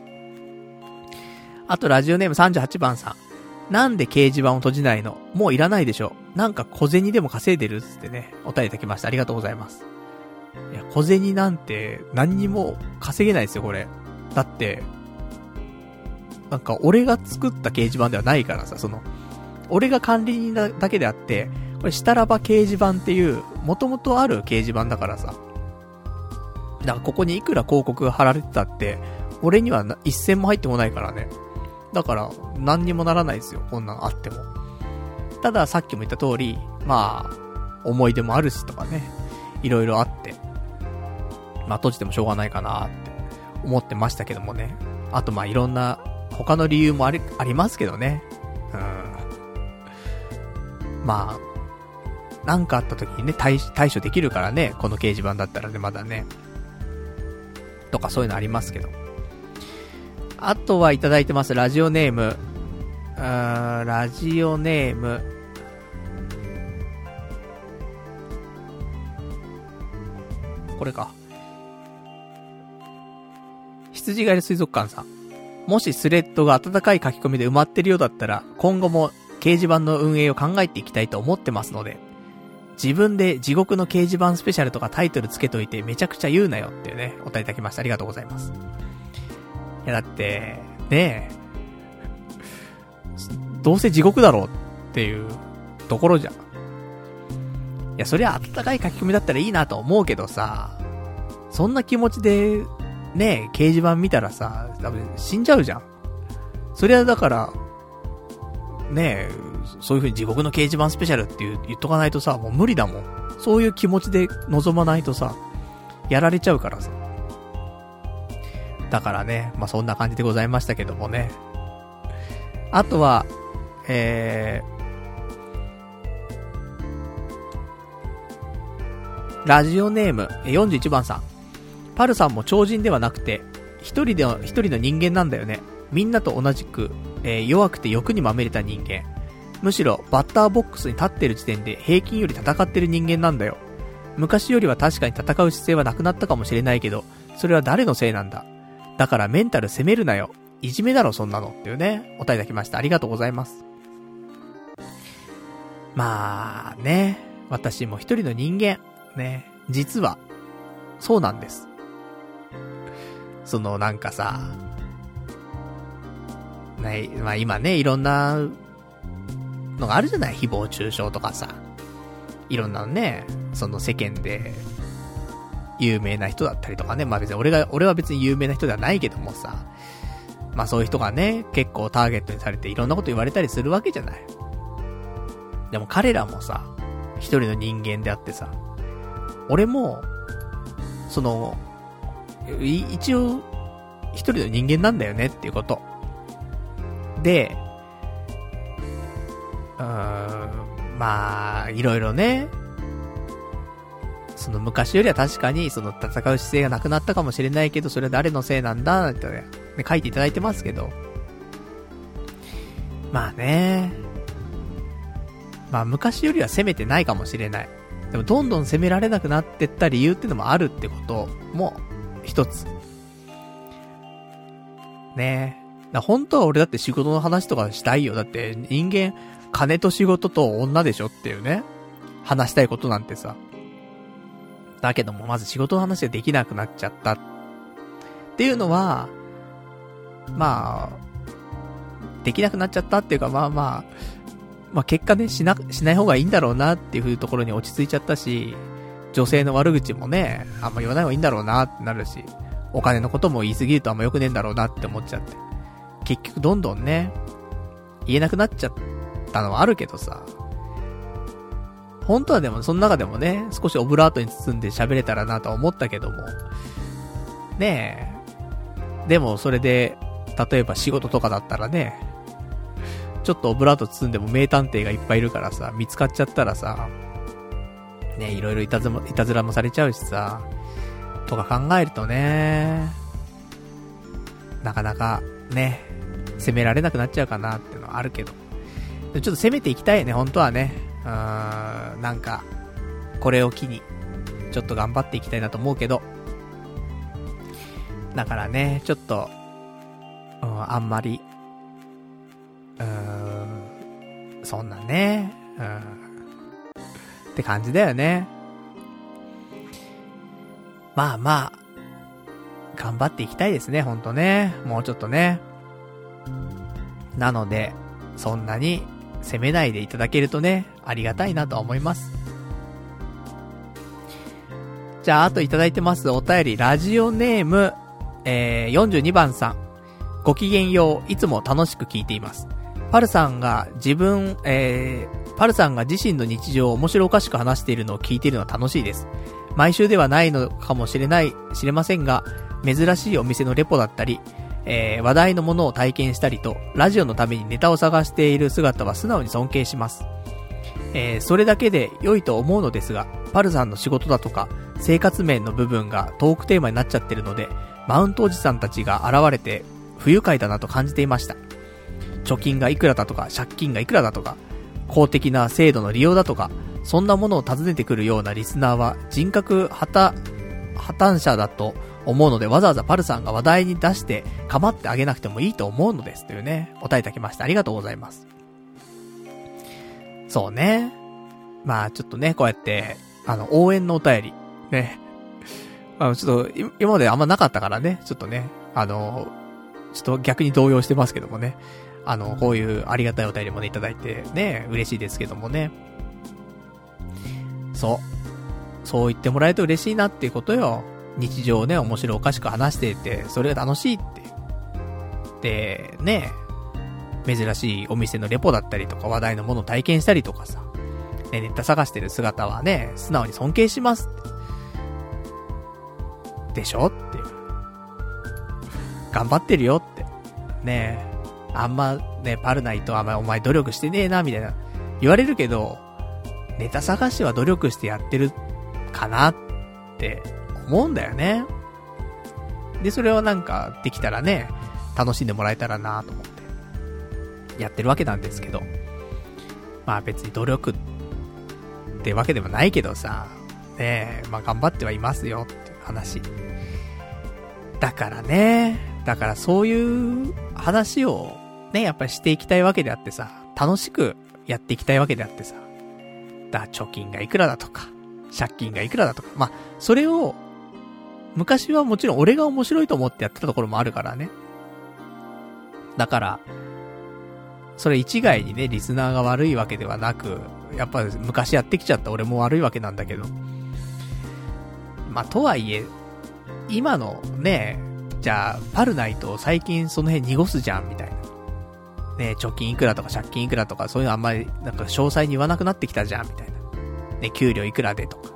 あと、ラジオネームさんじゅうはちばんさん。なんで掲示板を閉じないの？もういらないでしょ。なんか小銭でも稼いでるっつってね、お便りいただきました。ありがとうございます。いや、小銭なんて何にも稼げないですよ、これ。だって、なんか俺が作った掲示板ではないからさ、その、俺が管理人だけであって、これしたらば掲示板っていう、元々ある掲示板だからさ。だからここにいくら広告が貼られてたって、俺には一銭も入ってこないからね。だから、何にもならないですよ、こんなのあっても。ただ、さっきも言った通り、まあ、思い出もあるしとかね、いろいろあって、まあ閉じてもしょうがないかなって思ってましたけどもね。あとまあいろんな他の理由もあり、ありますけどね。うん。まあ、なんかあった時にね、対、対処できるからね、この掲示板だったらね、まだね。とかそういうのありますけど。あとはいただいてます、ラジオネーム。うーん、ラジオネーム。これか。羊狩り水族館さん。もしスレッドが温かい書き込みで埋まってるようだったら、今後も掲示板の運営を考えていきたいと思ってますので、自分で地獄の掲示板スペシャルとかタイトルつけといてめちゃくちゃ言うなよっていうね、お答えいただきました。ありがとうございます。いやだって、ねえ、どうせ地獄だろうっていうところじゃん。いや、そりゃ温かい書き込みだったらいいなと思うけどさ、そんな気持ちで、ねえ、掲示板見たらさ、多分死んじゃうじゃん。そりゃだから、ねえ、そういう風に地獄の掲示板スペシャルって言う言っとかないとさ、もう無理だもん。そういう気持ちで臨まないとさ、やられちゃうからさ。だからね、まあそんな感じでございましたけどもね。あとは、えー、ラジオネームよんじゅういちばんさん。 パルさんも超人ではなくて、一人で、一人の人間なんだよね。みんなと同じく、えー、弱くて欲にまみれた人間。むしろ、バッターボックスに立ってる時点で平均より戦ってる人間なんだよ。昔よりは確かに戦う姿勢はなくなったかもしれないけど、それは誰のせいなんだ。だからメンタル責めるなよ。いじめだろそんなのっていうね、お答えいただきました。ありがとうございます。まあね、私も一人の人間ね、実はそうなんです。そのなんかさ、ね、まあ今ね、いろんなのがあるじゃない、誹謗中傷とかさ、いろんなね、その世間で有名な人だったりとかね、まあ別に俺が俺は別に有名な人ではないけどもさ、まあそういう人がね、結構ターゲットにされていろんなこと言われたりするわけじゃない。でも彼らもさ、一人の人間であってさ、俺もその一応一人の人間なんだよねっていうことで、うーん、まあいろいろね、その昔よりは確かにその戦う姿勢がなくなったかもしれないけど、それは誰のせいなんだってね、書いていただいてますけど、まあね、まあ昔よりは攻めてないかもしれない。でもどんどん攻められなくなってった理由ってのもあるってことも一つね。だ本当は俺だって仕事の話とかしたいよ。だって人間金と仕事と女でしょっていうね、話したいことなんてさ。だけどもまず仕事の話ができなくなっちゃったっていうのは、まあできなくなっちゃったっていうか、まあまあまあ結果ね、しなしない方がいいんだろうなっていうところに落ち着いちゃったし、女性の悪口もね、あんま言わない方がいいんだろうなってなるし、お金のことも言い過ぎるとあんま良くねえんだろうなって思っちゃって、結局どんどんね言えなくなっちゃったのはあるけどさ、本当はでもその中でもね、少しオブラートに包んで喋れたらなとは思ったけどもねえ、でもそれで例えば仕事とかだったらね、ちょっとオブラート包んでも名探偵がいっぱいいるからさ、見つかっちゃったらさね、いろいろいたずも、いたずらもされちゃうしさ、とか考えるとね、なかなかね、攻められなくなっちゃうかなってのはあるけど、ちょっと攻めていきたいね、本当はね。うーん、なんかこれを機にちょっと頑張っていきたいなと思うけど、だからね、ちょっと、うん、あんまり、うーん、そんなね、うんって感じだよね。まあまあ頑張っていきたいですね、ほんとね。もうちょっとね。なのでそんなに責めないでいただけるとね、ありがたいなと思います。じゃああといただいてますお便り、ラジオネーム、えー、よんじゅうにばんさん。ごきげんよう、いつも楽しく聞いています。パルさんが自分、えー、パルさんが自身の日常を面白おかしく話しているのを聞いているのは楽しいです。毎週ではないのかもしれない、知れませんが、珍しいお店のレポだったり、えー、話題のものを体験したりと、ラジオのためにネタを探している姿は素直に尊敬します。えー、それだけで良いと思うのですが、パルさんの仕事だとか、生活面の部分がトークテーマになっちゃってるので、マウントおじさんたちが現れて、不愉快だなと感じていました。貯金がいくらだとか、借金がいくらだとか、公的な制度の利用だとか、そんなものを尋ねてくるようなリスナーは人格破綻、破綻者だと思うので、わざわざパルさんが話題に出して構ってあげなくてもいいと思うのですというね、お答えいただきました。ありがとうございます。そうね。まあちょっとね、こうやってあの応援のお便りね、あのちょっと今まであんまなかったからね、ちょっとね、あのちょっと逆に動揺してますけどもね、あのこういうありがたいお便りもねいただいてね、嬉しいですけどもね。そう。そう言ってもらえると嬉しいなっていうことよ。日常をね、面白おかしく話していて、それが楽しいって。で、ね、珍しいお店のレポだったりとか、話題のものを体験したりとかさ、ね、ネタ探してる姿はね、素直に尊敬しますって。でしょっていう。頑張ってるよって。ねえ、あんまね、パルナイとあんまお前努力してねえな、みたいな。言われるけど、ネタ探しは努力してやってるかなって思うんだよね。 で、それをなんかできたらね、楽しんでもらえたらなと思って、やってるわけなんですけど。まあ別に努力ってわけでもないけどさ、ねえ、まあ頑張ってはいますよっていう話。だからね、だからそういう話をね、やっぱりしていきたいわけであってさ、楽しくやっていきたいわけであってさ、だ貯金がいくらだとか、借金がいくらだとか、まあ、それを、昔はもちろん俺が面白いと思ってやってたところもあるからね。だから、それ一概にね、リスナーが悪いわけではなく、やっぱ昔やってきちゃった俺も悪いわけなんだけど。まあ、とはいえ、今のね、じゃあ、パルナイト最近その辺濁すじゃん、みたいな。ね、貯金いくらとか借金いくらとか、そういうのあんまり、なんか詳細に言わなくなってきたじゃん、みたいな。ね、給料いくらでとか。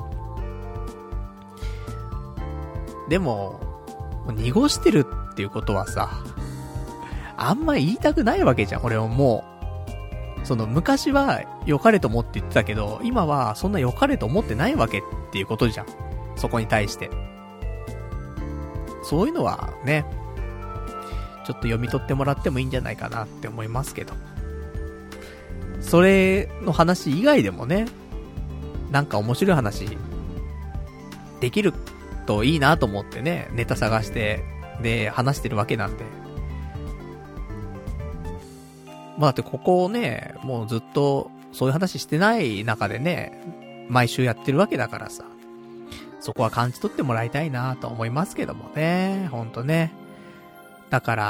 でも、濁してるっていうことはさ、あんま言いたくないわけじゃん、俺はもう。その、昔は良かれと思って言ってたけど、今はそんな良かれと思ってないわけっていうことじゃん。そこに対して。そういうのはね、ちょっと読み取ってもらってもいいんじゃないかなって思いますけど。それの話以外でもね、なんか面白い話、できるといいなと思ってね、ネタ探して、で、話してるわけなんで。まあだってここね、もうずっとそういう話してない中でね、毎週やってるわけだからさ、そこは感じ取ってもらいたいなと思いますけどもね、ほんとね。だから、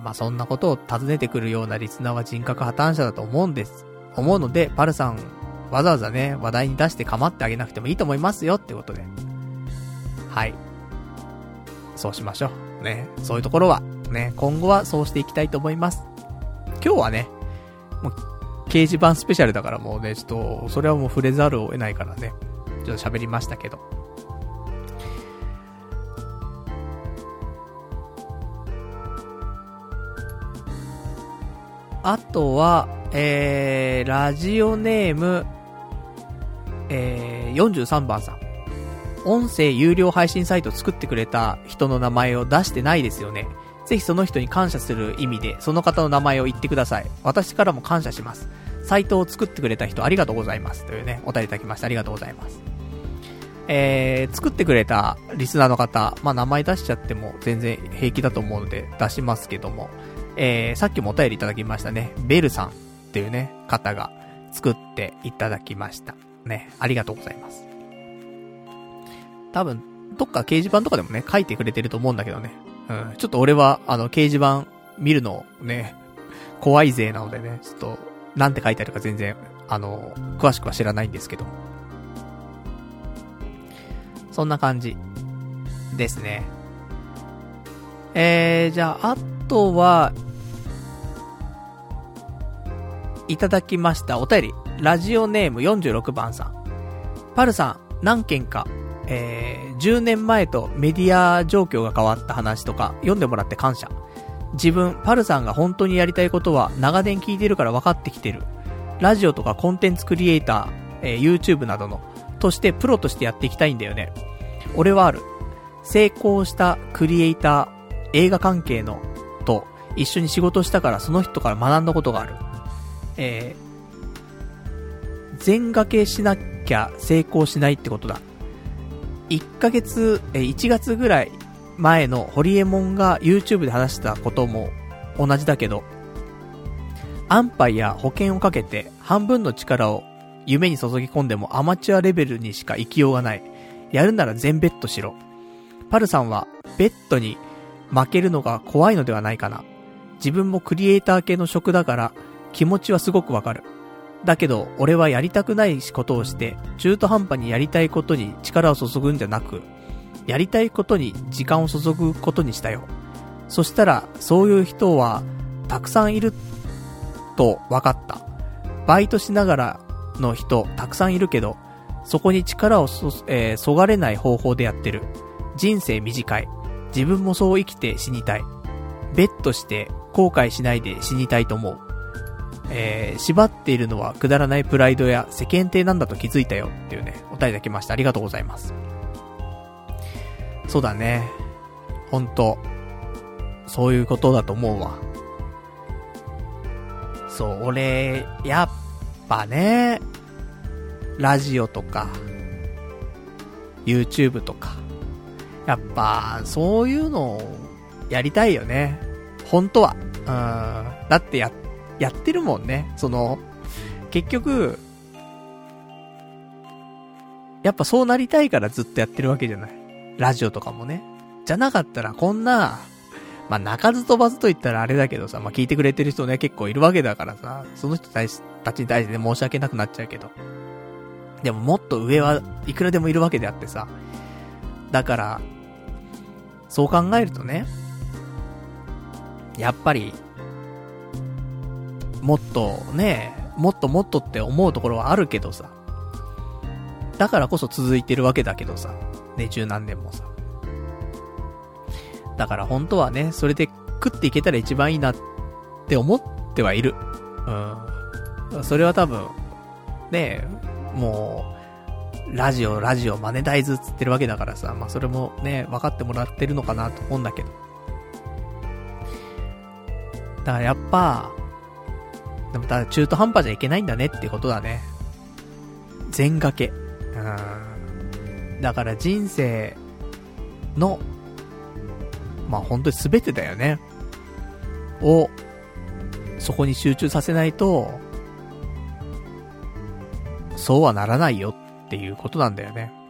まあそんなことを尋ねてくるようなリスナーは人格破綻者だと思うんです。思うので、パルさん、わざわざね、話題に出して構ってあげなくてもいいと思いますよってことで。はい。そうしましょう。ね。そういうところは、ね、今後はそうしていきたいと思います。今日はね、もう、掲示板スペシャルだからもうね、ちょっと、それはもう触れざるを得ないからね、ちょっと喋りましたけど。あとは、えー、ラジオネーム、えー、よんじゅうさんばんさん。音声有料配信サイト作ってくれた人の名前を出してないですよね。ぜひその人に感謝する意味で、その方の名前を言ってください。私からも感謝します。サイトを作ってくれた人ありがとうございます。というね、お便りいただきました。ありがとうございます。えー、作ってくれたリスナーの方、まあ、名前出しちゃっても全然平気だと思うので出しますけども、えー、さっきもお便りいただきましたね。ベルさんっていうね、方が作っていただきました。ね、ありがとうございます。多分、どっか掲示板とかでもね、書いてくれてると思うんだけどね。うん、ちょっと俺は、あの、掲示板見るのね、怖いぜなのでね、ちょっと、なんて書いてあるか全然、あの、詳しくは知らないんですけど。そんな感じですね。えー、じゃあ、あとは、いただきましたお便り。ラジオネームよんじゅうろくばんさん。パルさん、何件か、えー、じゅうねんまえとメディア状況が変わった話とか読んでもらって感謝。自分、パルさんが本当にやりたいことは長年聞いてるから分かってきてる。ラジオとかコンテンツクリエイター、えー、YouTube などの、としてプロとしてやっていきたいんだよね。俺はある。成功したクリエイター、映画関係の、と一緒に仕事したからその人から学んだことがある。えー、全掛けしなきゃ成功しないってことだ。いっかげつ、えー、いちがつぐらい前のホリエモンが YouTube で話したことも同じだけど、安牌や保険をかけて半分の力を夢に注ぎ込んでもアマチュアレベルにしか生きようがない。やるなら全ベットしろ。パルさんはベッドに負けるのが怖いのではないかな。自分もクリエイター系の職だから気持ちはすごくわかる。だけど俺はやりたくないことをして中途半端にやりたいことに力を注ぐんじゃなく、やりたいことに時間を注ぐことにしたよ。そしたらそういう人はたくさんいると分かった。バイトしながらの人たくさんいるけど、そこに力をそ、えー、そがれない方法でやってる。人生短い。自分もそう生きて死にたい。ベットして後悔しないで死にたいと思う。えー、縛っているのはくだらないプライドや世間体なんだと気づいたよっていうね、お便りいただきました。ありがとうございます。そうだね。 ほんと。そういうことだと思うわ。そう、俺、やっぱね、ラジオとか、YouTube とか、やっぱ、そういうのをやりたいよね。本当は。うん。だってや、やってるもんね。その、結局、やっぱそうなりたいからずっとやってるわけじゃない。ラジオとかもね。じゃなかったらこんな、まあ、鳴かず飛ばずと言ったらあれだけどさ、まあ、聞いてくれてる人ね、結構いるわけだからさ、その人たちに対してね、申し訳なくなっちゃうけど。でももっと上はいくらでもいるわけであってさ。だから、そう考えるとね、やっぱり、もっとね、もっともっとって思うところはあるけどさ。だからこそ続いてるわけだけどさ。ね、十何年もさ。だから本当はね、それで食っていけたら一番いいなって思ってはいる。うん。それは多分、ね、もう、ラジオ、ラジオ、マネタイズつってるわけだからさ、まあそれもね、分かってもらってるのかなと思うんだけど。だからやっぱ、でもただ中途半端じゃいけないんだねってことだね。全掛け。うん。だから人生の、まあ本当に全てだよね。を、そこに集中させないと、そうはならないよっていうことなんだよね。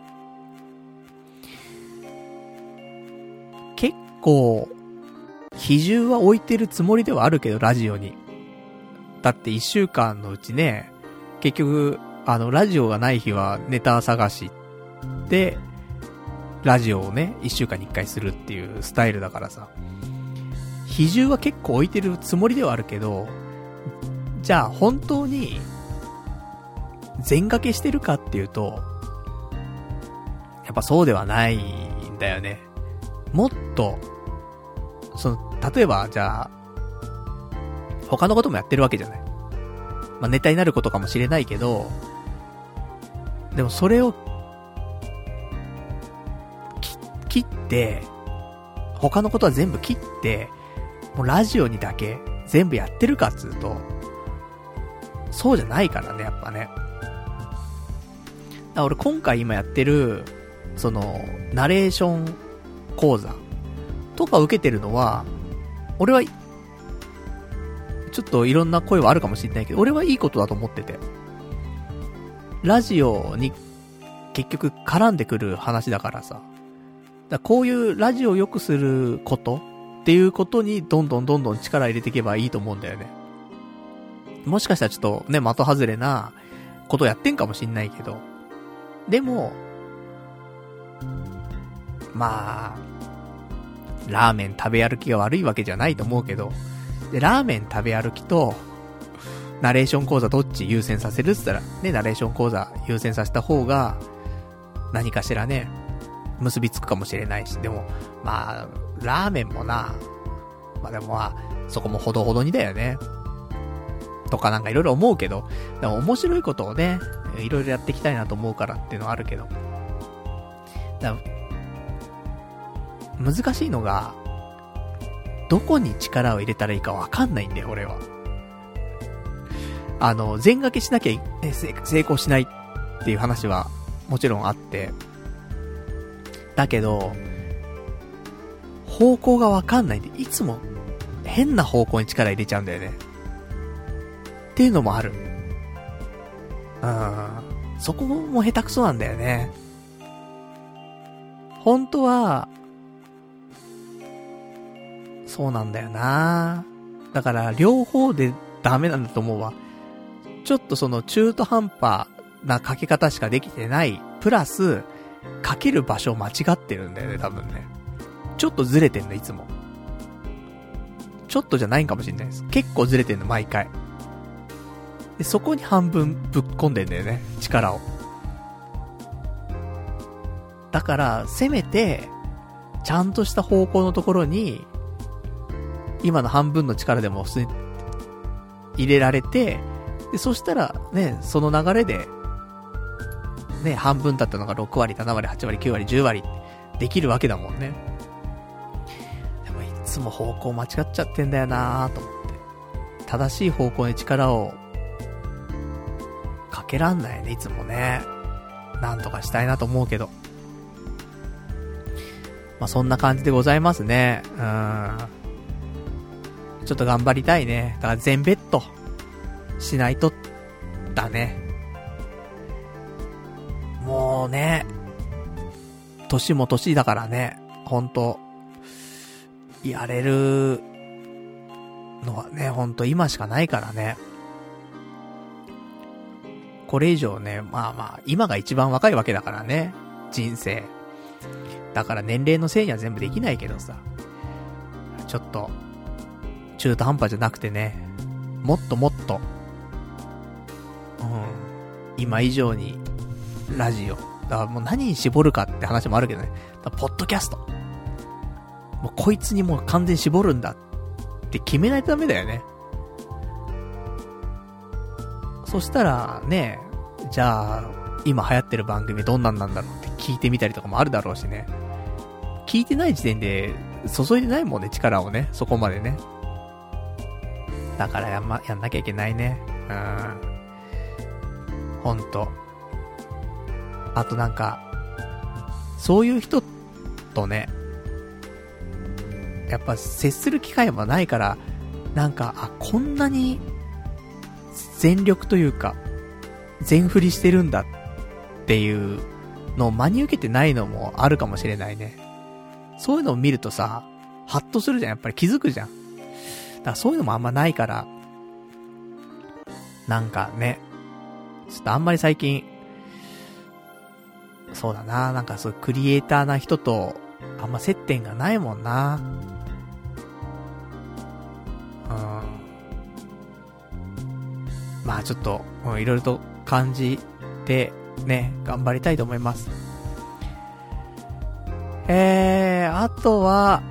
結構、比重は置いてるつもりではあるけど、ラジオに。だって一週間のうちね、結局、あの、ラジオがない日はネタ探しで、ラジオをね、一週間に一回するっていうスタイルだからさ。比重は結構置いてるつもりではあるけど、じゃあ本当に、全掛けしてるかっていうと、やっぱそうではないんだよね。もっと、その、例えば、じゃあ、他のこともやってるわけじゃない。まあ、ネタになることかもしれないけど、でもそれを、切って、他のことは全部切って、もうラジオにだけ全部やってるかっつうと、そうじゃないからね、やっぱね。だから俺今回今やってる、その、ナレーション講座とか受けてるのは、俺は、ちょっといろんな声はあるかもしれないけど、俺はいいことだと思ってて。ラジオに結局絡んでくる話だからさ。だからこういうラジオを良くすることっていうことにどんどんどんどん力入れていけばいいと思うんだよね。もしかしたらちょっとね、的外れなことやってんかもしんないけど。でも、まあ、ラーメン食べ歩きが悪いわけじゃないと思うけど、で、ラーメン食べ歩きと、ナレーション講座どっち優先させるって言ったら、ね、ナレーション講座優先させた方が、何かしらね、結びつくかもしれないし、でも、まあ、ラーメンもな、まあでもまあ、そこもほどほどにだよね。とかなんかいろいろ思うけど、でも面白いことをね、いろいろやっていきたいなと思うからっていうのはあるけど。だ難しいのが、どこに力を入れたらいいかわかんないんだよ、俺は。あの、全掛けしなきゃ、ね、成功しないっていう話はもちろんあって。だけど、方向がわかんないんで、いつも変な方向に力入れちゃうんだよね。っていうのもある。うん。そこも下手くそなんだよね。本当は、そうなんだよな。だから両方でダメなんだと思うわ。ちょっとその中途半端なかけ方しかできてない。プラス、かける場所間違ってるんだよね、多分ね。ちょっとずれてんの、いつも。ちょっとじゃないんかもしれないです。結構ずれてんの、毎回。で、そこに半分ぶっ込んでんだよね、力を。だから、せめて、ちゃんとした方向のところに、今の半分の力でも普通に入れられて、で、そしたらね、その流れで、ね、半分だったのがろくわり、ななわり、はちわり、きゅうわり、じゅうわりできるわけだもんね。 つも方向間違っちゃってんだよなーと思って。正しい方向に力をかけらんないね、いつもね。なんとかしたいなと思うけど。まあ、そんな感じでございますね。うーん。ちょっと頑張りたいね。だから全ベッドしないとだね。もうね、年も年だからね、ほんと、やれるのはね、ほんと今しかないからね。これ以上ね、まあまあ、今が一番若いわけだからね、人生。だから年齢のせいには全部できないけどさ、ちょっと、中途半端じゃなくてね、もっともっと、うん、今以上に、ラジオ。だからもう何に絞るかって話もあるけどね。だからポッドキャスト。もうこいつにもう完全に絞るんだって決めないとダメだよね。そしたらね、じゃあ、今流行ってる番組どんなんなんだろうって聞いてみたりとかもあるだろうしね。聞いてない時点で注いでないもんね、力をね、そこまでね。だからやんま、やんなきゃいけないね。うん。ほんと。あとなんか、そういう人とね、やっぱ接する機会もないから、なんか、あ、こんなに全力というか、全振りしてるんだっていうのを真に受けてないのもあるかもしれないね。そういうのを見るとさ、ハッとするじゃん。やっぱり気づくじゃん。だからそういうのもあんまないから、なんかね、ちょっとあんまり最近、そうだな、なんかそうクリエイターな人とあんま接点がないもんな。うん。まあちょっと、うん、いろいろと感じてね、頑張りたいと思います。えー、あとは、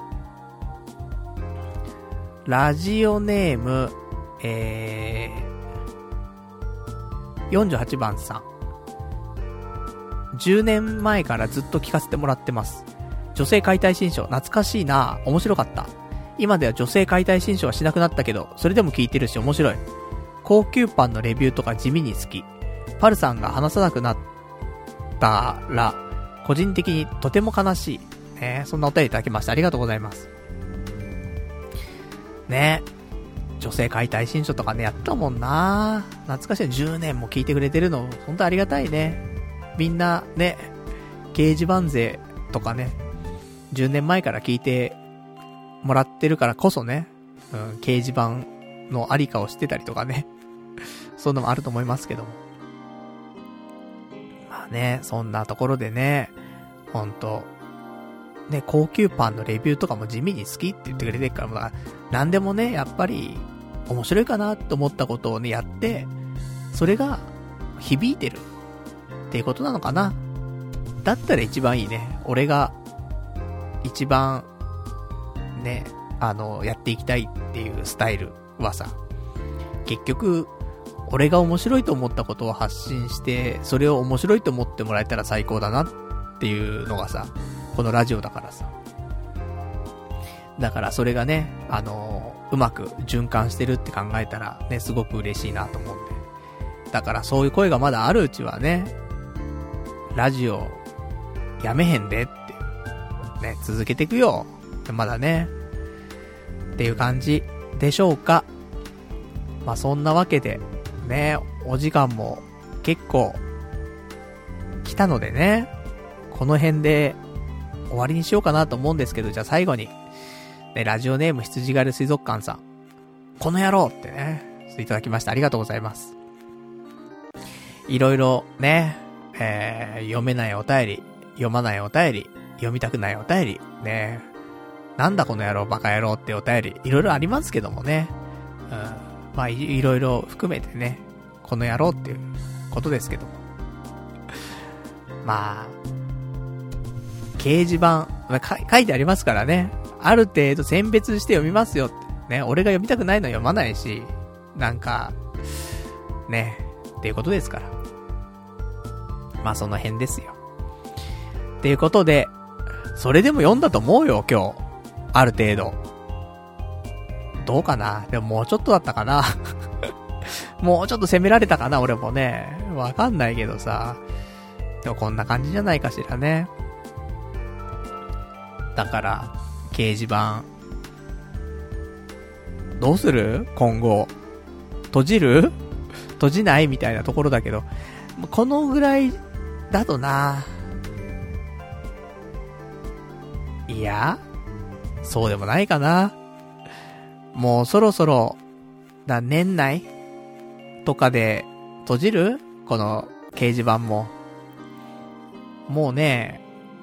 ラジオネーム、えー、よんじゅうはちばんさん。じゅうねんまえからずっと聞かせてもらってます。女性解体新書、懐かしいな、面白かった。今では女性解体新書はしなくなったけど、それでも聞いてるし面白い。高級パンのレビューとか地味に好き。パルさんが話さなくなったら、個人的にとても悲しい。ね、そんなお便りいただきました。ありがとうございます。ね、女性解体新書とかね、やったもんな。懐かしい。じゅうねんも聞いてくれてるの、ほんとありがたいね。みんなね、掲示板勢とかね、じゅうねんまえから聞いてもらってるからこそね、うん、掲示板のありかを知ってたりとかね、そんなのもあると思いますけども。まあね、そんなところでね、ほんと、ね、高級パンのレビューとかも地味に好きって言ってくれてるから、だから何でもね、やっぱり面白いかなと思ったことをね、やって、それが響いてるっていうことなのかな。だったら一番いいね。俺が一番ね、あのやっていきたいっていうスタイルはさ、結局俺が面白いと思ったことを発信して、それを面白いと思ってもらえたら最高だなっていうのがさ、このラジオだからさ。だからそれがね、あのうまく循環してるって考えたらね、すごく嬉しいなと思うんで。だからそういう声がまだあるうちはね、ラジオやめへんでってね、続けていくよまだねっていう感じでしょうか。まあそんなわけでね、お時間も結構来たのでね、この辺で終わりにしようかなと思うんですけど、じゃあ最後にね、ラジオネーム羊狩り水族館さん、この野郎ってねいただきました。ありがとうございます。いろいろね、えー、読めないお便り、読まないお便り、読みたくないお便り、ね、なんだこの野郎バカ野郎ってお便り、いろいろありますけどもね、うん、まあ い, いろいろ含めてね、この野郎っていうことですけども、まあ掲示板、まあ、書いてありますからね、ある程度選別して読みますよってね、俺が読みたくないのは読まないし、なんかねっていうことですから、まあその辺ですよ。っていうことで、それでも読んだと思うよ今日。 ある程度。どうかな？でももうちょっとだったかなもうちょっと攻められたかな俺もね。わかんないけどさ。でもこんな感じじゃないかしらね。だから、掲示板。どうする？今後。閉じる？閉じないみたいなところだけど。このぐらいだとな。いや、そうでもないかな。もうそろそろ、だ、年内とかで閉じる？この掲示板も。もうね、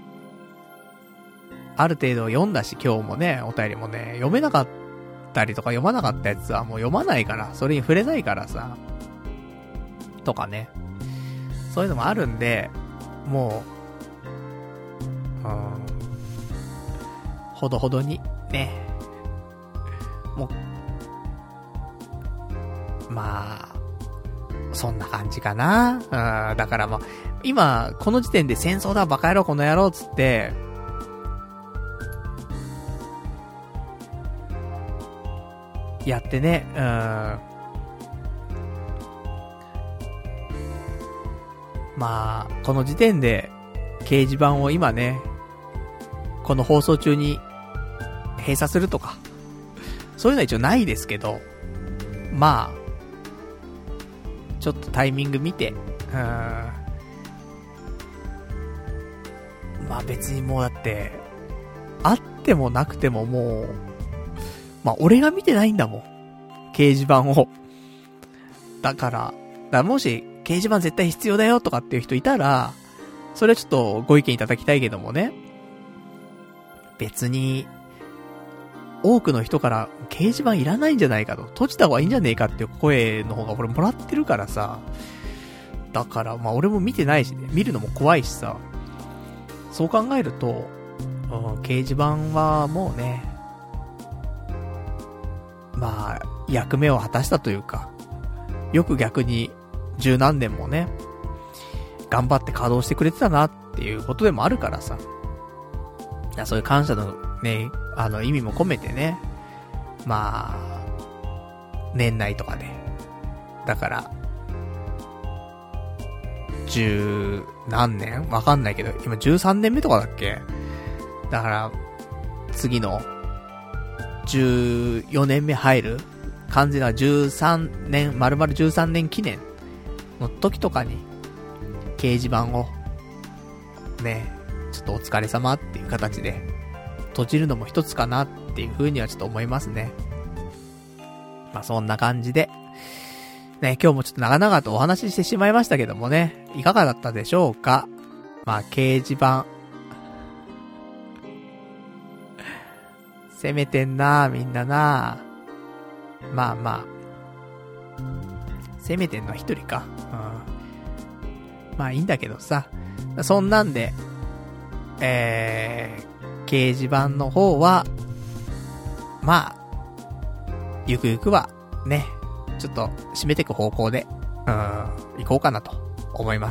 ある程度読んだし、今日もね、お便りもね、読めなかったりとか読まなかったやつはもう読まないから、それに触れないからさ。とかね。そういうのもあるんで、もう、うん、ほどほどに、ね。もう、まあ、そんな感じかな。うん、だからまあ、今、この時点で戦争だ、バカ野郎、この野郎、つって、やってね、うん、まあ、この時点で、掲示板を今ね、この放送中に閉鎖するとか、そういうのは一応ないですけど、まあ、ちょっとタイミング見て、うーん、まあ別にもうだって、あってもなくてももう、まあ俺が見てないんだもん。掲示板を。だから、だからもし掲示板絶対必要だよとかっていう人いたら、それはちょっとご意見いただきたいけどもね。別に、多くの人から掲示板いらないんじゃないかと、閉じた方がいいんじゃねえかっていう声の方が俺もらってるからさ。だからまあ俺も見てないしね、見るのも怖いしさ。そう考えると、うん、掲示板はもうね、まあ役目を果たしたというか、よく逆に十何年もね、頑張って稼働してくれてたなっていうことでもあるからさ。いや、そういう感謝のね、あの意味も込めてね、まあ年内とかで、だから十何年わかんないけど、今じゅうさんねんめとかだっけ？だから次のじゅうよねんめ入る感じがじゅうさんねん、丸々じゅうさんねん記念の時とかに掲示板をね、ちょっとお疲れ様っていう形で閉じるのも一つかなっていう風にはちょっと思いますね。まあそんな感じでね、今日もちょっと長々とお話ししてしまいましたけどもね、いかがだったでしょうか。まあ掲示板攻めてんなみんなな。まあまあ攻めてんのは一人か、うん、まあいいんだけどさ、そんなんでえー、掲示板の方はまあゆくゆくはね、ちょっと締めていく方向でうん行こうかなと思います。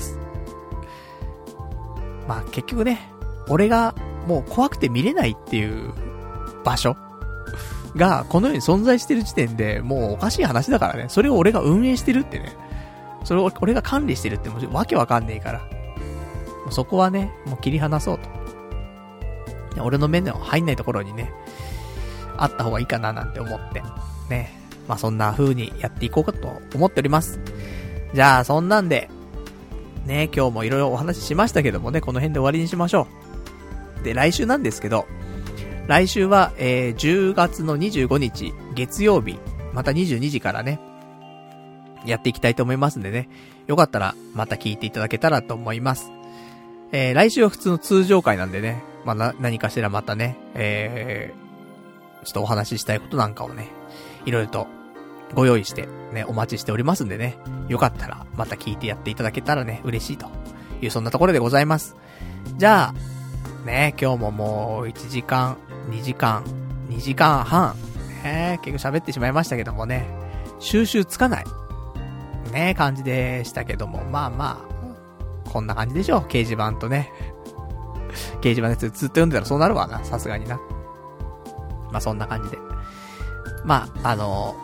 まあ結局ね、俺がもう怖くて見れないっていう場所がこの世に存在してる時点でもうおかしい話だからね。それを俺が運営してるってね、それを俺が管理してるってもうわけわかんねえから、もうそこはねもう切り離そうと。俺の目の入んないところにねあった方がいいかななんて思ってね、まあそんな風にやっていこうかと思っております。じゃあそんなんでね、今日もいろいろお話ししましたけどもね、この辺で終わりにしましょう。で、来週なんですけど、来週は、えー、じゅうがつのにじゅうごにち月曜日、またにじゅうにじからねやっていきたいと思いますんでね、よかったらまた聞いていただけたらと思います。えー、来週は普通の通常回なんでね、まあ、な、何かしらまたね、えー、ちょっとお話ししたいことなんかをね、いろいろとご用意してね、お待ちしておりますんでね、よかったらまた聞いてやっていただけたらね、嬉しいというそんなところでございます。じゃあ、ね、今日ももういちじかん、にじかん、にじかんはん、ね、結構喋ってしまいましたけどもね、収集つかない、ね、感じでしたけども、まあまあ、こんな感じでしょう、掲示板とね。掲示板でずっと読んでたらそうなるわな、さすがにな。 まあそんな感じで。まあ、あの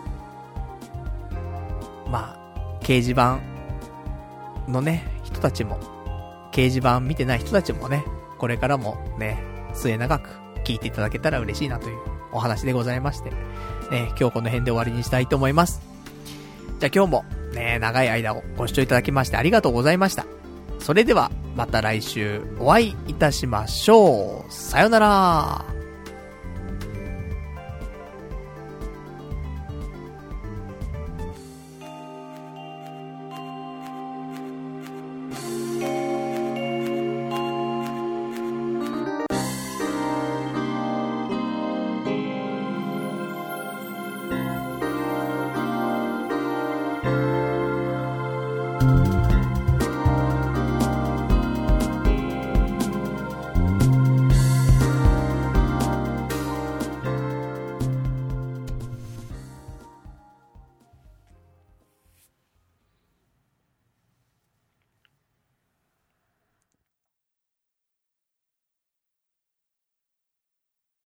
ー、まあ、掲示板のね、人たちも、掲示板見てない人たちもね、これからもね、末永く聞いていただけたら嬉しいなというお話でございまして、ね、今日この辺で終わりにしたいと思います。じゃあ今日もね、長い間をご視聴いただきましてありがとうございました。それではまた来週お会いいたしましょう。さよなら。